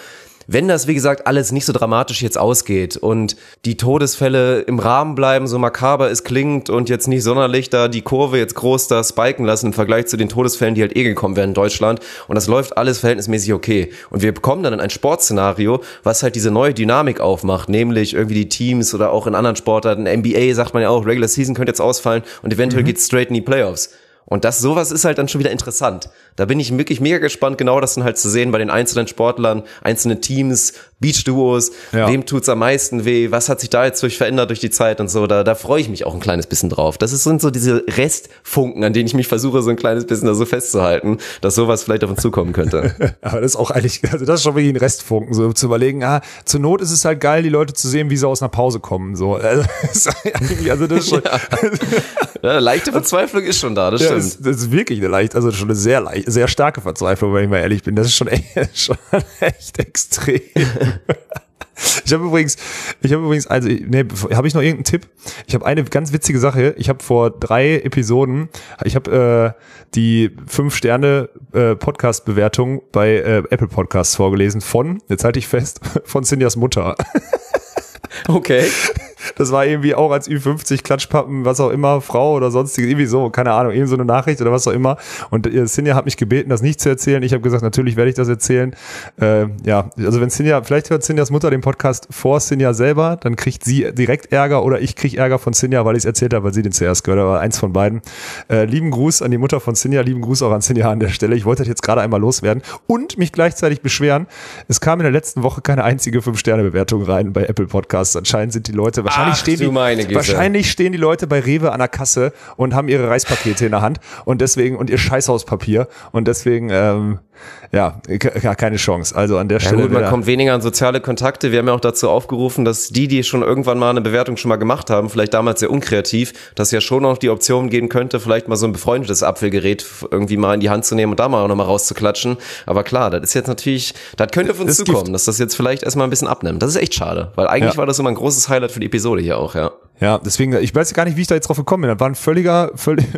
A: wenn das, wie gesagt, alles nicht so dramatisch jetzt ausgeht und die Todesfälle im Rahmen bleiben, so makaber es klingt und jetzt nicht sonderlich da die Kurve jetzt groß da spiken lassen im Vergleich zu den Todesfällen, die halt gekommen wären in Deutschland, und das läuft alles verhältnismäßig okay. Und wir bekommen dann in ein Sportszenario, was halt diese neue Dynamik aufmacht, nämlich irgendwie die Teams oder auch in anderen Sportarten, NBA sagt man ja auch, Regular Season könnte jetzt ausfallen und eventuell geht's straight in die Playoffs. Und sowas ist halt dann schon wieder interessant. Da bin ich wirklich mega gespannt, genau das dann halt zu sehen bei den einzelnen Sportlern, einzelnen Teams, Beach-Duos, wem tut's am meisten weh, was hat sich da jetzt verändert durch die Zeit und so, da freue ich mich auch ein kleines bisschen drauf. Sind so diese Restfunken, an denen ich mich versuche, so ein kleines bisschen da so festzuhalten, dass sowas vielleicht auf uns zukommen könnte.
B: Aber das ist auch eigentlich, also das ist schon wirklich ein Restfunken, so zu überlegen, zur Not ist es halt geil, die Leute zu sehen, wie sie aus einer Pause kommen, so. Also das ist schon...
A: Ja, leichte Verzweiflung ist schon da, das stimmt.
B: Das ist wirklich schon eine sehr starke Verzweiflung, wenn ich mal ehrlich bin. Das ist schon echt extrem. Ich habe übrigens, habe ich noch irgendeinen Tipp? Ich habe eine ganz witzige Sache. Ich habe vor 3 Episoden, die 5-Sterne Podcast-Bewertung bei Apple Podcasts vorgelesen jetzt halte ich fest, von Cindyas Mutter.
A: Okay.
B: Das war irgendwie auch als Ü50 Klatschpappen, was auch immer, Frau oder sonstiges, irgendwie so, keine Ahnung, eben so eine Nachricht oder was auch immer. Und Cindy hat mich gebeten, das nicht zu erzählen. Ich habe gesagt, natürlich werde ich das erzählen. Also wenn vielleicht hört Cindyas Mutter den Podcast vor Cindy selber, dann kriegt sie direkt Ärger oder ich kriege Ärger von Cindy, weil ich es erzählt habe, weil sie den zuerst gehört hat, aber eins von beiden. Lieben Gruß an die Mutter von Cindy, lieben Gruß auch an Cindy an der Stelle. Ich wollte das jetzt gerade einmal loswerden und mich gleichzeitig beschweren. Es kam in der letzten Woche keine einzige 5-Sterne-Bewertung rein bei Apple Podcasts. Anscheinend sind die Leute, wahrscheinlich stehen die Leute bei Rewe an der Kasse und haben ihre Reispakete in der Hand und ihr Scheißhauspapier und deswegen, keine Chance. Also an der Stelle.
A: Gut, man kommt weniger an soziale Kontakte. Wir haben ja auch dazu aufgerufen, dass die schon irgendwann mal eine Bewertung schon mal gemacht haben, vielleicht damals sehr unkreativ, dass ja schon noch die Option geben könnte, vielleicht mal so ein befreundetes Apfelgerät irgendwie mal in die Hand zu nehmen und da mal auch nochmal rauszuklatschen. Aber klar, das ist jetzt natürlich, das könnte auf uns zukommen, dass das jetzt vielleicht erstmal ein bisschen abnimmt. Das ist echt schade, weil eigentlich war das immer ein großes Highlight für die Episode hier auch, ja.
B: Ja, deswegen, ich weiß gar nicht, wie ich da jetzt drauf gekommen bin. Das war ein völliger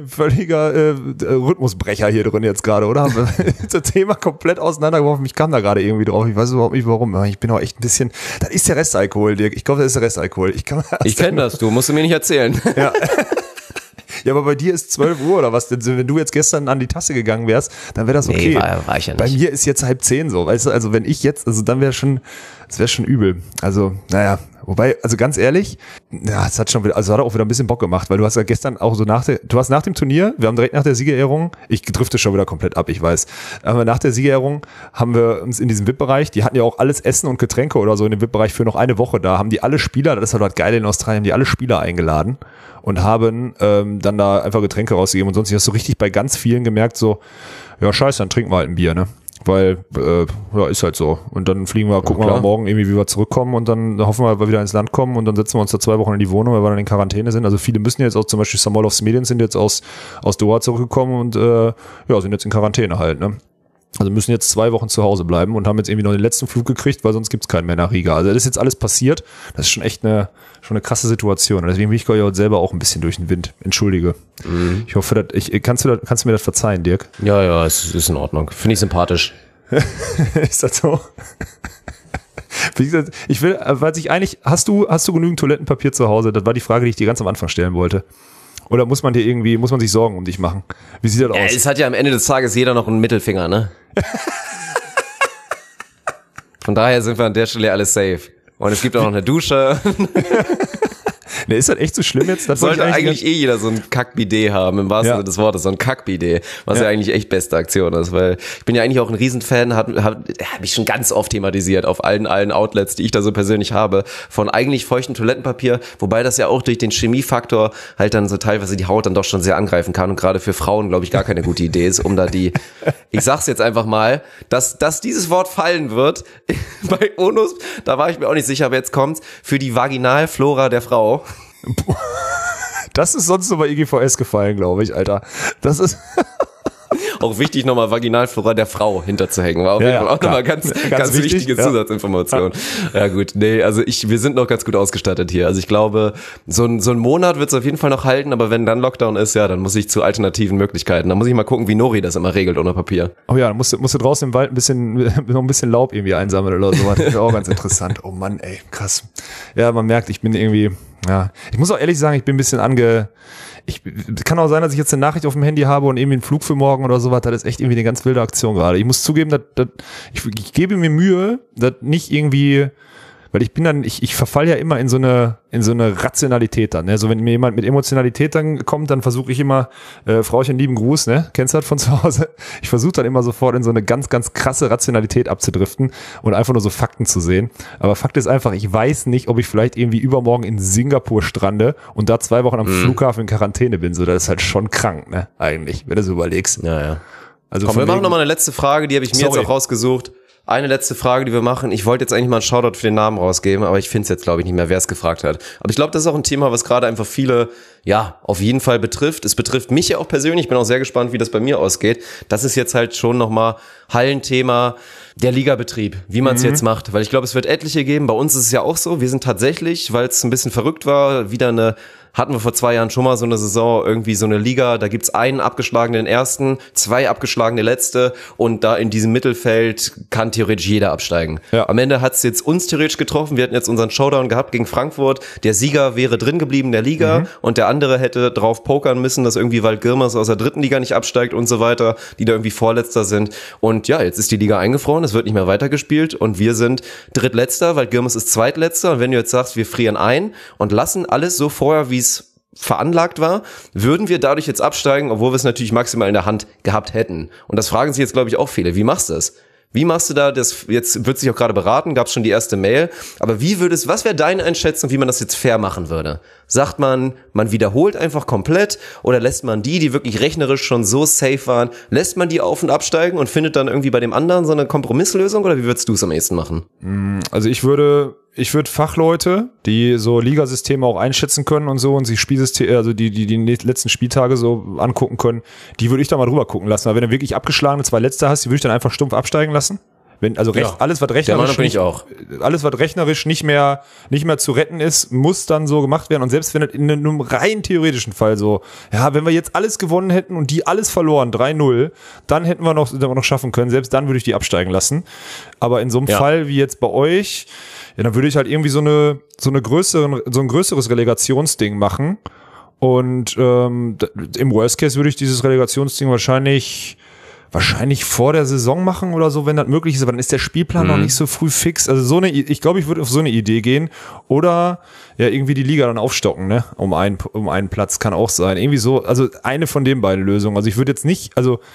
B: Rhythmusbrecher hier drin jetzt gerade, oder? Haben wir das Thema komplett auseinandergeworfen. Ich kam da gerade irgendwie drauf. Ich weiß überhaupt nicht, warum. Ich bin auch echt ein bisschen... Das ist der Restalkohol, Dirk. Ich glaube, das ist der Restalkohol. Ich kenne
A: das, du musst du mir nicht erzählen.
B: Ja. Ja, aber bei dir ist 12 Uhr oder was? Wenn du jetzt gestern an die Tasse gegangen wärst, dann wäre das okay.
A: Nee, war ich ja nicht.
B: Bei mir ist jetzt 9:30 so, weißt du? Also wenn ich jetzt, dann wäre schon übel. Also, wobei, also ganz ehrlich, es hat auch wieder ein bisschen Bock gemacht, weil du hast ja gestern auch so nach dem Turnier, wir haben direkt nach der Siegerehrung, ich drifte schon wieder komplett ab, ich weiß, aber nach der Siegerehrung haben wir uns in diesem VIP-Bereich, die hatten ja auch alles Essen und Getränke oder so in dem VIP-Bereich für noch eine Woche da, haben die alle Spieler, das war dort geil in Australien, haben die alle Spieler eingeladen und haben dann da einfach Getränke rausgegeben und sonst hast du richtig bei ganz vielen gemerkt so, ja scheiße, dann trinken wir halt ein Bier, ne? Weil, ist halt so. Und dann gucken wir mal morgen irgendwie, wie wir zurückkommen und dann hoffen wir, weil wir wieder ins Land kommen und dann setzen wir uns da 2 Wochen in die Wohnung, weil wir dann in Quarantäne sind. Also viele müssen jetzt auch, zum Beispiel Samolovs Medien sind jetzt aus Doha zurückgekommen und sind jetzt in Quarantäne halt, ne? Also müssen jetzt 2 Wochen zu Hause bleiben und haben jetzt irgendwie noch den letzten Flug gekriegt, weil sonst gibt's keinen mehr nach Riga. Also das ist jetzt alles passiert. Das ist schon echt eine krasse Situation. Und deswegen bin ich heute selber auch ein bisschen durch den Wind. Entschuldige. Mhm. Ich hoffe, kannst du mir das verzeihen, Dirk?
A: Ja, es ist in Ordnung. Finde ich sympathisch.
B: Ist das so? Ich will, hast du genügend Toilettenpapier zu Hause? Das war die Frage, die ich dir ganz am Anfang stellen wollte. Oder muss man sich Sorgen um dich machen? Wie sieht das aus?
A: Es hat ja am Ende des Tages jeder noch einen Mittelfinger, ne? Von daher sind wir an der Stelle alles safe. Und es gibt auch noch eine Dusche.
B: Ne, ist das echt so schlimm jetzt? Das
A: sollte eigentlich jeder so ein Kack-Bidet haben, im wahrsten Sinne des Wortes, so ein Kack-Bidet, was ja eigentlich echt beste Aktion ist, weil ich bin ja eigentlich auch ein Riesenfan, hab ich schon ganz oft thematisiert auf allen Outlets, die ich da so persönlich habe, von eigentlich feuchtem Toilettenpapier, wobei das ja auch durch den Chemiefaktor halt dann so teilweise die Haut dann doch schon sehr angreifen kann und gerade für Frauen, glaube ich, gar keine gute Idee ist, um da ich sag's jetzt einfach mal, dass dieses Wort fallen wird, bei Onus, da war ich mir auch nicht sicher, aber jetzt kommt's, für die Vaginalflora der Frau.
B: Das ist sonst nur bei IGVS gefallen, glaube ich, Alter. Das ist...
A: Auch wichtig, nochmal Vaginalflora der Frau hinterzuhängen. War auf jeden Fall auch nochmal ganz wichtige Zusatzinformation. Ja gut, nee, also wir sind noch ganz gut ausgestattet hier. Also ich glaube, so ein Monat wird es auf jeden Fall noch halten, aber wenn dann Lockdown ist, ja, dann muss ich zu alternativen Möglichkeiten. Dann muss ich mal gucken, wie Nori das immer regelt ohne Papier.
B: Oh ja, dann musst du draußen im Wald noch ein bisschen Laub irgendwie einsammeln oder sowas. Das ist auch ganz interessant. Oh Mann, ey, krass. Ja, man merkt, ich bin irgendwie, ja, ich muss auch ehrlich sagen, ich bin ein bisschen kann auch sein, dass ich jetzt eine Nachricht auf dem Handy habe und irgendwie einen Flug für morgen oder sowas. Das ist echt irgendwie eine ganz wilde Aktion gerade. Ich muss zugeben, ich gebe mir Mühe, dass nicht irgendwie, weil ich verfall ja immer in so eine Rationalität dann, ne? So, wenn mir jemand mit Emotionalität dann kommt, dann versuche ich immer, Frauchen, lieben Gruß, ne? Kennst du das von zu Hause? Ich versuche dann immer sofort in so eine ganz, ganz krasse Rationalität abzudriften und einfach nur so Fakten zu sehen. Aber Fakt ist einfach, ich weiß nicht, ob ich vielleicht irgendwie übermorgen in Singapur strande und da 2 Wochen am Flughafen in Quarantäne bin. So, das ist halt schon krank, ne? Eigentlich, wenn du so überlegst.
A: Ja.
B: Also
A: komm, wir machen nochmal eine letzte Frage, die habe ich mir jetzt auch rausgesucht. Eine letzte Frage, die wir machen. Ich wollte jetzt eigentlich mal einen Shoutout für den Namen rausgeben, aber ich finde es jetzt, glaube ich, nicht mehr, wer es gefragt hat. Aber ich glaube, das ist auch ein Thema, was gerade einfach viele, ja, auf jeden Fall betrifft. Es betrifft mich ja auch persönlich. Ich bin auch sehr gespannt, wie das bei mir ausgeht. Das ist jetzt halt schon nochmal Hallenthema, der Ligabetrieb, wie man es jetzt macht. Weil ich glaube, es wird etliche geben. Bei uns ist es ja auch so. Wir sind tatsächlich, weil es ein bisschen verrückt war, hatten wir vor 2 Jahren schon mal so eine Saison, irgendwie so eine Liga, da gibt's einen abgeschlagenen ersten, 2 abgeschlagene letzte und da in diesem Mittelfeld kann theoretisch jeder absteigen. Ja. Am Ende hat's jetzt uns theoretisch getroffen, wir hatten jetzt unseren Showdown gehabt gegen Frankfurt, der Sieger wäre drin geblieben in der Liga und der andere hätte drauf pokern müssen, dass irgendwie Waldgirmers aus der 3. Liga nicht absteigt und so weiter, die da irgendwie Vorletzter sind und ja, jetzt ist die Liga eingefroren, es wird nicht mehr weitergespielt und wir sind Drittletzter, Waldgirmers ist Zweitletzter und wenn du jetzt sagst, wir frieren ein und lassen alles so vorher, wie es veranlagt war, würden wir dadurch jetzt absteigen, obwohl wir es natürlich maximal in der Hand gehabt hätten. Und das fragen sich jetzt, glaube ich, auch viele. Wie machst du das? Wie machst du da das? Jetzt wird sich auch gerade beraten, gab es schon die erste Mail. Aber was wäre deine Einschätzung, wie man das jetzt fair machen würde? Sagt man wiederholt einfach komplett oder lässt man die wirklich rechnerisch schon so safe waren, lässt man die auf- und absteigen und findet dann irgendwie bei dem anderen so eine Kompromisslösung oder wie würdest du es am ehesten machen?
B: Also ich würde Fachleute, die so Ligasysteme auch einschätzen können und so und sich Spielsysteme, also die letzten Spieltage so angucken können, die würde ich da mal drüber gucken lassen. Aber wenn du wirklich abgeschlagene 2 Letzte hast, die würde ich dann einfach stumpf absteigen lassen. Alles, was rechnerisch nicht mehr zu retten ist, muss dann so gemacht werden. Und selbst wenn das in einem rein theoretischen Fall so, ja, wenn wir jetzt alles gewonnen hätten und die alles verloren, 3-0, dann hätten wir noch schaffen können. Selbst dann würde ich die absteigen lassen. Aber in so einem Fall wie jetzt bei euch, ja, dann würde ich halt irgendwie so ein größeres Relegationsding machen. Und im Worst Case würde ich dieses Relegationsding wahrscheinlich vor der Saison machen oder so, wenn das möglich ist, aber dann ist der Spielplan noch nicht so früh fix. Also ich glaube, ich würde auf so eine Idee gehen oder ja irgendwie die Liga dann aufstocken, ne? Um einen Platz kann auch sein. Irgendwie so, also eine von den beiden Lösungen. Also ich würde nicht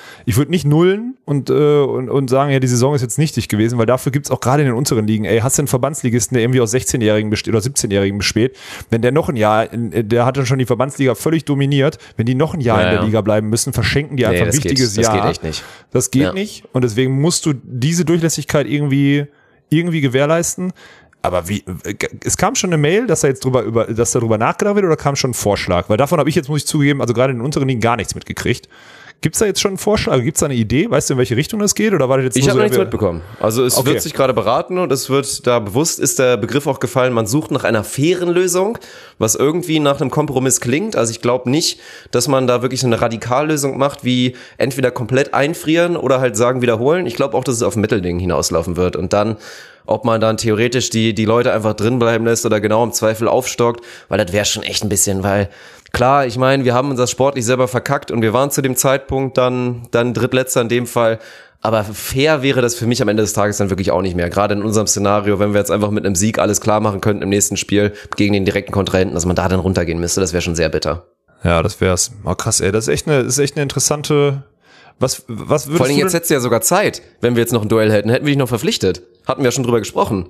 B: nullen und sagen, ja, die Saison ist jetzt nichtig gewesen, weil dafür gibt's auch gerade in den unteren Ligen, hast du einen Verbandsligisten, der irgendwie aus 16-Jährigen besteht oder 17-Jährigen besteht, wenn der noch ein Jahr, der hat dann schon die Verbandsliga völlig dominiert, wenn die noch ein Jahr in der Liga bleiben müssen, verschenken die einfach ein wichtiges Jahr.
A: Das geht echt nicht.
B: Das geht nicht und deswegen musst du diese Durchlässigkeit irgendwie gewährleisten. Aber es kam schon eine Mail, dass darüber nachgedacht wird oder kam schon ein Vorschlag? Weil davon habe ich jetzt, muss ich zugeben, also gerade in den unteren Ligen gar nichts mitgekriegt. Gibt's da jetzt schon einen Vorschlag? Gibt's da eine Idee? Weißt du, in welche Richtung das geht? Oder war das jetzt
A: ich habe noch nichts mitbekommen. Also es wird sich gerade beraten und es wird da bewusst, ist der Begriff auch gefallen, man sucht nach einer fairen Lösung, was irgendwie nach einem Kompromiss klingt. Also ich glaube nicht, dass man da wirklich so eine Radikallösung macht, wie entweder komplett einfrieren oder halt sagen wiederholen. Ich glaube auch, dass es auf ein Mittelding hinauslaufen wird und dann ob man dann theoretisch die Leute einfach drin bleiben lässt oder genau im Zweifel aufstockt, weil das wäre schon echt ein bisschen, weil klar, ich meine, wir haben uns das sportlich selber verkackt und wir waren zu dem Zeitpunkt dann Drittletzter in dem Fall, aber fair wäre das für mich am Ende des Tages dann wirklich auch nicht mehr, gerade in unserem Szenario, wenn wir jetzt einfach mit einem Sieg alles klar machen könnten im nächsten Spiel gegen den direkten Kontrahenten, dass man da dann runtergehen müsste, das wäre schon sehr bitter.
B: Ja, das wär's. Oh, krass, ey, das ist echt eine interessante. Was würdest
A: Vor allem jetzt hättest du ja sogar Zeit, wenn wir jetzt noch ein Duell hätten wir dich noch verpflichtet. Hatten wir ja schon drüber gesprochen.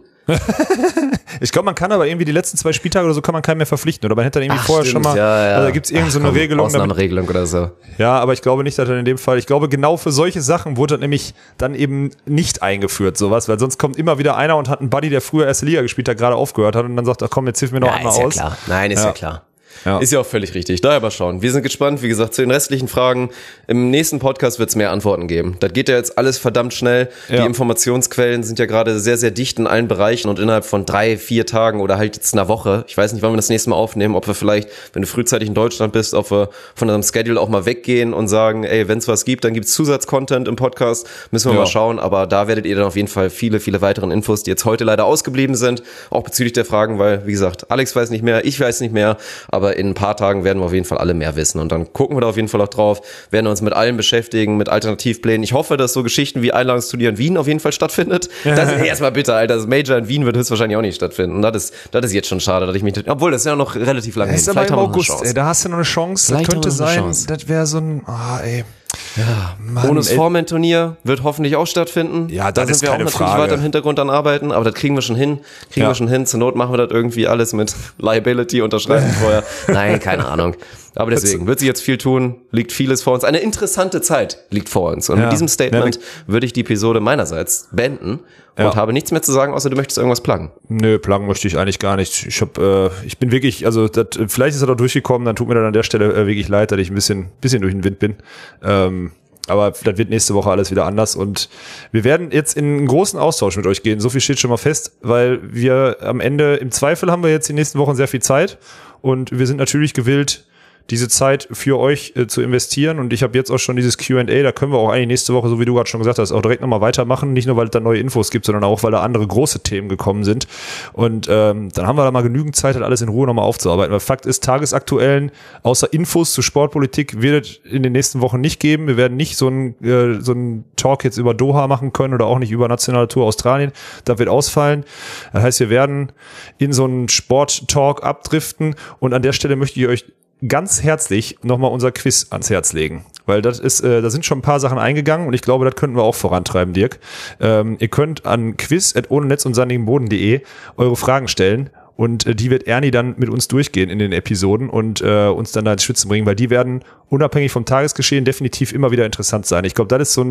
B: Ich glaube, man kann aber irgendwie die letzten 2 Spieltage oder so kann man keinen mehr verpflichten. Oder man hätte dann irgendwie vorher schon mal, also da gibt's irgend so eine Regelung.
A: Ausnahmeregelung oder so.
B: Ja, aber ich glaube nicht, dass dann in dem Fall, ich glaube genau für solche Sachen wurde das nämlich dann eben nicht eingeführt, sowas, weil sonst kommt immer wieder einer und hat einen Buddy, der früher erste Liga gespielt hat, gerade aufgehört hat und dann sagt, ach komm, jetzt hilf mir noch einmal aus.
A: Nein, ist ja klar.
B: Ja.
A: Ist ja auch völlig richtig. Daher mal schauen. Wir sind gespannt, wie gesagt, zu den restlichen Fragen. Im nächsten Podcast wird es mehr Antworten geben. Das geht ja jetzt alles verdammt schnell. Ja. Die Informationsquellen sind ja gerade sehr, sehr dicht in allen Bereichen und innerhalb von 3-4 Tagen oder halt jetzt einer Woche. Ich weiß nicht, wann wir das nächste Mal aufnehmen, ob wir vielleicht, wenn du frühzeitig in Deutschland bist, ob wir von unserem Schedule auch mal weggehen und sagen, ey, wenn es was gibt, dann gibt es Zusatzcontent im Podcast. Müssen wir mal schauen. Aber da werdet ihr dann auf jeden Fall viele, viele weiteren Infos, die jetzt heute leider ausgeblieben sind, auch bezüglich der Fragen, weil, wie gesagt, Alex weiß nicht mehr, ich weiß nicht mehr, aber in ein paar Tagen werden wir auf jeden Fall alle mehr wissen und dann gucken wir da auf jeden Fall auch drauf, werden uns mit allem beschäftigen, mit Alternativplänen. Ich hoffe, dass so Geschichten wie Einladungsturnier in Wien auf jeden Fall stattfindet. Das ist erstmal bitte, Alter, das Major in Wien wird höchstwahrscheinlich auch nicht stattfinden und das ist jetzt schon schade, dass ich mich, obwohl das ist ja noch relativ lange hin.
B: Vielleicht haben wir noch eine Chance. Da hast du noch eine Chance, das könnte sein, das wäre so ein,
A: ja, Bonus-Formen-Turnier wird hoffentlich auch stattfinden.
B: Ja,
A: da sind wir auch natürlich weiter im Hintergrund an arbeiten, aber das kriegen wir schon hin. Zur Not machen wir das irgendwie alles mit Liability unterschreiben vorher. Nein, keine Ahnung. Aber deswegen wird sich jetzt viel tun, liegt vieles vor uns. Eine interessante Zeit liegt vor uns. Und mit diesem Statement würde ich die Episode meinerseits beenden und habe nichts mehr zu sagen, außer du möchtest irgendwas pluggen.
B: Nö, pluggen möchte ich eigentlich gar nicht. Ich bin wirklich, also vielleicht ist er doch durchgekommen, dann tut mir dann an der Stelle wirklich leid, dass ich ein bisschen durch den Wind bin. Aber das wird nächste Woche alles wieder anders und wir werden jetzt in einen großen Austausch mit euch gehen. So viel steht schon mal fest, weil wir am Ende, im Zweifel haben wir jetzt die nächsten Wochen sehr viel Zeit und wir sind natürlich gewillt, diese Zeit für euch zu investieren und ich habe jetzt auch schon dieses Q&A, da können wir auch eigentlich nächste Woche, so wie du gerade schon gesagt hast, auch direkt nochmal weitermachen, nicht nur, weil es da neue Infos gibt, sondern auch, weil da andere große Themen gekommen sind und dann haben wir da mal genügend Zeit, das alles in Ruhe nochmal aufzuarbeiten, weil Fakt ist, tagesaktuellen, außer Infos zur Sportpolitik wird es in den nächsten Wochen nicht geben, wir werden nicht so einen Talk jetzt über Doha machen können oder auch nicht über nationale Tour Australien, das wird ausfallen, das heißt, wir werden in so einen Sport-Talk abdriften und an der Stelle möchte ich euch ganz herzlich nochmal unser Quiz ans Herz legen, weil das ist, da sind schon ein paar Sachen eingegangen und ich glaube, das könnten wir auch vorantreiben, Dirk. Ihr könnt an quiz@ohnenetz-und-sandigenboden.de eure Fragen stellen und die wird Ernie dann mit uns durchgehen in den Episoden und uns dann da ins Schwitzen bringen, weil die werden unabhängig vom Tagesgeschehen definitiv immer wieder interessant sein. Ich glaube, das ist so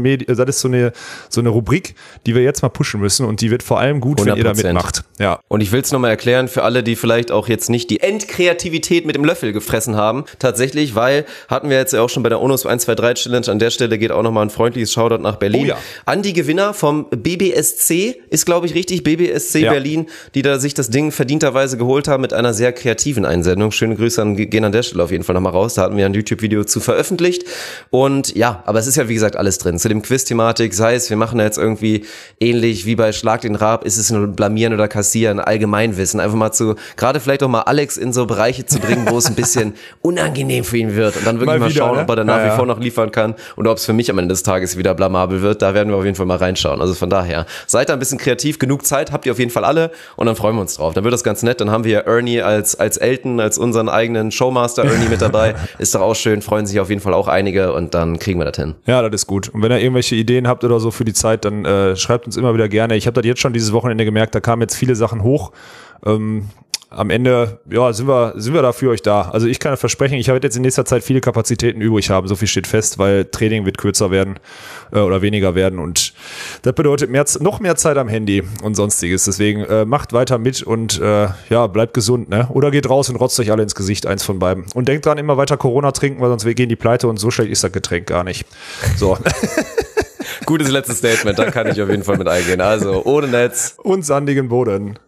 B: eine Rubrik, die wir jetzt mal pushen müssen und die wird vor allem gut, 100%. Wenn ihr da mitmacht. Ja.
A: Und ich will es nochmal erklären für alle, die vielleicht auch jetzt nicht die Endkreativität mit dem Löffel gefressen haben. Tatsächlich, weil hatten wir jetzt ja auch schon bei der ONUS 1-2-3 Challenge. An der Stelle geht auch nochmal ein freundliches Shoutout nach Berlin.
B: Oh ja.
A: An die Gewinner vom BBSC, ist glaube ich richtig, BBSC Berlin, die da sich das Ding verdienterweise geholt haben mit einer sehr kreativen Einsendung. Schöne Grüße gehen an der Stelle auf jeden Fall nochmal raus. Da hatten wir ein YouTube-Video zu veröffentlicht. Und ja, aber es ist ja wie gesagt alles drin. Zu dem Quiz-Thematik, sei es, wir machen da jetzt irgendwie ähnlich wie bei Schlag den Raab, ist es nur Blamieren oder Kassieren, Allgemeinwissen. Einfach mal gerade vielleicht auch mal Alex in so Bereiche zu bringen, wo es ein bisschen unangenehm für ihn wird. Und dann wirklich mal schauen, ob er dann nach wie vor noch liefern kann und ob es für mich am Ende des Tages wieder blamabel wird. Da werden wir auf jeden Fall mal reinschauen. Also von daher, seid da ein bisschen kreativ, genug Zeit habt ihr auf jeden Fall alle und dann freuen wir uns drauf. Dann wird das ganz nett. Dann haben wir Ernie als Elton, als unseren eigenen Showmaster Ernie mit dabei. Ist doch auch schön, freuen sich auf jeden Fall auch einige und dann kriegen wir das hin.
B: Ja, das ist gut. Und wenn ihr irgendwelche Ideen habt oder so für die Zeit, dann schreibt uns immer wieder gerne. Ich habe das jetzt schon dieses Wochenende gemerkt, da kamen jetzt viele Sachen hoch. Am Ende, ja, sind wir da für euch da. Also ich kann versprechen, ich werde jetzt in nächster Zeit viele Kapazitäten übrig haben. So viel steht fest, weil Training wird kürzer werden oder weniger werden und das bedeutet noch mehr Zeit am Handy und sonstiges. Deswegen macht weiter mit und ja, bleibt gesund, ne? Oder geht raus und rotzt euch alle ins Gesicht, eins von beiden. Und denkt dran, immer weiter Corona trinken, weil sonst gehen die pleite und so schlecht ist das Getränk gar nicht. So.
A: Gutes letztes Statement, da kann ich auf jeden Fall mit eingehen. Also, ohne Netz
B: und sandigen Boden.